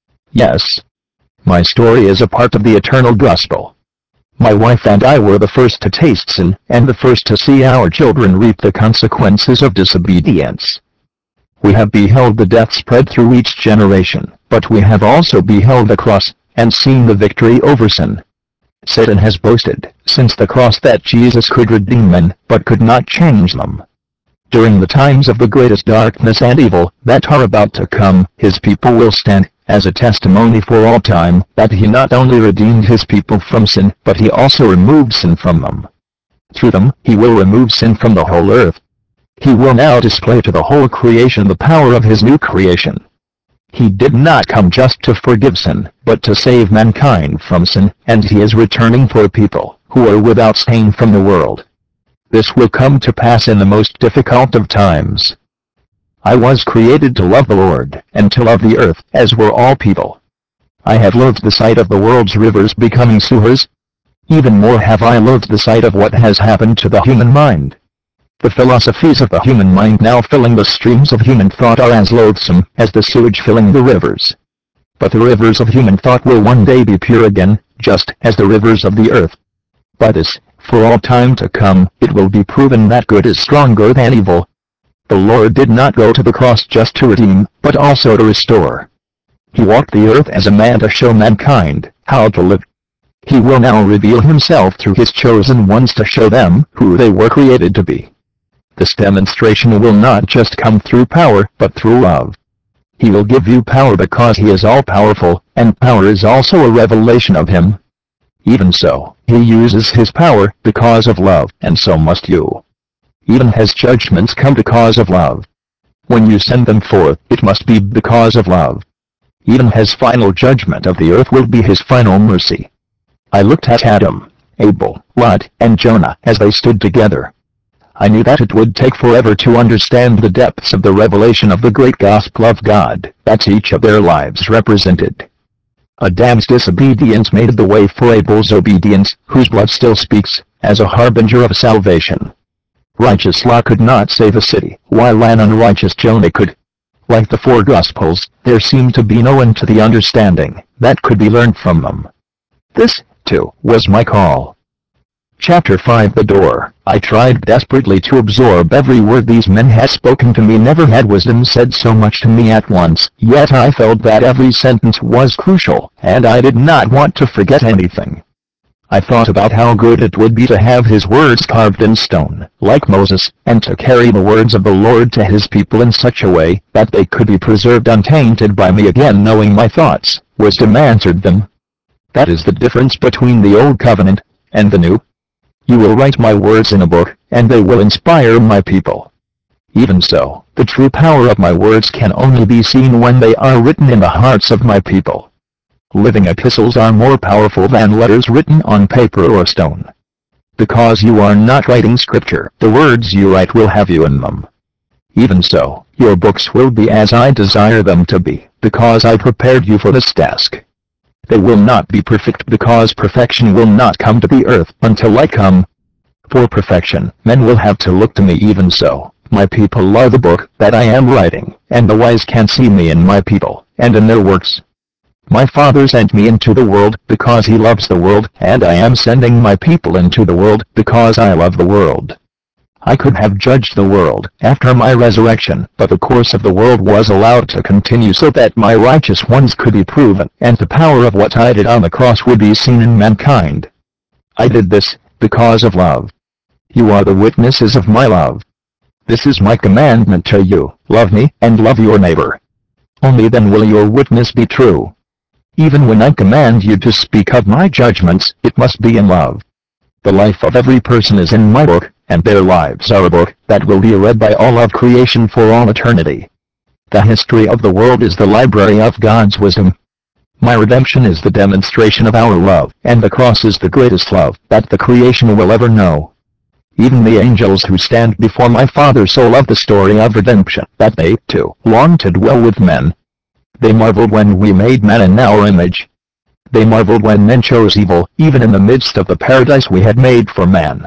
Yes. My story is a part of the eternal gospel. My wife and I were the first to taste sin, and the first to see our children reap the consequences of disobedience. We have beheld the death spread through each generation, but we have also beheld the cross, and seen the victory over sin. Satan has boasted, since the cross, that Jesus could redeem men, but could not change them. During the times of the greatest darkness and evil that are about to come, His people will stand as a testimony for all time that He not only redeemed His people from sin, but He also removed sin from them. Through them, He will remove sin from the whole earth. He will now display to the whole creation the power of His new creation. He did not come just to forgive sin, but to save mankind from sin, and He is returning for people who are without stain from the world. This will come to pass in the most difficult of times. I was created to love the Lord, and to love the earth, as were all people. I have loathed the sight of the world's rivers becoming sewers. Even more have I loathed the sight of what has happened to the human mind. The philosophies of the human mind now filling the streams of human thought are as loathsome as the sewage filling the rivers. But the rivers of human thought will one day be pure again, just as the rivers of the earth. By this, for all time to come, it will be proven that good is stronger than evil. The Lord did not go to the cross just to redeem, but also to restore. He walked the earth as a man to show mankind how to live. He will now reveal Himself through His chosen ones to show them who they were created to be. This demonstration will not just come through power, but through love. He will give you power because He is all-powerful, and power is also a revelation of Him. Even so, He uses His power because of love, and so must you. Even as judgments come because of love. When you send them forth, it must be because of love. Even His final judgment of the earth will be His final mercy. I looked at Adam, Abel, Lot, and Jonah as they stood together. I knew that it would take forever to understand the depths of the revelation of the great gospel of God that each of their lives represented. Adam's disobedience made the way for Abel's obedience, whose blood still speaks as a harbinger of salvation. Righteous Lot could not save a city, while an unrighteous Jonah could. like the four Gospels, there seemed to be no end to the understanding that could be learned from them. This, too, was my call. Chapter five The Door. I tried desperately to absorb every word these men had spoken to me. Never had wisdom said so much to me at once, yet I felt that every sentence was crucial, and I did not want to forget anything. I thought about how good it would be to have his words carved in stone, like Moses, and to carry the words of the Lord to his people in such a way that they could be preserved untainted by me. Again, knowing my thoughts, wisdom answered them. That is the difference between the Old Covenant and the New. You will write my words in a book, and they will inspire my people. Even so, the true power of my words can only be seen when they are written in the hearts of my people. Living epistles are more powerful than letters written on paper or stone. Because you are not writing scripture, the words you write will have you in them. Even so, your books will be as I desire them to be, because I prepared you for this task. They will not be perfect because perfection will not come to the earth until I come. For perfection, men will have to look to me. Even so, my people love the book that I am writing, and the wise can see me in my people, and in their works. My Father sent me into the world because he loves the world, and I am sending my people into the world because I love the world. I could have judged the world after my resurrection, but the course of the world was allowed to continue so that my righteous ones could be proven, and the power of what I did on the cross would be seen in mankind. I did this because of love. You are the witnesses of my love. This is my commandment to you: love me and love your neighbor. Only then will your witness be true. Even when I command you to speak of my judgments, it must be in love. The life of every person is in my book, and their lives are a book that will be read by all of creation for all eternity. The history of the world is the library of God's wisdom. My redemption is the demonstration of our love, and the cross is the greatest love that the creation will ever know. Even the angels who stand before my Father so love the story of redemption that they, too, long to dwell with men. They marveled when we made man in our image. They marveled when men chose evil, even in the midst of the paradise we had made for man.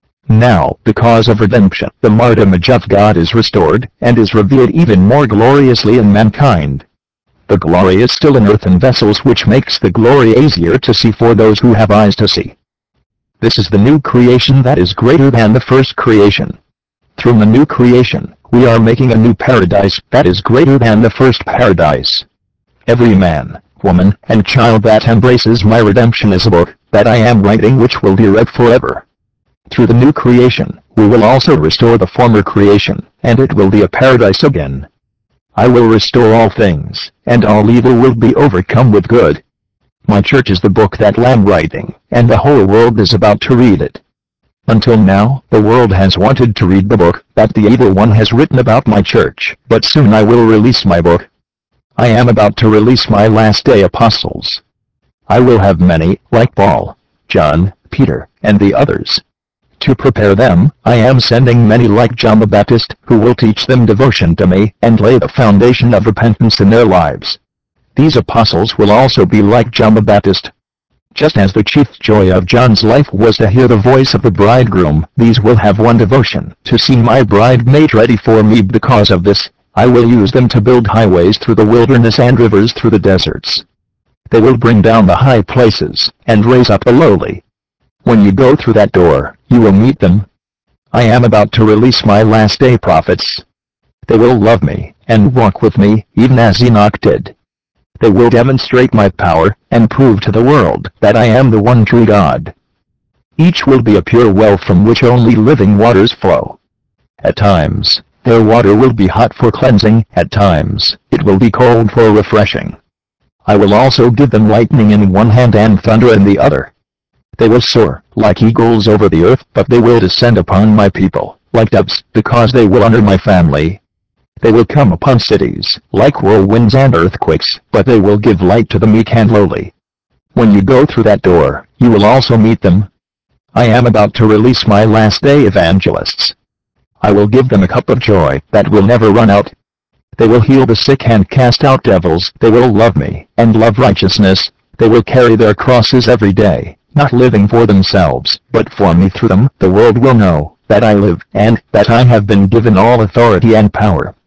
Now, because of redemption, the marred image of God is restored, and is revealed even more gloriously in mankind. The glory is still in earthen vessels, which makes the glory easier to see for those who have eyes to see. This is the new creation that is greater than the first creation. Through the new creation, we are making a new paradise that is greater than the first paradise. Every man, woman, and child that embraces my redemption is a book that I am writing, which will be read forever. Through the new creation, we will also restore the former creation, and it will be a paradise again. I will restore all things, and all evil will be overcome with good. My church is the book that I am writing, and the whole world is about to read it. Until now, the world has wanted to read the book that the evil one has written about my church, but soon I will release my book. I am about to release my last-day apostles. I will have many, like Paul, John, Peter, and the others. To prepare them, I am sending many like John the Baptist, who will teach them devotion to me, and lay the foundation of repentance in their lives. These apostles will also be like John the Baptist. Just as the chief joy of John's life was to hear the voice of the bridegroom, these will have one devotion: to see my bride made ready for me. Because of this, I will use them to build highways through the wilderness and rivers through the deserts. They will bring down the high places, and raise up the lowly. When you go through that door, you will meet them. I am about to release my last-day prophets. They will love me, and walk with me, even as Enoch did. They will demonstrate my power, and prove to the world that I am the one true God. Each will be a pure well from which only living waters flow. At times, their water will be hot for cleansing, at times, it will be cold for refreshing. I will also give them lightning in one hand and thunder in the other. They will soar like eagles over the earth, but they will descend upon my people like doves, because they will honor my family. They will come upon cities like whirlwinds and earthquakes, but they will give light to the meek and lowly. When you go through that door, you will also meet them. I am about to release my last-day evangelists. I will give them a cup of joy that will never run out. They will heal the sick and cast out devils. They will love me and love righteousness. They will carry their crosses every day, not living for themselves, but for me. Through them, the world will know that I live, and that I have been given all authority and power.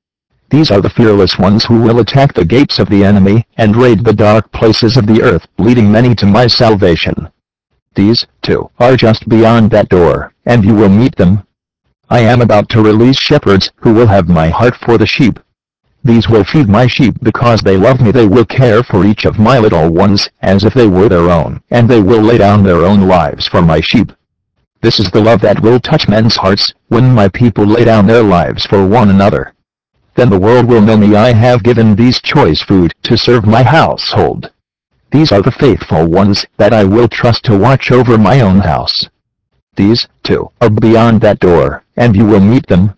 These are the fearless ones who will attack the gates of the enemy, and raid the dark places of the earth, leading many to my salvation. These, too, are just beyond that door, and you will meet them. I am about to release shepherds, who will have my heart for the sheep. These will feed my sheep because they love me. They will care for each of my little ones, as if they were their own, and they will lay down their own lives for my sheep. This is the love that will touch men's hearts, when my people lay down their lives for one another. Then the world will know me. I have given these choice food to serve my household. These are the faithful ones that I will trust to watch over my own house. These, too, are beyond that door, and you will meet them.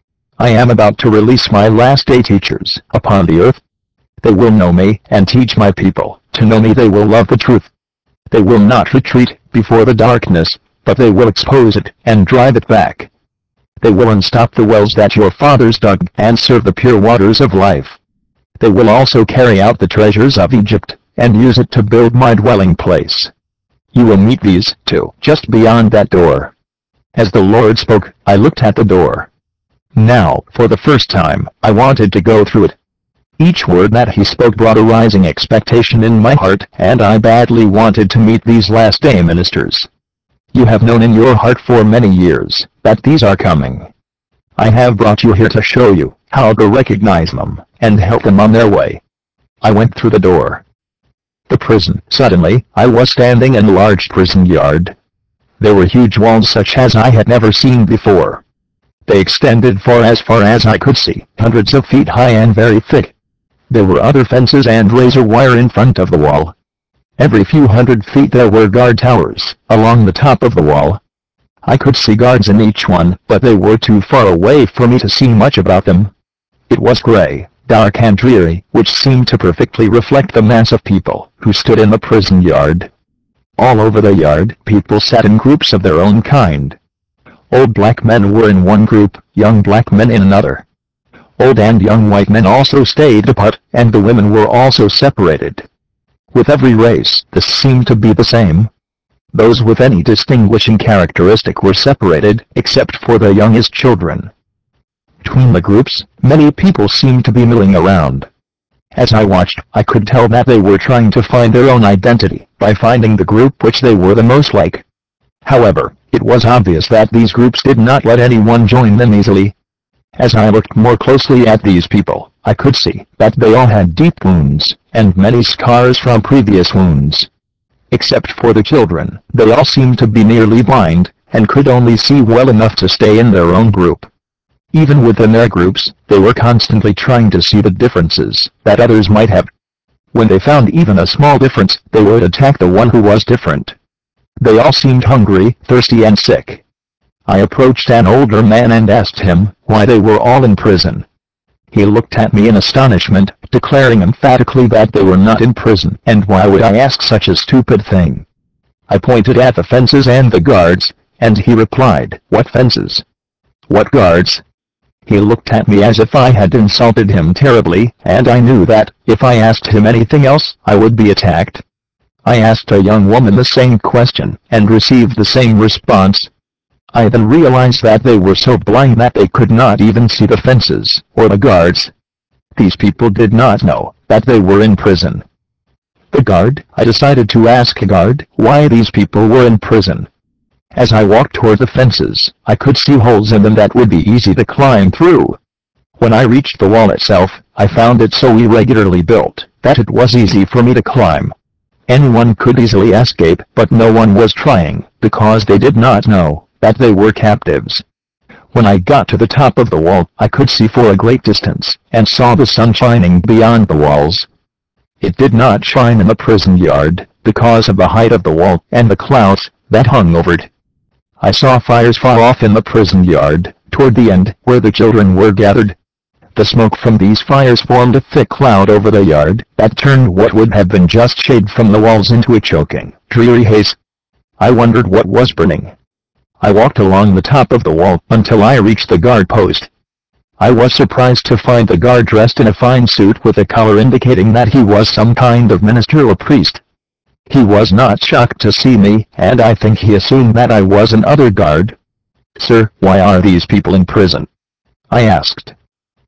I am about to release my last day teachers upon the earth. They will know me, and teach my people to know me. They will love the truth. They will not retreat before the darkness, but they will expose it and drive it back. They will unstop the wells that your fathers dug, and serve the pure waters of life. They will also carry out the treasures of Egypt, and use it to build my dwelling place. You will meet these, too, just beyond that door. As the Lord spoke, I looked at the door. Now, for the first time, I wanted to go through it. Each word that he spoke brought a rising expectation in my heart, and I badly wanted to meet these last day ministers. You have known in your heart for many years that these are coming. I have brought you here to show you how to recognize them, and help them on their way. I went through the door. The prison. Suddenly, I was standing in a large prison yard. There were huge walls such as I had never seen before. They extended for as far as I could see, hundreds of feet high and very thick. There were other fences and razor wire in front of the wall. Every few hundred feet there were guard towers along the top of the wall. I could see guards in each one, but they were too far away for me to see much about them. It was gray, dark and dreary, which seemed to perfectly reflect the mass of people who stood in the prison yard. All over the yard, people sat in groups of their own kind. Old black men were in one group, young black men in another. Old and young white men also stayed apart, and the women were also separated. With every race, this seemed to be the same. Those with any distinguishing characteristic were separated, except for the youngest children. Between the groups, many people seemed to be milling around. As I watched, I could tell that they were trying to find their own identity by finding the group which they were the most like. However, it was obvious that these groups did not let anyone join them easily. As I looked more closely at these people, I could see that they all had deep wounds, and many scars from previous wounds. Except for the children, they all seemed to be nearly blind, and could only see well enough to stay in their own group. Even within their groups, they were constantly trying to see the differences that others might have. When they found even a small difference, they would attack the one who was different. They all seemed hungry, thirsty and sick. I approached an older man and asked him why they were all in prison. He looked at me in astonishment, declaring emphatically that they were not in prison, and why would I ask such a stupid thing? I pointed at the fences and the guards, and he replied, "What fences? What guards?" He looked at me as if I had insulted him terribly, and I knew that, if I asked him anything else, I would be attacked. I asked a young woman the same question, and received the same response. I then realized that they were so blind that they could not even see the fences, or the guards. These people did not know that they were in prison. The guard, I decided to ask a guard why these people were in prison. As I walked toward the fences, I could see holes in them that would be easy to climb through. When I reached the wall itself, I found it so irregularly built that it was easy for me to climb. Anyone could easily escape, but no one was trying, because they did not know that they were captives. When I got to the top of the wall, I could see for a great distance, and saw the sun shining beyond the walls. It did not shine in the prison yard, because of the height of the wall and the clouds that hung over it. I saw fires far off in the prison yard, toward the end, where the children were gathered. The smoke from these fires formed a thick cloud over the yard, that turned what would have been just shade from the walls into a choking, dreary haze. I wondered what was burning. I walked along the top of the wall, until I reached the guard post. I was surprised to find the guard dressed in a fine suit with a collar indicating that he was some kind of minister or priest. He was not shocked to see me, and I think he assumed that I was an other guard. "Sir, why are these people in prison?" I asked.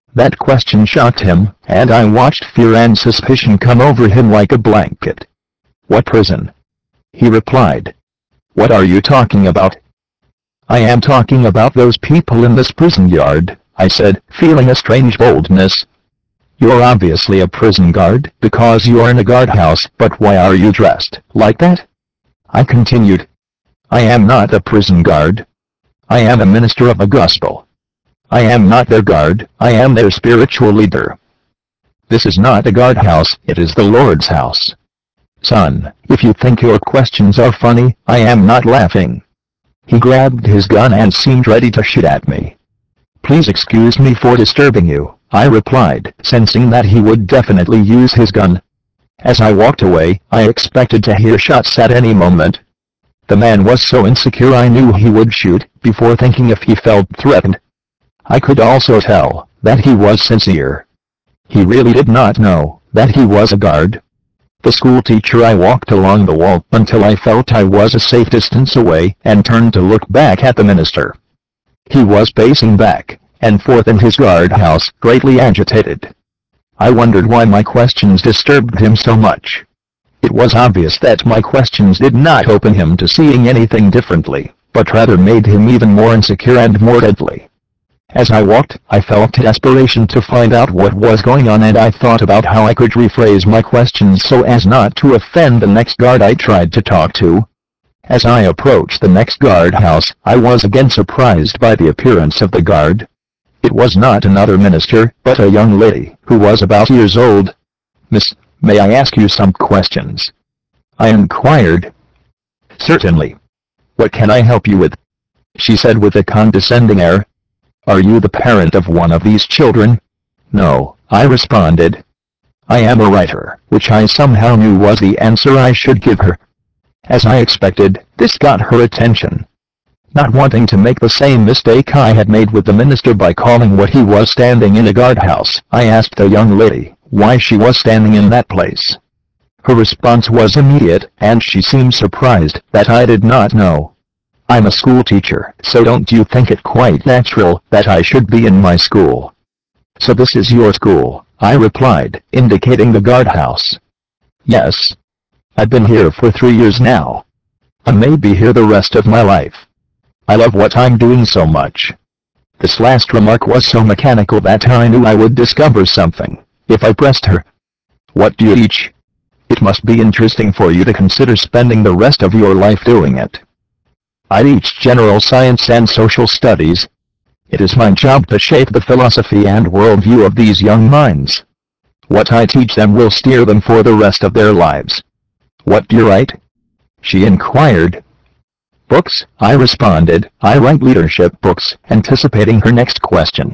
That question shocked him, and I watched fear and suspicion come over him like a blanket. "What prison?" he replied. "What are you talking about?" "I am talking about those people in this prison yard," I said, feeling a strange boldness. "You're obviously a prison guard, because you're in a guardhouse, but why are you dressed like that?" I continued. "I am not a prison guard. I am a minister of the gospel. I am not their guard, I am their spiritual leader. This is not a guardhouse, it is the Lord's house. Son, if you think your questions are funny, I am not laughing." He grabbed his gun and seemed ready to shoot at me. "Please excuse me for disturbing you," I replied, sensing that he would definitely use his gun. As I walked away, I expected to hear shots at any moment. The man was so insecure I knew he would shoot, before thinking if he felt threatened. I could also tell that he was sincere. He really did not know that he was a guard. The school teacher I walked along the wall until I felt I was a safe distance away and turned to look back at the minister. He was pacing back and forth in his guardhouse, greatly agitated. I wondered why my questions disturbed him so much. It was obvious that my questions did not open him to seeing anything differently, but rather made him even more insecure and more deadly. As I walked, I felt desperation to find out what was going on, and I thought about how I could rephrase my questions so as not to offend the next guard I tried to talk to. As I approached the next guardhouse, I was again surprised by the appearance of the guard. It was not another minister, but a young lady, who was about years old. "Miss, may I ask you some questions?" I inquired. "Certainly. What can I help you with?" she said with a condescending air. "Are you the parent of one of these children?" "No," I responded. "I am a writer," which I somehow knew was the answer I should give her. As I expected, this got her attention. Not wanting to make the same mistake I had made with the minister by calling what he was standing in a guardhouse, I asked the young lady why she was standing in that place. Her response was immediate, and she seemed surprised that I did not know. "I'm a school teacher, so don't you think it quite natural that I should be in my school?" "So this is your school," I replied, indicating the guardhouse. "Yes. I've been here for three years now. I may be here the rest of my life. I love what I'm doing so much." This last remark was so mechanical that I knew I would discover something if I pressed her. "What do you teach?" "It must be interesting for you to consider spending the rest of your life doing it." "I teach general science and social studies. It is my job to shape the philosophy and worldview of these young minds. What I teach them will steer them for the rest of their lives." "What do you write?" she inquired. "Books," I responded. "I write leadership books," anticipating her next question.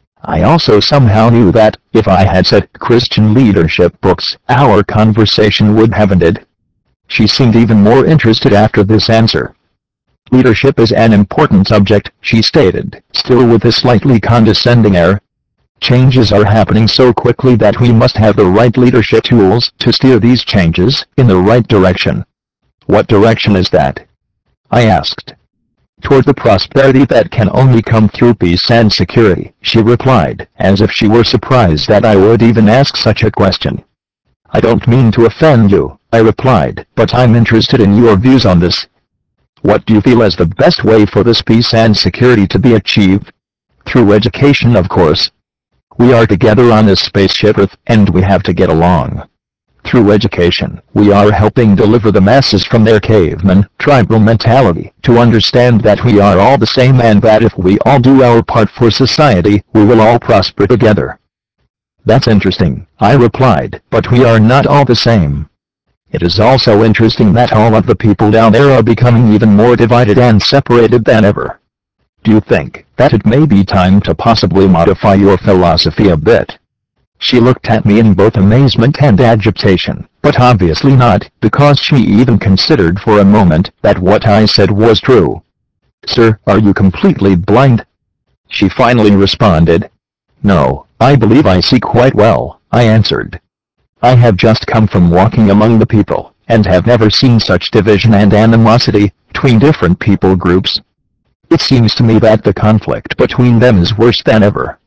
I also somehow knew that, if I had said Christian leadership books, our conversation would have ended. She seemed even more interested after this answer. "Leadership is an important subject," she stated, still with a slightly condescending air. "Changes are happening so quickly that we must have the right leadership tools to steer these changes in the right direction." "What direction is that?" I asked. "Toward the prosperity that can only come through peace and security," she replied, as if she were surprised that I would even ask such a question. "I don't mean to offend you," I replied, "but I'm interested in your views on this. What do you feel is the best way for this peace and security to be achieved?" "Through education, of course. We are together on this spaceship Earth, and we have to get along. Through education, we are helping deliver the masses from their caveman, tribal mentality, to understand that we are all the same and that if we all do our part for society, we will all prosper together." "That's interesting," I replied, "but we are not all the same. It is also interesting that all of the people down there are becoming even more divided and separated than ever. Do you think that it may be time to possibly modify your philosophy a bit?" She looked at me in both amazement and agitation, but obviously not, because she even considered for a moment that what I said was true. "Sir, are you completely blind?" she finally responded. "No, I believe I see quite well," I answered. "I have just come from walking among the people, and have never seen such division and animosity between different people groups. It seems to me that the conflict between them is worse than ever.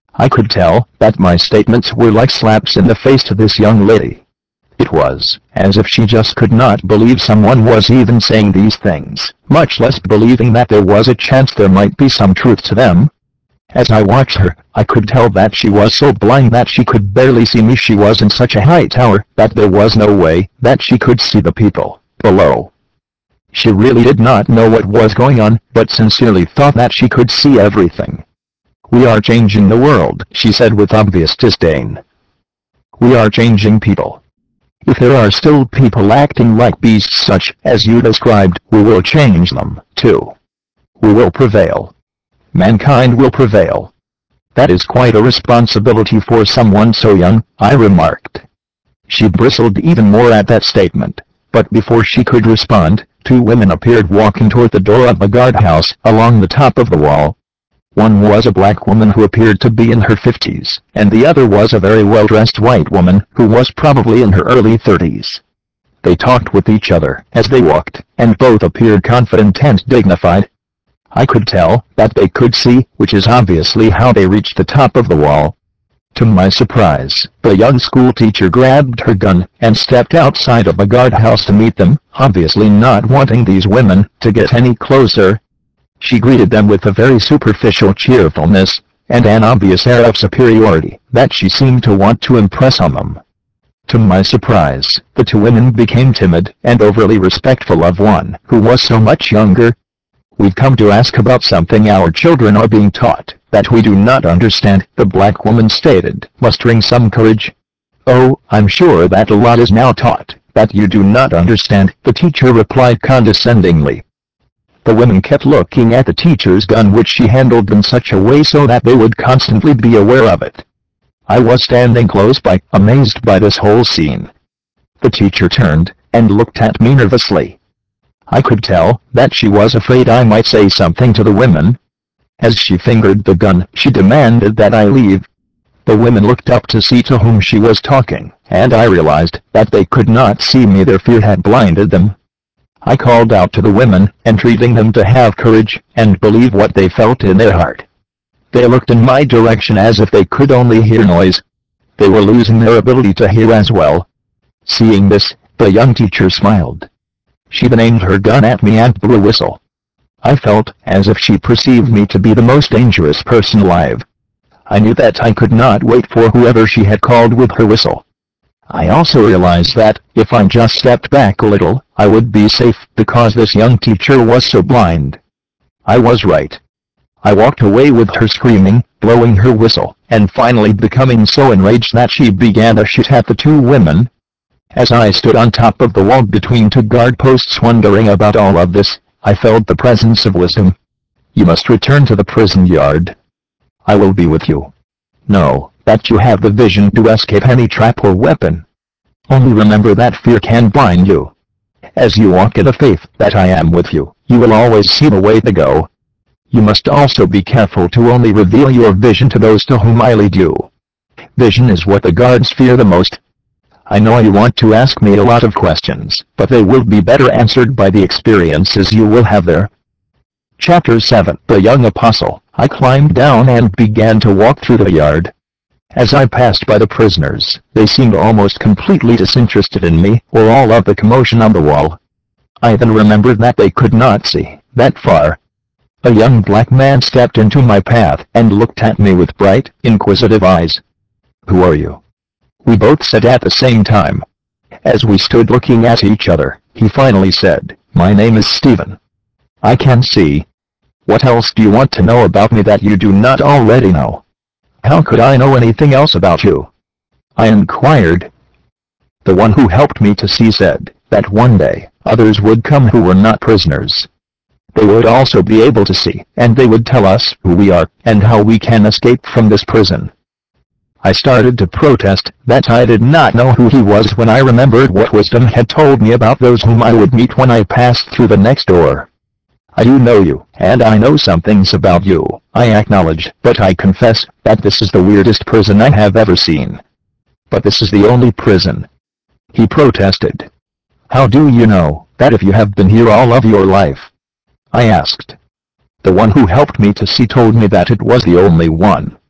I could tell that my statements were like slaps in the face to this young lady. It was as if she just could not believe someone was even saying these things, much less believing that there was a chance there might be some truth to them. As I watched her, I could tell that she was so blind that she could barely see me. She was in such a high tower that there was no way that she could see the people below. She really did not know what was going on, but sincerely thought that she could see everything. "We are changing the world," she said with obvious disdain. "We are changing people. If there are still people acting like beasts such as you described, we will change them, too. We will prevail. Mankind will prevail." "That is quite a responsibility for someone so young," I remarked. She bristled even more at that statement, but before she could respond, two women appeared walking toward the door of the guardhouse along the top of the wall. One was a black woman who appeared to be in her fifties, and the other was a very well-dressed white woman who was probably in her early thirties. They talked with each other as they walked, and both appeared confident and dignified. I could tell that they could see, which is obviously how they reached the top of the wall. To my surprise, the young schoolteacher grabbed her gun and stepped outside of the guardhouse to meet them, obviously not wanting these women to get any closer. She greeted them with a very superficial cheerfulness, and an obvious air of superiority that she seemed to want to impress on them. To my surprise, the two women became timid and overly respectful of one who was so much younger. "We've come to ask about something our children are being taught that we do not understand," the black woman stated, mustering some courage. "Oh, I'm sure that a lot is now taught that you do not understand," the teacher replied condescendingly. The women kept looking at the teacher's gun, which she handled in such a way so that they would constantly be aware of it. I was standing close by, amazed by this whole scene. The teacher turned and looked at me nervously. I could tell that she was afraid I might say something to the women. As she fingered the gun, she demanded that I leave. The women looked up to see to whom she was talking, and I realized that they could not see me. Their fear had blinded them. I called out to the women, entreating them to have courage and believe what they felt in their heart. They looked in my direction as if they could only hear noise. They were losing their ability to hear as well. Seeing this, the young teacher smiled. She then aimed her gun at me and blew a whistle. I felt as if she perceived me to be the most dangerous person alive. I knew that I could not wait for whoever she had called with her whistle. I also realized that, if I just stepped back a little, I would be safe because this young teacher was so blind. I was right. I walked away with her screaming, blowing her whistle, and finally becoming so enraged that she began to shoot at the two women. As I stood on top of the wall between two guard posts wondering about all of this, I felt the presence of wisdom. "You must return to the prison yard. I will be with you. Know that you have the vision to escape any trap or weapon. Only remember that fear can blind you. As you walk in the faith that I am with you, you will always see the way to go. You must also be careful to only reveal your vision to those to whom I lead you. Vision is what the guards fear the most. I know you want to ask me a lot of questions, but they will be better answered by the experiences you will have there." Chapter seven. The Young Apostle. I climbed down and began to walk through the yard. As I passed by the prisoners, they seemed almost completely disinterested in me or all of the commotion on the wall. I then remembered that they could not see that far. A young black man stepped into my path and looked at me with bright, inquisitive eyes. "Who are you?" we both said at the same time. As we stood looking at each other, he finally said, "My name is Stephen." "I can see. What else do you want to know about me that you do not already know?" "How could I know anything else about you?" I inquired. "The one who helped me to see said that one day, others would come who were not prisoners. They would also be able to see, and they would tell us who we are and how we can escape from this prison." I started to protest that I did not know who he was when I remembered what wisdom had told me about those whom I would meet when I passed through the next door. "I do know you, and I know some things about you," I acknowledged, "but I confess that this is the weirdest prison I have ever seen." "But this is the only prison," he protested. "How do you know that if you have been here all of your life?" I asked. "The one who helped me to see told me that it was the only one."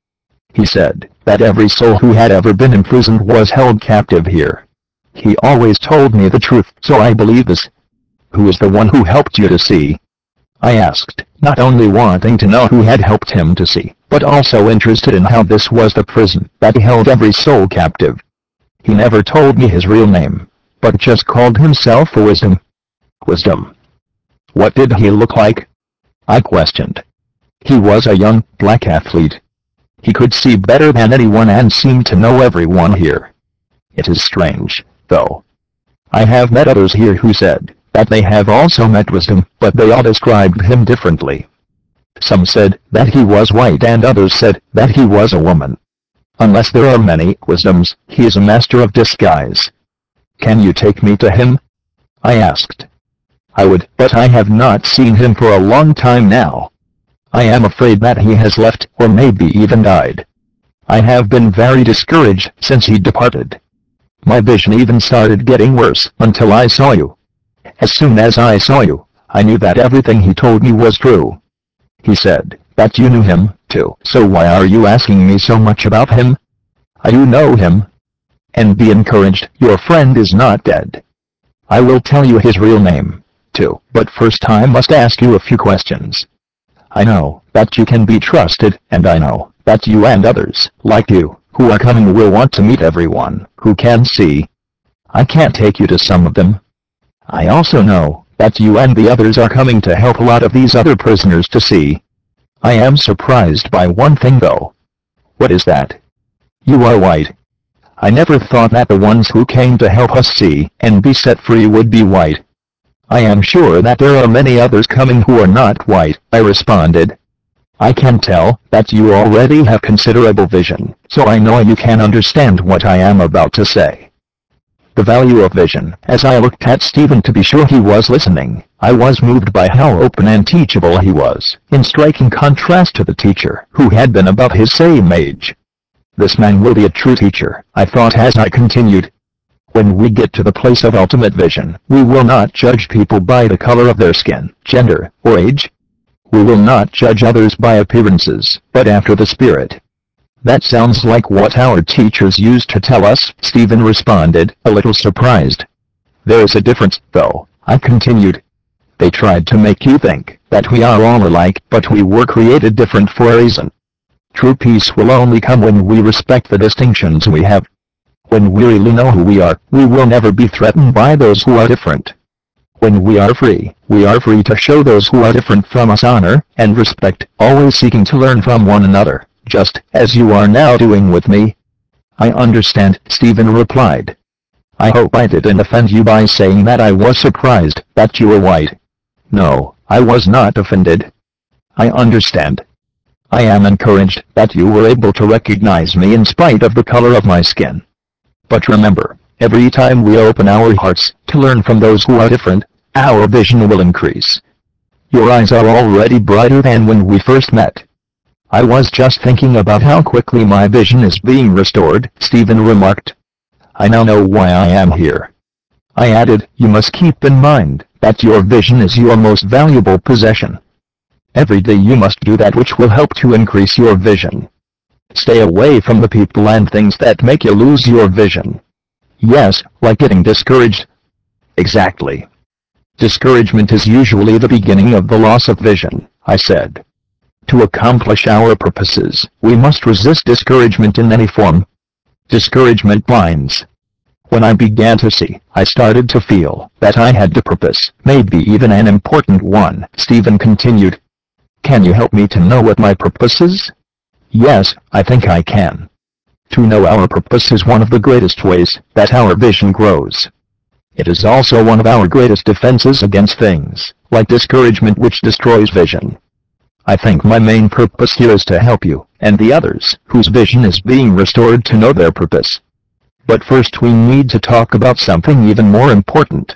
He said that every soul who had ever been imprisoned was held captive here. He always told me the truth, so I believe this. Who is the one who helped you to see? I asked, not only wanting to know who had helped him to see, but also interested in how this was the prison that held every soul captive. He never told me his real name, but just called himself Wisdom. Wisdom. What did he look like? I questioned. He was a young, black athlete. He could see better than anyone and seemed to know everyone here. It is strange, though. I have met others here who said that they have also met Wisdom, but they all described him differently. Some said that he was white and others said that he was a woman. Unless there are many Wisdoms, he is a master of disguise. Can you take me to him? I asked. I would, but I have not seen him for a long time now. I am afraid that he has left, or maybe even died. I have been very discouraged since he departed. My vision even started getting worse until I saw you. As soon as I saw you, I knew that everything he told me was true. He said that you knew him, too. So why are you asking me so much about him? I do know him. And be encouraged, your friend is not dead. I will tell you his real name, too, but first I must ask you a few questions. I know that you can be trusted, and I know that you and others, like you, who are coming will want to meet everyone who can see. I can't take you to some of them. I also know that you and the others are coming to help a lot of these other prisoners to see. I am surprised by one thing though. What is that? You are white. I never thought that the ones who came to help us see and be set free would be white. I am sure that there are many others coming who are not white, I responded. I can tell that you already have considerable vision, so I know you can understand what I am about to say. The value of vision. As I looked at Stephen to be sure he was listening, I was moved by how open and teachable he was, in striking contrast to the teacher, who had been about his same age. This man will be a true teacher, I thought as I continued. When we get to the place of ultimate vision, we will not judge people by the color of their skin, gender, or age. We will not judge others by appearances, but after the Spirit. That sounds like what our teachers used to tell us, Stephen responded, a little surprised. There is a difference, though, I continued. They tried to make you think that we are all alike, but we were created different for a reason. True peace will only come when we respect the distinctions we have. When we really know who we are, we will never be threatened by those who are different. When we are free, we are free to show those who are different from us honor and respect, always seeking to learn from one another, just as you are now doing with me. I understand, Stephen replied. I hope I didn't offend you by saying that I was surprised that you were white. No, I was not offended. I understand. I am encouraged that you were able to recognize me in spite of the color of my skin. But remember, every time we open our hearts to learn from those who are different, our vision will increase. Your eyes are already brighter than when we first met. I was just thinking about how quickly my vision is being restored, Stephen remarked. I now know why I am here. I added, you must keep in mind that your vision is your most valuable possession. Every day you must do that which will help to increase your vision. Stay away from the people and things that make you lose your vision. Yes, like getting discouraged. Exactly. Discouragement is usually the beginning of the loss of vision, I said. To accomplish our purposes, we must resist discouragement in any form. Discouragement blinds. When I began to see, I started to feel that I had a purpose, maybe even an important one, Stephen continued. Can you help me to know what my purpose is? Yes, I think I can. To know our purpose is one of the greatest ways that our vision grows. It is also one of our greatest defenses against things like discouragement which destroys vision. I think my main purpose here is to help you and the others whose vision is being restored to know their purpose. But first we need to talk about something even more important.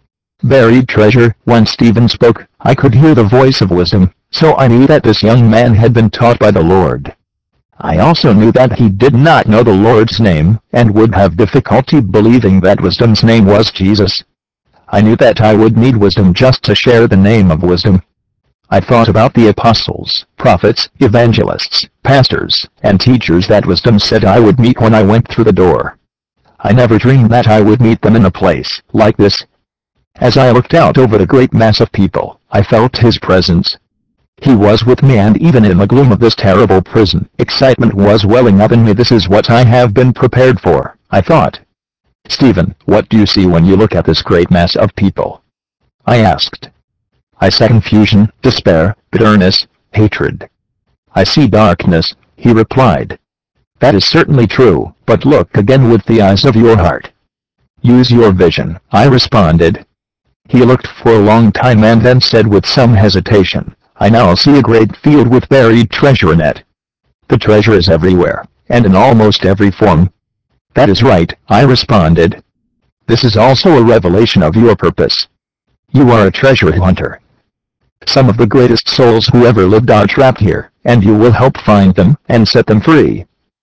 Buried treasure. When Stephen spoke, I could hear the voice of wisdom, so I knew that this young man had been taught by the Lord. I also knew that he did not know the Lord's name, and would have difficulty believing that wisdom's name was Jesus. I knew that I would need wisdom just to share the name of wisdom. I thought about the apostles, prophets, evangelists, pastors, and teachers that wisdom said I would meet when I went through the door. I never dreamed that I would meet them in a place like this. As I looked out over the great mass of people, I felt his presence. He was with me, and even in the gloom of this terrible prison, excitement was welling up in me. This is what I have been prepared for, I thought. Stephen, what do you see when you look at this great mass of people? I asked. I saw confusion, despair, bitterness, hatred. I see darkness, he replied. That is certainly true, but look again with the eyes of your heart. Use your vision, I responded. He looked for a long time and then said with some hesitation, I now see a great field with buried treasure in it. The treasure is everywhere, and in almost every form. That is right, I responded. This is also a revelation of your purpose. You are a treasure hunter. Some of the greatest souls who ever lived are trapped here, and you will help find them and set them free.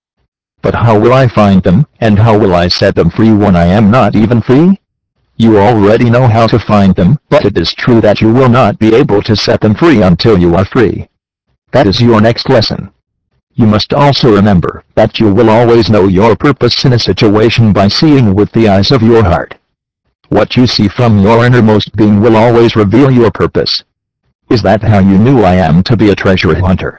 But how will I find them, and how will I set them free when I am not even free? You already know how to find them, but it is true that you will not be able to set them free until you are free. That is your next lesson. You must also remember that you will always know your purpose in a situation by seeing with the eyes of your heart. What you see from your innermost being will always reveal your purpose. Is that how you knew I am to be a treasure hunter?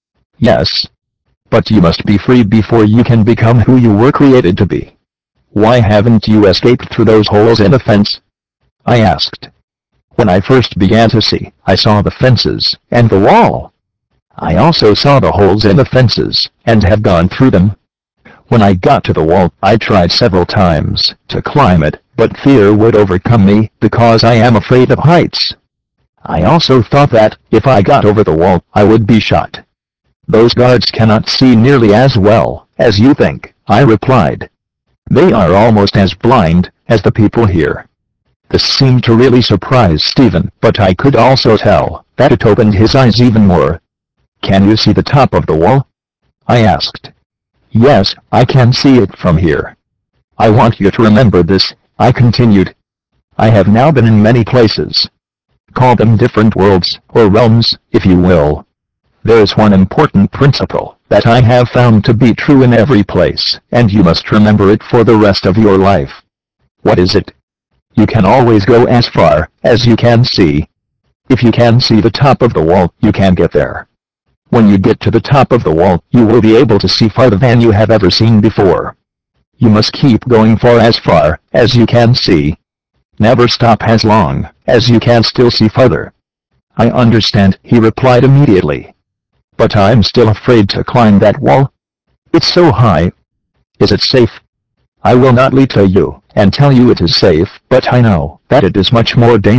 Yes. But you must be free before you can become who you were created to be. Why haven't you escaped through those holes in the fence? I asked. When I first began to see, I saw the fences and the wall. I also saw the holes in the fences, and have gone through them. When I got to the wall, I tried several times to climb it, but fear would overcome me, because I am afraid of heights. I also thought that, if I got over the wall, I would be shot. Those guards cannot see nearly as well as you think, I replied. They are almost as blind as the people here. This seemed to really surprise Stephen, but I could also tell that it opened his eyes even more. Can you see the top of the wall? I asked. Yes, I can see it from here. I want you to remember this, I continued. I have now been in many places. Call them different worlds, or realms, if you will. There is one important principle that I have found to be true in every place, and you must remember it for the rest of your life. What is it? You can always go as far as you can see. If you can see the top of the wall, you can get there. When you get to the top of the wall, you will be able to see farther than you have ever seen before. You must keep going for as far as you can see. Never stop as long as you can still see farther. I understand, he replied immediately. But I'm still afraid to climb that wall. It's so high. Is it safe? I will not lie to you and tell you it is safe, but I know that it is much more dangerous.